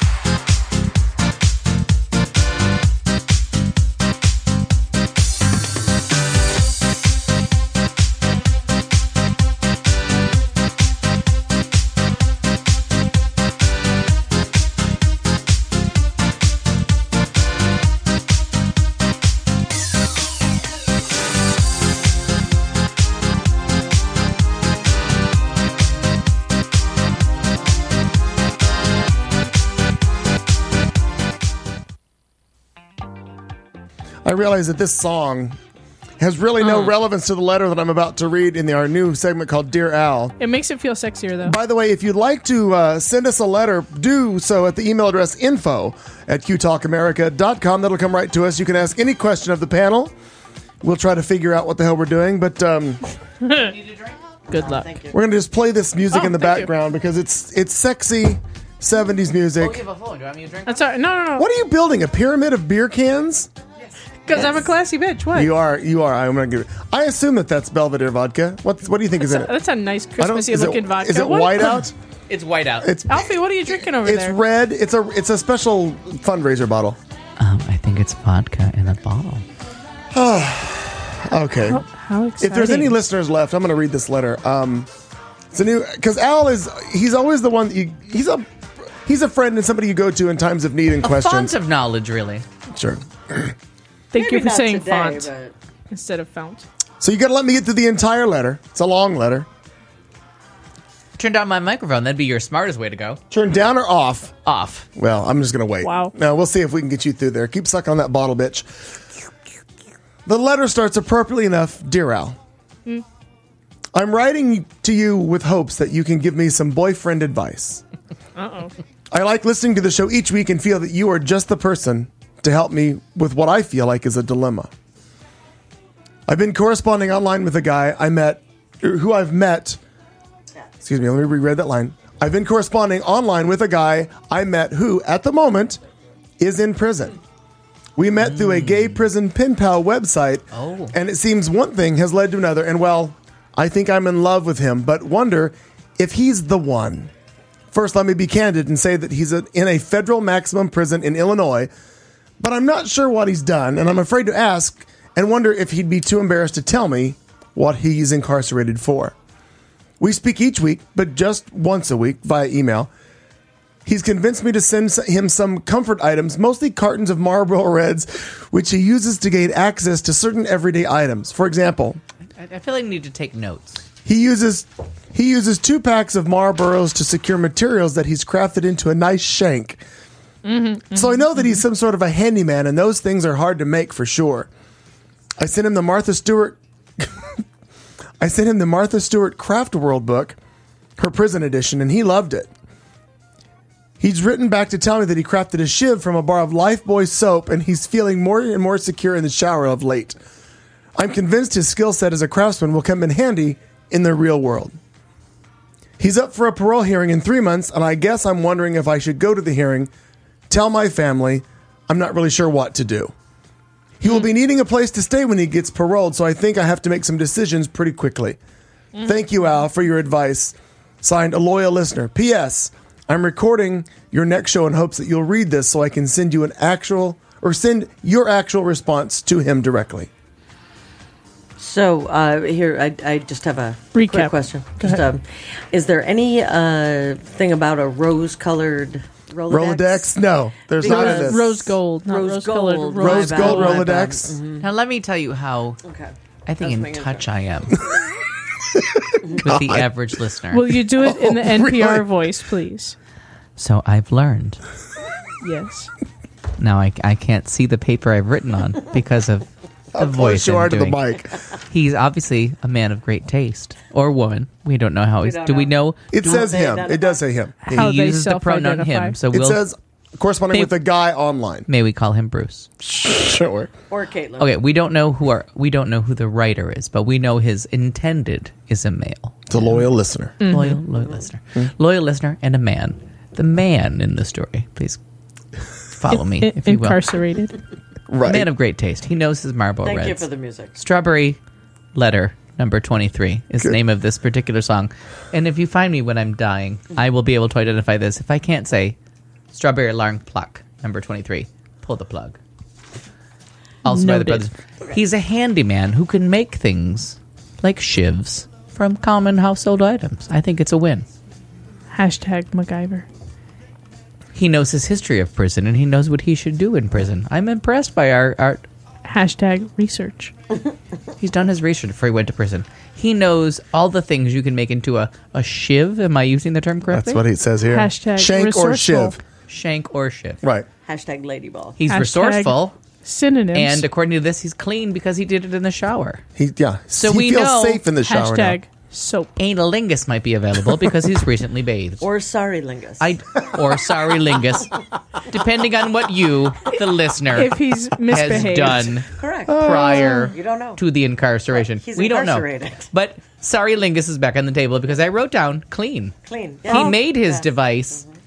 I realize that this song has really no relevance to the letter that I'm about to read in the, our new segment called Dear Al. It makes it feel sexier, though. By the way, if you'd like to uh, send us a letter, do so at the email address info at q talk america dot com. That'll come right to us. You can ask any question of the panel. We'll try to figure out what the hell we're doing, but um, Good luck. we're going to just play this music Oh, in the thank you. background because it's it's sexy, seventies music. Oh, you have a phone. Do you want me to drink? That's all right. No, no, no. What are you building? A pyramid of beer cans? Because I'm a classy bitch. What? You are. You are. I'm gonna give it. I assume that that's Belvedere vodka. What? What do you think is in it? That's a nice I don't- Christmassy is it- looking vodka. Is it What? white out? It's white out. It's Alfie, what are you drinking over it's there? red. It's a it's a special fundraiser bottle. Um, I think it's vodka in a bottle. Okay. How, how exciting. If there's any listeners left, I'm going to read this letter. Um, it's a new because Al is he's always the one. That you, he's a he's a friend and somebody you go to in times of need and A questions. font of knowledge, really. Sure. Thank Maybe you for not saying today, font but- instead of fount. So you got to let me get through the entire letter. It's a long letter. Turn down my microphone. That'd be your smartest way to go. Turn down or off. Off. Well, I'm just going to wait. Wow. No, we'll see if we can get you through there. Keep sucking on that bottle, bitch. The letter starts appropriately enough, Dear Al. Mm. I'm writing to you with hopes that you can give me some boyfriend advice. Uh-oh. I like listening to the show each week and feel that you are just the person to help me with what I feel like is a dilemma. I've been corresponding online with a guy I met, who I've met. Excuse me, let me reread that line. I've been corresponding online with a guy I met who, at the moment, is in prison. We met mm. through a gay prison pen pal website, oh. and it seems one thing has led to another. And well, I think I'm in love with him, but wonder if he's the one. First, let me be candid and say that he's a, in a federal maximum prison in Illinois, but I'm not sure what he's done, and I'm afraid to ask and wonder if he'd be too embarrassed to tell me what he's incarcerated for. We speak each week, but just once a week via email. He's convinced me to send him some comfort items, mostly cartons of Marlboro Reds, which he uses to gain access to certain everyday items. For example, I feel like I need to take notes. He uses he uses two packs of Marlboros to secure materials that he's crafted into a nice shank. Mm-hmm, mm-hmm, so I know that he's some sort of a handyman, and those things are hard to make for sure. I sent him the Martha Stewart. I sent him the Martha Stewart Craft World book, her prison edition, and he loved it. He's written back to tell me that he crafted a shiv from a bar of Lifebuoy soap, and he's feeling more and more secure in the shower of late. I'm convinced his skill set as a craftsman will come in handy in the real world. He's up for a parole hearing in three months, and I guess I'm wondering if I should go to the hearing, tell my family. I'm not really sure what to do. He will be needing a place to stay when he gets paroled, so I think I have to make some decisions pretty quickly. Mm-hmm. Thank you, Al, for your advice. Signed, a loyal listener. P S. I'm recording your next show in hopes that you'll read this so I can send you an actual, or send your actual response to him directly. So uh, here, I, I just have a Recap. quick question. Go Just, ahead. um, is there any uh, thing about a rose-colored Rolodex? Rolodex? No, there's not in Because- this. Rose gold, not Rose rose colored. gold. Rose My gold bad, my bad. Rolodex. Mhm. Now let me tell you how Okay. I think That's in making touch sense. I am with the average listener. Will you do it in the Oh, N P R really? voice, please? So I've learned. Yes. Now I, I can't see the paper I've written on because of the How voice close you I'm are to the doing. mic. He's obviously a man of great taste, or woman. We don't know how he's. don't Do we know. know? It Do says they him. identify? It does say him. How he they uses the pronoun self-identify. him. So It we'll. says corresponding May- with a guy online. May we call him Bruce? Sure. Or Caitlin. Okay, we don't know who our we don't know who the writer is, but we know his intended is a male. It's a loyal listener. Mm-hmm. Loyal, loyal listener, loyal listener, and a man. The man in the story, please follow me, In- if you will. incarcerated. A Right. man of great taste. He knows his Marlboro Thank Reds. you for the music. Strawberry Letter number twenty-three is Good. the name of this particular song. And if you find me when I'm dying, I will be able to identify this. If I can't say Strawberry Alarm Pluck number twenty-three, pull the plug. Also by the Noted. brothers. He's a handyman who can make things like shivs from common household items. I think it's a win. Hashtag MacGyver. He knows his history of prison and he knows what he should do in prison. I'm impressed by our, our Hashtag research. He's done his research before he went to prison. He knows all the things you can make into a, a shiv. Am I using the term correctly? That's what he says here. Hashtag Shank or resourceful. shiv. Shank or shiv. Right. Hashtag ladyball. He's Hashtag resourceful, Synonyms. and according to this, he's clean because he did it in the shower. He yeah. So he we feels know- safe in the shower Hashtag now. soap. Analingus might be available because he's recently bathed. Or sorry, Lingus. I or sorry lingus, depending on what you, the listener, If he's has misbehaved. done Correct. prior You don't know. to the incarceration. He's we don't know. incarcerated. But sorry lingus is back on the table because I wrote down clean. Clean. He Yeah. made his Yeah. device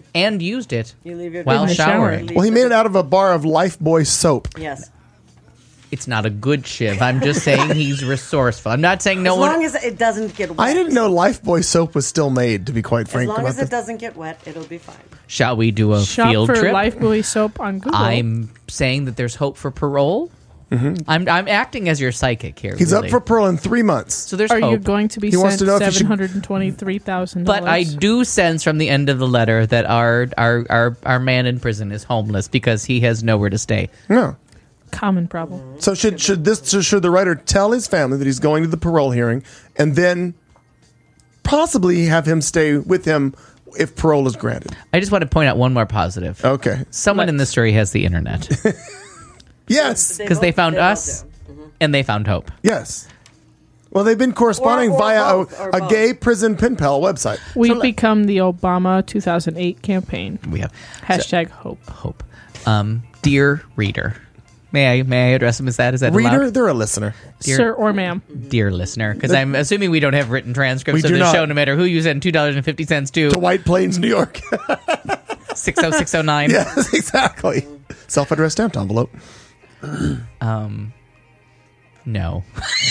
and used it You leave your while In the shower. showering. Leave Well, he the- made it out of a bar of Lifebuoy soap. Yes. It's not a good shiv. I'm just saying he's resourceful. I'm not saying no As one. long as it doesn't get wet. I didn't know Lifebuoy soap was still made, to be quite As frank long about as it this. doesn't get wet, it'll be fine. Shall we do a Shop field for trip? Lifebuoy soap on Google. I'm saying that there's hope for parole. I'm I'm acting as your psychic here. Mm-hmm. He's really. up for parole in three months. So there's Are hope. you going to be He wants sent to know if he should- seven hundred twenty-three thousand dollars? But I do sense from the end of the letter that our, our our our man in prison is homeless because he has nowhere to stay. No. Common problem. So should should this so should the writer tell his family that he's going to the parole hearing, and then possibly have him stay with him if parole is granted? I just want to point out one more positive. Okay. Someone in this story has the internet Yes. because they both- found they both us do. and they found hope. Yes. Well, they've been corresponding Or- or via both, a, or a both. gay prison pen pal website. We've So, like, become the Obama two thousand eight campaign. We have Hashtag hope. hope. Um, dear reader, may I may I address him as that? Is that reader, allowed? they're a listener. Dear- Sir or ma'am. Dear listener, because I'm assuming we don't have written transcripts We of do the not. show, no matter who you send two dollars and fifty cents to To White Plains, New York. six oh six oh nine. Yes, exactly. Self-addressed stamped envelope. Um, no.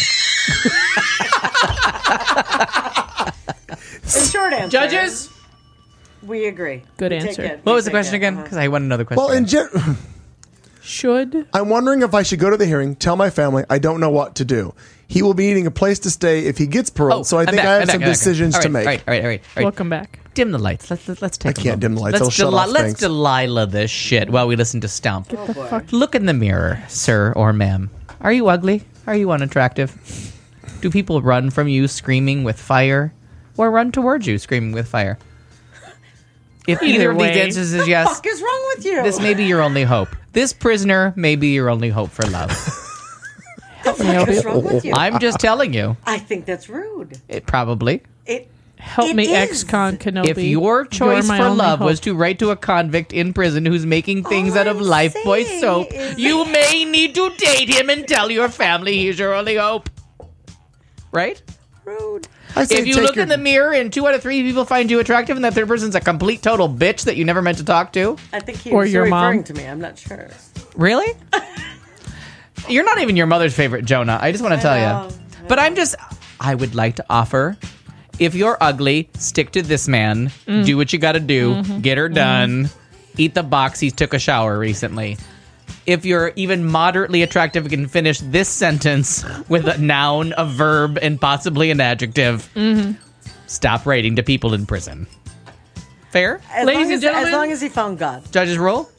In short answer, Judges? we agree. Good We take answer. it. What We was the take question it. again? Uh-huh. Because I want another question. Well, in gen- Should I'm wondering if I should go to the hearing, tell my family I don't know what to do. He will be needing a place to stay if he gets parole, so I I'm think back, I have I'm back, some I'm back. decisions All right, to make. All right, all right, all right. All right. welcome back. Dim the lights. Let's let's, let's take. I a can't dim the moment. lights. Let's, They'll shut off let's things. Delilah this shit while we listen to Stomp. The fuck? Look in the mirror, sir or ma'am. Are you ugly? Are you unattractive? Do people run from you screaming with fire, or run towards you screaming with fire? If either, Either of these way. answers is What yes, the fuck is wrong with you? this may be your only hope. This prisoner may be your only hope for love. What the fuck is wrong with you? I'm just telling you. I think that's rude. It probably. It Help It me, is. ex-con Kenobi. If your choice You're my for only love hope. was to write to a convict in prison who's making things All out of I'm Lifebuoy saying soap, is- you may need to date him and tell your family he's your only hope. Right? rude. I say If you take look your- in the mirror and two out of three people find you attractive and that third person's a complete total bitch that you never meant to talk to, I think he Or was your referring mom. to me. I'm not sure. really? You're not even your mother's favorite, Jonah. I just want to tell know. you. But I'm just, I would like to offer, if you're ugly, stick to this man. Do what you got to do. Mm-hmm. Get her done. Eat the box. He took a shower recently. If you're even moderately attractive, you can finish this sentence with a noun, a verb, and possibly an adjective. Mm-hmm. Stop writing to people in prison. Fair? As Ladies long and as, gentlemen- as long as he found God. Judge's rule?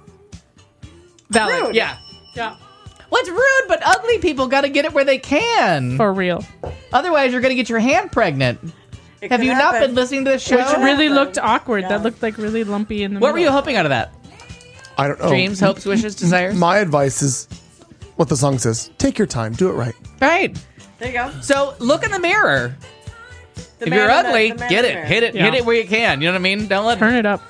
Valid. Rude. Yeah. Yeah. What's rude, but ugly people got to get it where they can. For real. Otherwise, you're going to get your hand pregnant. It Have could you not happen. been listening to this show? Which really happened. looked awkward. Yeah. That looked like really lumpy in the What were you middle. hoping out of that? I don't know. Dreams, hopes, wishes, desires? My advice is what the song says: take your time, do it right. Right. There you go. So look in the mirror. The If man you're in the- ugly, the man get in it. the Hit it. Yeah. Hit it where you can. You know what I mean? Don't let Turn it up.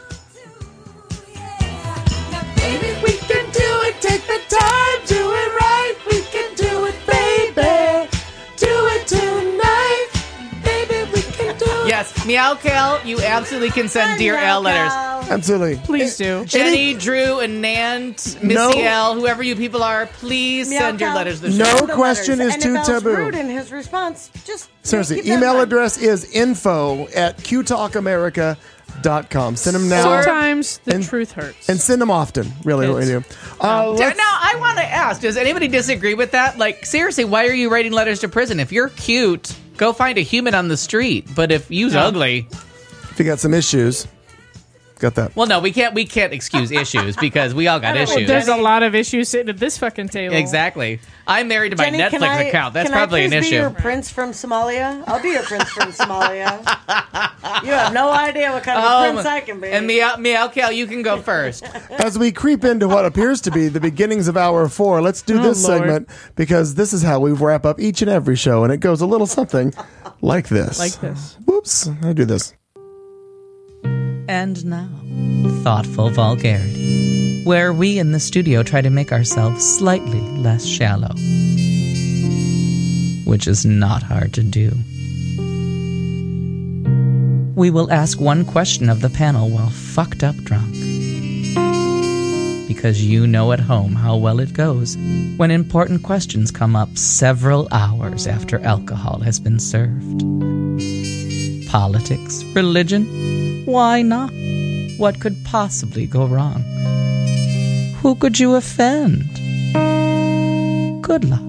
We can do it, take the time, do it right. We can do it, baby. Do it tonight. Baby, we can do it. Yes, Meow Cal, you absolutely can send Dear L letters. Absolutely. Please do. Jenny, Drew, and Nant, Missy No. L, whoever you people are, please Meow send your Cal. letters to the No show. Send the question letters. is and too if Al's taboo. rude in his response, just Seriously, keep that in email mind. address is info at q talk america dot com. Send them now. Sometimes the And- truth hurts. And send them often. Really, what we do. Uh, Now, let's- I want to ask, does anybody disagree with that? Like, seriously, why are you writing letters to prison? If you're cute, go find a human on the street. But if you's ugly, if you got some issues, got that. well, no, we can't. We can't excuse issues because we all got I don't know, issues. There's a lot of issues sitting at this fucking table. Exactly. I'm married to my Jenny, Netflix can I, account. That's can probably I an please be issue. your prince from Somalia? I'll be your prince from Somalia. You have no idea what kind of Um, prince I can be. And Meow, Meow Cal, you can go first. As we creep into what appears to be the beginnings of hour four, let's do Oh, this Lord. segment because this is how we wrap up each and every show, and it goes a little something like this. Like this. Whoops, I do this. And now, thoughtful vulgarity, where we in the studio try to make ourselves slightly less shallow, which is not hard to do. we will ask one question of the panel while fucked up drunk. Because you know at home how well it goes when important questions come up several hours after alcohol has been served. Politics, religion, why not? What could possibly go wrong? Who could you offend? Good luck.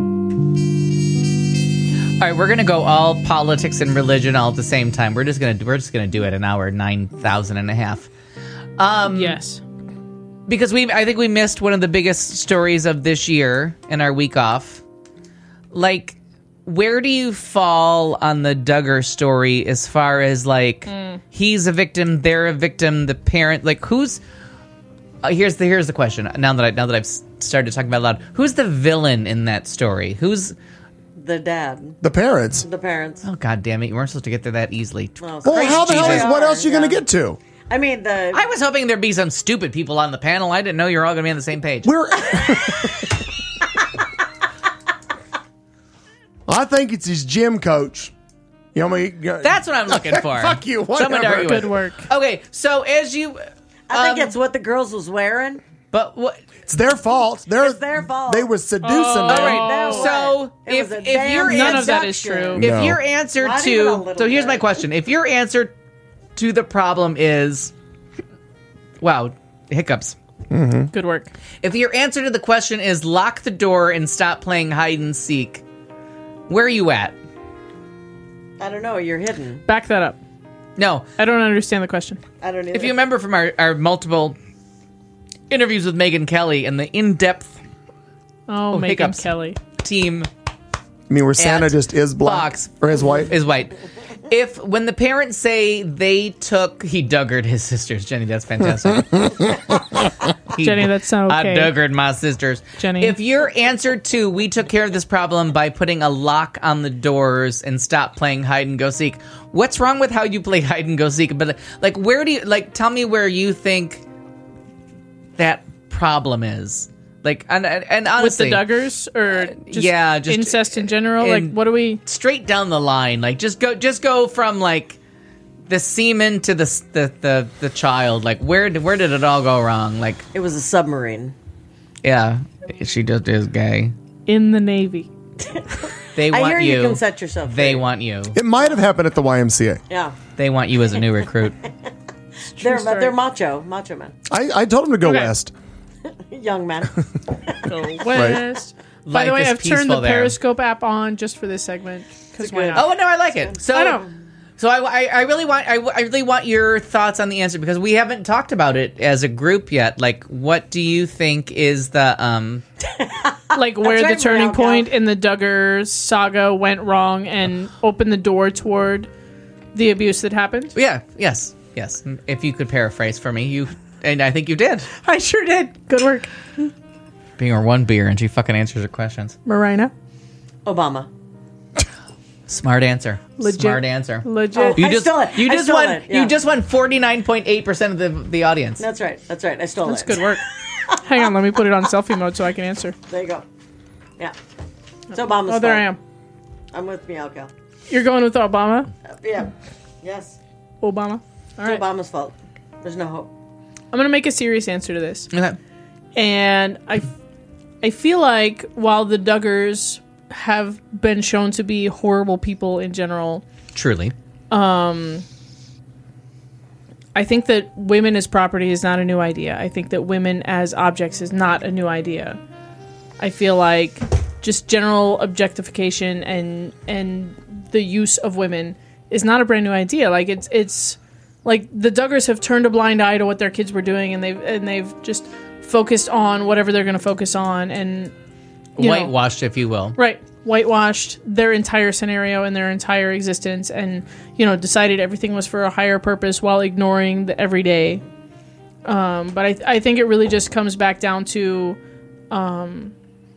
All right, we're gonna go all politics and religion all at the same time. We're just gonna we're just gonna do it an hour nine thousand and a half. Um, Yes. because we I think we missed one of the biggest stories of this year in our week off. Like, where do you fall on the Duggar story as far as like he's a victim, they're a victim, the parent, like who's uh, here's the here's the question. Now that I now that I've s- started talking about it loud, who's the villain in that story? Who's The dad, The parents. the parents. oh god damn it, you weren't supposed to get there that easily. Well, Well, how the hell is, Jesus. what else are you going to Yeah. get to? I mean, the I was hoping there'd be some stupid people on the panel. I didn't know you were all going to be on the same page. We're. I think it's his gym coach. You know what I mean? That's what I'm looking for. Fuck you, Someone to whatever. argue with. Good work. Okay, so as you, I think um, it's what the girls was wearing. but what? It's their fault. They're, It's their fault. They were seducing Oh. them. All right, Now so what? It if was a if damn your None answer, of that is seduction. true. if No. your answer Not even a to little so here's bit. my question: if your answer to the problem is, wow, hiccups. Good work. If your answer to the question is lock the door and stop playing hide and seek, where are you at? I don't know. You're hidden. Back that up. No, I don't understand the question. I don't know. if you remember from our, our multiple interviews with Megyn Kelly and the in-depth Oh, Oh, Megan hiccups. Kelly. team I mean, where Santa At just is black Fox. or is white. is white. If when the parents say they took, he duggered his sisters. Jenny, that's fantastic. He- Jenny, that's not okay. I duggered my sisters. Jenny. If your answer to we took care of this problem by putting a lock on the doors and stop playing hide and go seek, what's wrong with how you play hide and go seek? But like, where do you like? Tell me where you think that problem is. Like, and, and honestly, With the Duggars or just yeah, just incest in general? in- like, what do we? straight down the line. Like, just go, just go from like the semen to the the the, the child. Like, where did where did it all go wrong? Like, it was a submarine. yeah, she just is gay. In the Navy. They I want hear you. you can set yourself They free. want you. It might have happened at the Y M C A. Yeah, They want you as a new recruit. they're story. they're macho, macho men, I, I told him to go Okay. west. young men. Go west. By the Life way, is I've turned peaceful the there. Periscope app on just for this segment. Because why good- not? Oh no, I like it. So I know. So I, I, I really want I, I really want your thoughts on the answer because we haven't talked about it as a group yet. Like, what do you think is the um? Like where right, the turning Marielle, point go. in the Duggar saga went wrong and opened the door toward the abuse that happened? Yeah. Yes. Yes. If you could paraphrase for me, you and I think you did. I sure did. Good work. Being her one beer and she fucking answers her questions. Marina. Obama. Smart answer. Legit. Smart answer. Legit. You I just stole it. you I just stole won it, yeah. you just won forty nine point eight percent of the the audience. That's right. That's right. I stole That's it. good work. Hang on, let me put it on selfie mode so I can answer. There you go. Yeah. It's Obama's Oh, there I fault. am. I'm with Mialka. You're going with Obama? Uh, yeah. Yes. Obama. All It's right. Obama's fault. There's no hope. I'm going to make a serious answer to this. Okay. And I, I feel like while the Duggars have been shown to be horrible people in general, Truly. I think that women as property is not a new idea. I think that women as objects is not a new idea. I feel like just general objectification and and the use of women is not a brand new idea. Like it's it's like the Duggars have turned a blind eye to what their kids were doing, and they've and they've just focused on whatever they're going to focus on, and you know, Whitewashed, if you will. right, whitewashed their entire scenario and their entire existence, and you know, decided everything was for a higher purpose while ignoring the everyday. Um, but I, I think it really just comes back down to um,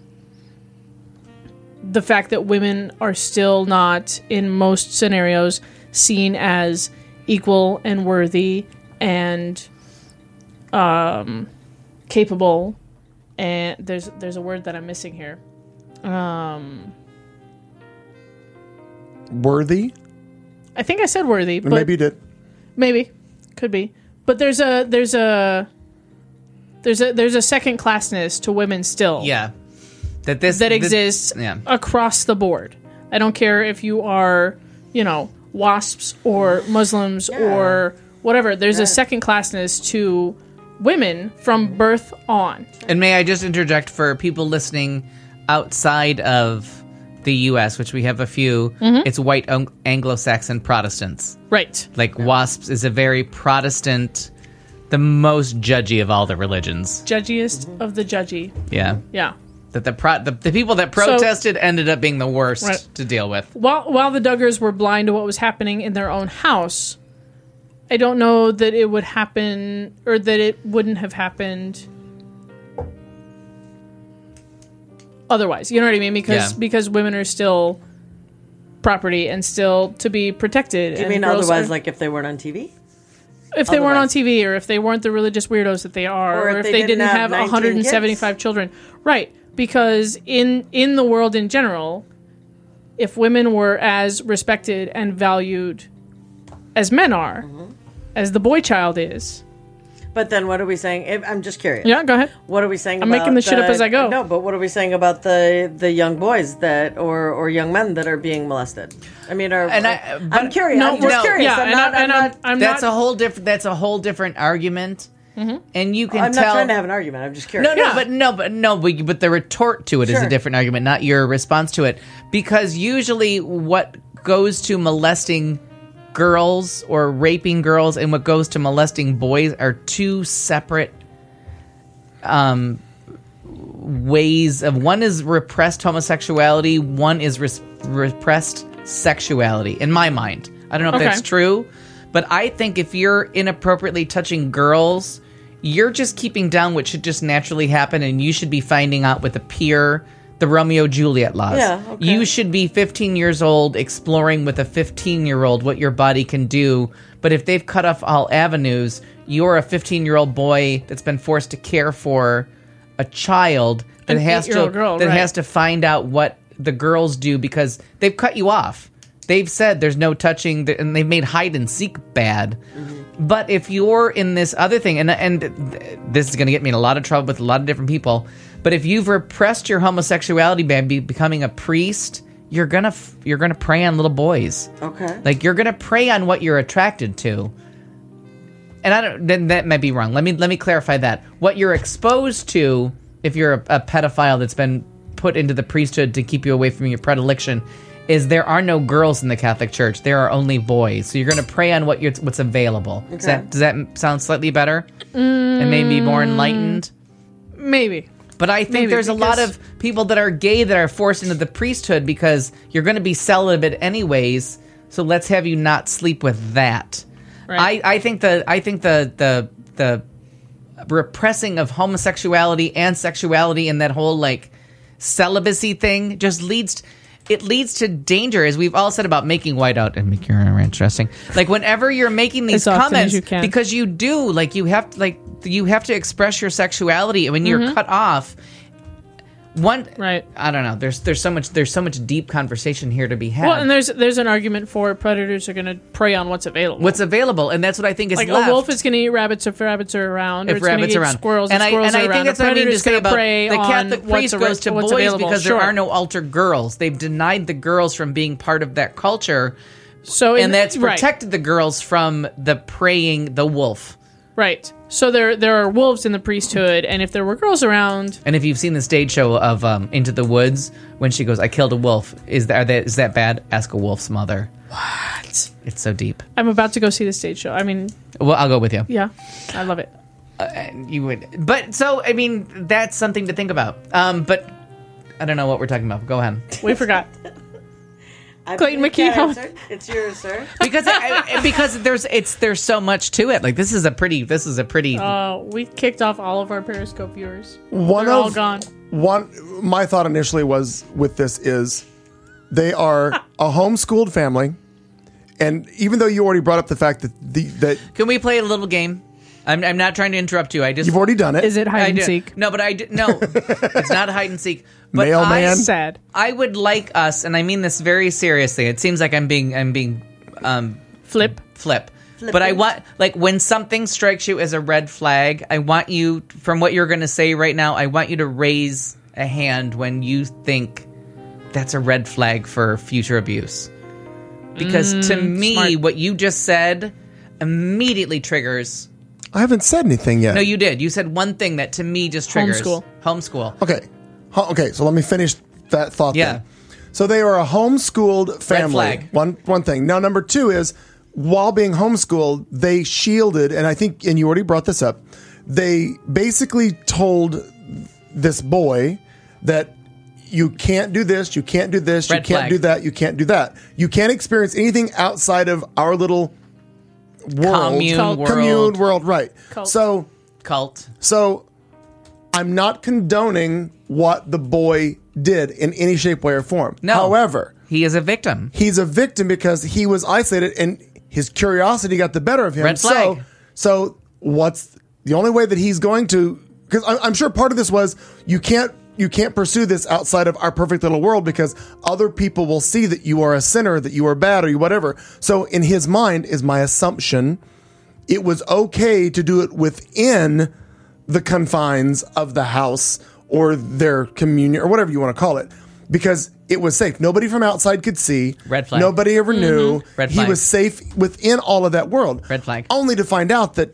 the fact that women are still not, in most scenarios, seen as equal and worthy and um, capable. And there's there's a word that I'm missing here. Um, Worthy I think I said worthy, but Maybe you did. maybe could be. But there's a there's a there's a there's a second classness to women still. Yeah. That this that this- exists yeah. across the board. I don't care if you are, you know, WASPs or Muslims or whatever. There's a second classness to women from birth on. And may I just interject for people listening outside of the U S, which we have a few, Mhm. it's white Ang- Anglo-Saxon Protestants. Right. Like WASPs is a very Protestant, the most judgy of all the religions. Judgiest of the judgy. Yeah. Yeah. That the, pro- the the people that So- protested ended up being the worst Right. to deal with. While while the Duggars were blind to what was happening in their own house, I don't know that it would happen or that it wouldn't have happened otherwise. You know what I mean? Because Yeah. because women are still property and still to be protected. Do you and mean girls otherwise, are- like if they weren't on T V? if they weren't on otherwise? T V or if they weren't the religious weirdos that they are, Or or, if if they they, didn't didn't have have nineteen one hundred seventy-five children, right? Because in in the world in general, if women were as respected and valued as men are, Mm-hmm. as the boy child is. But then what are we saying? If- I'm just curious. Yeah, go ahead. What are we saying I'm about making this shit up the- as I go. No, but what are we saying about the the young boys that or or young men that are being molested? I mean, are, And I, but, I'm curious. No, I'm just no. curious. Yeah, I'm and not, I- I'm and not, I'm that's not- a whole different. That's a whole different argument. And you can I'm tell. not trying to have an argument. I'm just curious. No, no, but no, but no, but, but the retort to it is Sure. a different argument, not your response to it. Because usually, what goes to molesting girls or raping girls, and what goes to molesting boys are two separate um, ways of. One is repressed homosexuality. One is res- repressed sexuality. In my mind, I don't know if Okay. that's true, but I think if you're inappropriately touching girls, you're just keeping down what should just naturally happen, and you should be finding out with a peer the Romeo Juliet laws. Yeah, okay. You should be fifteen years old exploring with a fifteen year old what your body can do. But if they've cut off all avenues, you're a fifteen year old boy that's been forced to care for a child that An has to eight-year-old girl, that right. has to find out what the girls do because they've cut you off. They've said there's no touching, th- and they've made hide and seek bad. But if you're in this other thing, and and th- this is going to get me in a lot of trouble with a lot of different people, but if you've repressed your homosexuality by be- becoming a priest, you're gonna f- you're gonna prey on little boys. Okay. Like you're gonna prey on what you're attracted to. And I don't. Then that might be wrong. Let me let me clarify that. What you're exposed to, if you're a, a pedophile that's been put into the priesthood to keep you away from your predilection, is there are no girls in the Catholic Church. There are only boys. So you're going to prey on what you're, what's available. Does Okay. that does that sound slightly better? And maybe more enlightened. Maybe. But I think Maybe, there's a lot because- of people that are gay that are forced into the priesthood because you're going to be celibate anyways. So let's have you not sleep with that. Right. I, I think the I think the the the repressing of homosexuality and sexuality and that whole like celibacy thing just leads it leads to danger, as we've all said about making white out and make your ranch dressing. Like whenever you're making these As often as comments, you can. because you do like you have to like you have to express your sexuality, and when you're Mhm. cut off. One, right? I don't know. There's there's so much there's so much deep conversation here to be had. Well, and there's there's an argument for predators are going to prey on what's available. What's available, and that's what I think is like left. a wolf is going to eat rabbits if rabbits are around, or if it's going to rabbits eat are around. squirrels and if I, squirrels and I are around. think that's a what I mean to predator's say going about to prey the on Catholic what's priest ar- goes to what's boys available. because Sure. there are no altered girls. They've denied the girls from being part of that culture. So in- and that's right. protected the girls from the preying the wolf. Right. So there there are wolves in the priesthood, and if there were girls around, And if you've seen the stage show of um, Into the Woods, when she goes, "I killed a wolf," is that, are that is that bad? Ask a wolf's mother. What? It's so deep. I'm about to go see the stage show. I mean, Well, I'll go with you. yeah, I love it. Uh, you would, but so I mean, that's something to think about. Um, but I don't know what we're talking about. Go ahead. We forgot. I Clayton believe that McKee, how- answer. It's yours, sir. because I, because there's it's there's so much to it. Like this is a pretty this is a pretty Uh, we kicked off all of our Periscope viewers. One They're of all gone. one. My thought initially was with this is they are a homeschooled family, and even though you already brought up the fact that the that Can we play a little game? I'm I'm not trying to interrupt you. I just you've already done it. Is it hide I and do- seek? No, but I did no. It's not hide and seek. But Mailman? I, Sad. I would like us, and I mean this very seriously. It seems like I'm being I'm being um, Flip. flip. But I want, like, when something strikes you as a red flag, I want you, from what you're going to say right now, I want you to raise a hand when you think that's a red flag for future abuse. Because to me, smart. what you just said immediately triggers. I haven't said anything yet. No, you did. You said one thing that to me just triggers. Homeschool. Homeschool. Okay. Ho- Okay, so let me finish that thought Yeah. then. So they are a homeschooled family. flag. One one thing. Now number two is while being homeschooled, they shielded, and I think, and you already brought this up, they basically told this boy that you can't do this, you can't do this, Red you can't flag. do that, you can't do that. You can't experience anything outside of our little world. Commune Cult. world. Commune world, right. Cult. So Cult. so I'm not condoning what the boy did in any shape, way, or form. No. However, He is a victim. he's a victim because he was isolated and his curiosity got the better of him. Red flag. So, so what's the only way that he's going to? Because I'm, I'm sure part of this was you can't you can't pursue this outside of our perfect little world because other people will see that you are a sinner, that you are bad, or you whatever. So in his mind, is my assumption, it was okay to do it within the confines of the house or their communion or whatever you want to call it, because it was safe. Nobody from outside could see. Red flag. Nobody ever knew. Red he flag. was safe within all of that world. Red flag. Only to find out that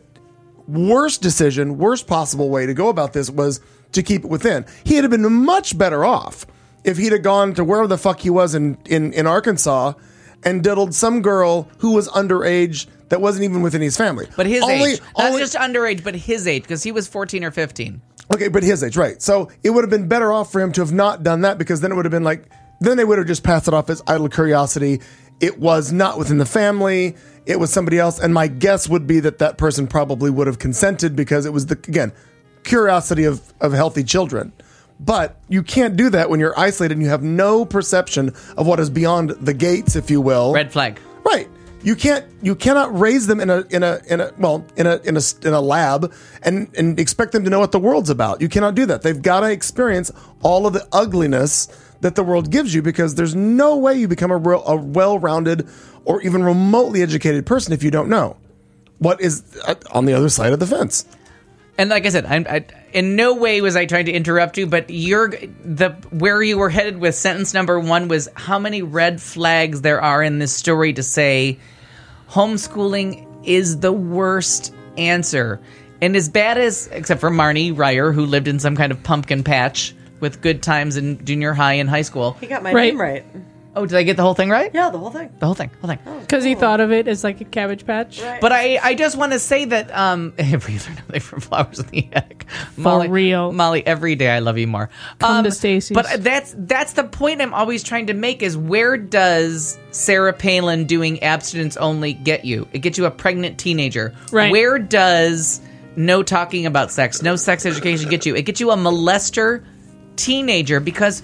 worst decision, worst possible way to go about this was to keep it within. He'd have been much better off if he'd have gone to wherever the fuck he was in, in, in Arkansas and diddled some girl who was underage that wasn't even within his family. But his Only- age. Not only- just underage, but his age, because he was fourteen or fifteen. Okay, but his age, right. So it would have been better off for him to have not done that, because then it would have been like, then they would have just passed it off as idle curiosity. It was not within the family. It was somebody else. And my guess would be that that person probably would have consented because it was, the again, curiosity of, of healthy children. But you can't do that when you're isolated and you have no perception of what is beyond the gates, if you will. Red flag. Right. You can't. You cannot raise them in a in a in a well in a in a in a lab and and expect them to know what the world's about. You cannot do that. They've got to experience all of the ugliness that the world gives you, because there's no way you become a, real, a well-rounded or even remotely educated person if you don't know what is uh, on the other side of the fence. And like I said, I'm, I, in no way was I trying to interrupt you, but you're the where you were headed with sentence number one was how many red flags there are in this story to say homeschooling is the worst answer. And as bad as, except for Marnie Ryer, who lived in some kind of pumpkin patch with good times in junior high and high school. He got my Right. name right. Oh, did I get the whole thing right? Yeah, the whole thing. The whole thing. Whole thing. Because he thought of it as like a Cabbage Patch. Right. But I, I just want to say that um, every other night from Flowers in the Attic. Molly, real. Molly. Every day I love you more. Come to Stacy's. But that's that's the point I'm always trying to make is where does Sarah Palin doing abstinence only get you? It gets you a pregnant teenager. Right. Where does no talking about sex, no sex education get you? It gets you a molester teenager, because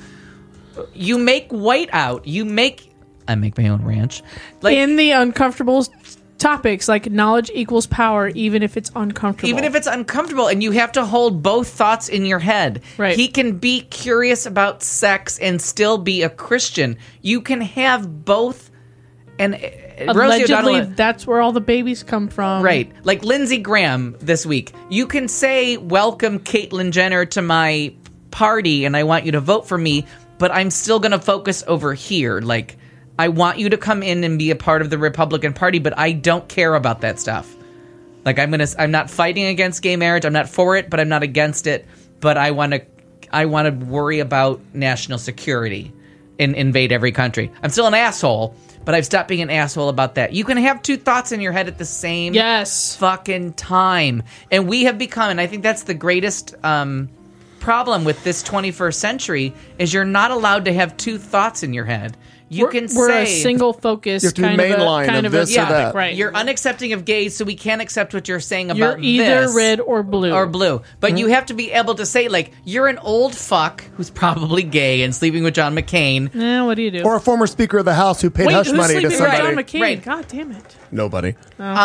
you make white out. You make. I make my own ranch. Like, in the uncomfortable topics, like knowledge equals power, even if it's uncomfortable. even if it's uncomfortable, and you have to hold both thoughts in your head. Right. He can be curious about sex and still be a Christian. You can have both. And uh, Rosie allegedly, O'Donnell, that's where all the babies come from. right? Like Lindsey Graham this week. You can say, "Welcome, Caitlyn Jenner, to my party, and I want you to vote for me," but I'm still going to focus over here. Like, I want you to come in and be a part of the Republican Party, but I don't care about that stuff. Like, I'm gonna, I'm not fighting against gay marriage. I'm not for it, but I'm not against it. But I want to, I want to worry about national security and invade every country. I'm still an asshole, but I've stopped being an asshole about that. You can have two thoughts in your head at the same Yes. fucking time, and we have become, and I think that's the greatest um, problem with this twenty-first century is you're not allowed to have two thoughts in your head. You we're, can we're say a single focus You have to kind of a, mainline kind of of, this a or topic, that. right? you're unaccepting of gays, so we can't accept what you're saying You're about either this. red or blue. Or blue. But you have to be able to say, like, you're an old fuck who's probably gay and sleeping with John McCain. Eh, what do you do? Or a former Speaker of the House who paid Wait, hush who's money to sleeping with somebody. John McCain? Right. God damn it. Nobody.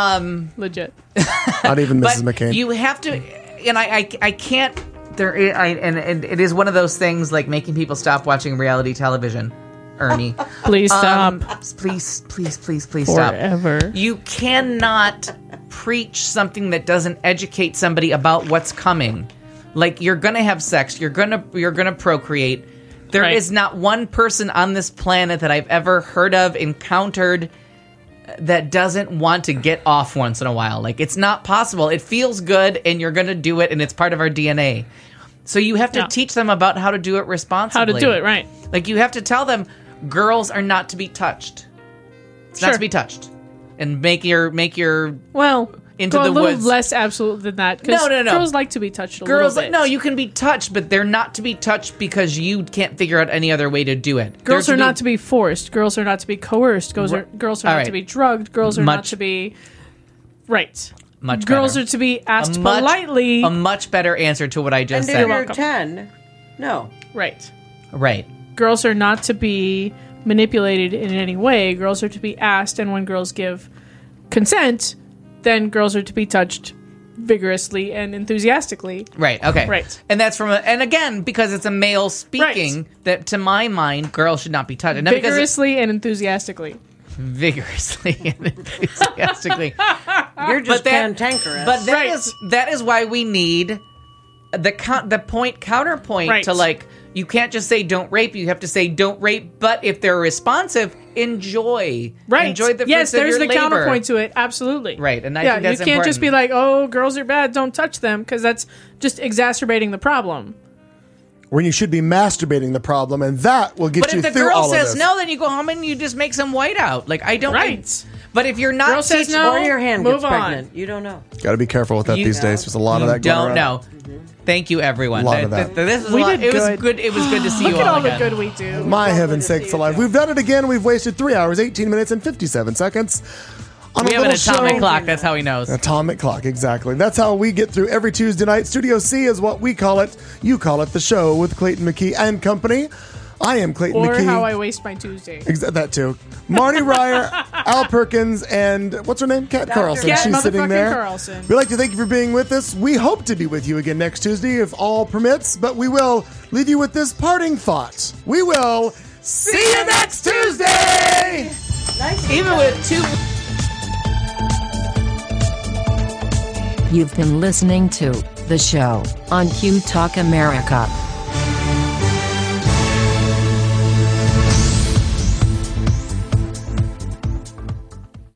Legit. Not even But Missus McCain. you have to, and I, I, I can't, there, I, I- and, and it is one of those things like making people stop watching reality television. Ernie. Please stop. Um, please, please, please, please stop. Forever. You cannot preach something that doesn't educate somebody about what's coming. Like, you're gonna have sex, you're gonna you're gonna procreate. There Right. is not one person on this planet that I've ever heard of, encountered, that doesn't want to get off once in a while. Like, it's not possible. It feels good, and you're gonna do it, and it's part of our D N A. So you have to Yeah. teach them about how to do it responsibly. How to do it, right. Like, you have to tell them girls are not to be touched. It's not Sure. to be touched. And make your make your Well, into go the a little woods. less absolute than that. 'Cause No, no, no. Girls like to be touched a girls little bit. no, you can be touched, but they're not to be touched because you can't figure out any other way to do it. Girls They're are not to be forced. Girls are not to be coerced. Girls are, girls are All not right. to be drugged. Girls are not Much- to be... Right. much Girls better. are to be asked a much, politely. a much better answer to what I And just if said. you're welcome. ten, no. right. Right. Girls are not to be manipulated in any way. Girls are to be asked, and when girls give consent, then girls are to be touched vigorously and enthusiastically. Right. Okay. Right. And that's from a, and again because it's a male speaking that to my mind girls should not be touched. And not because it- Vigorously and enthusiastically. vigorously and enthusiastically. You're just that- cantankerous. But that Right. is that is why we need the count the point counterpoint Right. to like you can't just say don't rape. You have to say don't rape. But if they're responsive, enjoy. Right. Enjoy the fruits yes, of there's your the labor. counterpoint to it. Absolutely. Right, and I yeah, think that's you can't just be important. like, "Oh, girls are bad. Don't touch them," because that's just exacerbating the problem. When you should be masturbating the problem, and that will get But you if the through girl all says of this. no, then you go home and you just make some white out. Like I don't. Right. I- but if you're not Girl says teaching, no, or your hand move gets on. pregnant. You don't know. Got to be careful with that You- these days. There's a lot of you that going don't around. know. Thank you, everyone. A lot of Th- that. th- This is a We lot. did It was good. good. It was good to see Look you at all all the again. good we do. My heaven's sakes alive. We've done it again. We've wasted three hours, eighteen minutes, and fifty-seven seconds on We a have an little atomic show. clock. That's how he knows. Atomic clock, exactly. That's how we get through every Tuesday night. Studio C is what we call it. You call it the show with Clayton McKee and company. I am Clayton Or McKee. how I waste my Tuesday. Exa- that too. Marty Ryer, Al Perkins, and what's her name? Kat Carlson. Kat She's sitting motherfucking there. Carlson. We'd like to thank you for being with us. We hope to be with you again next Tuesday if all permits, but we will leave you with this parting thought. We will see you next Tuesday! Even with two. You've been listening to The Show on Q Talk America.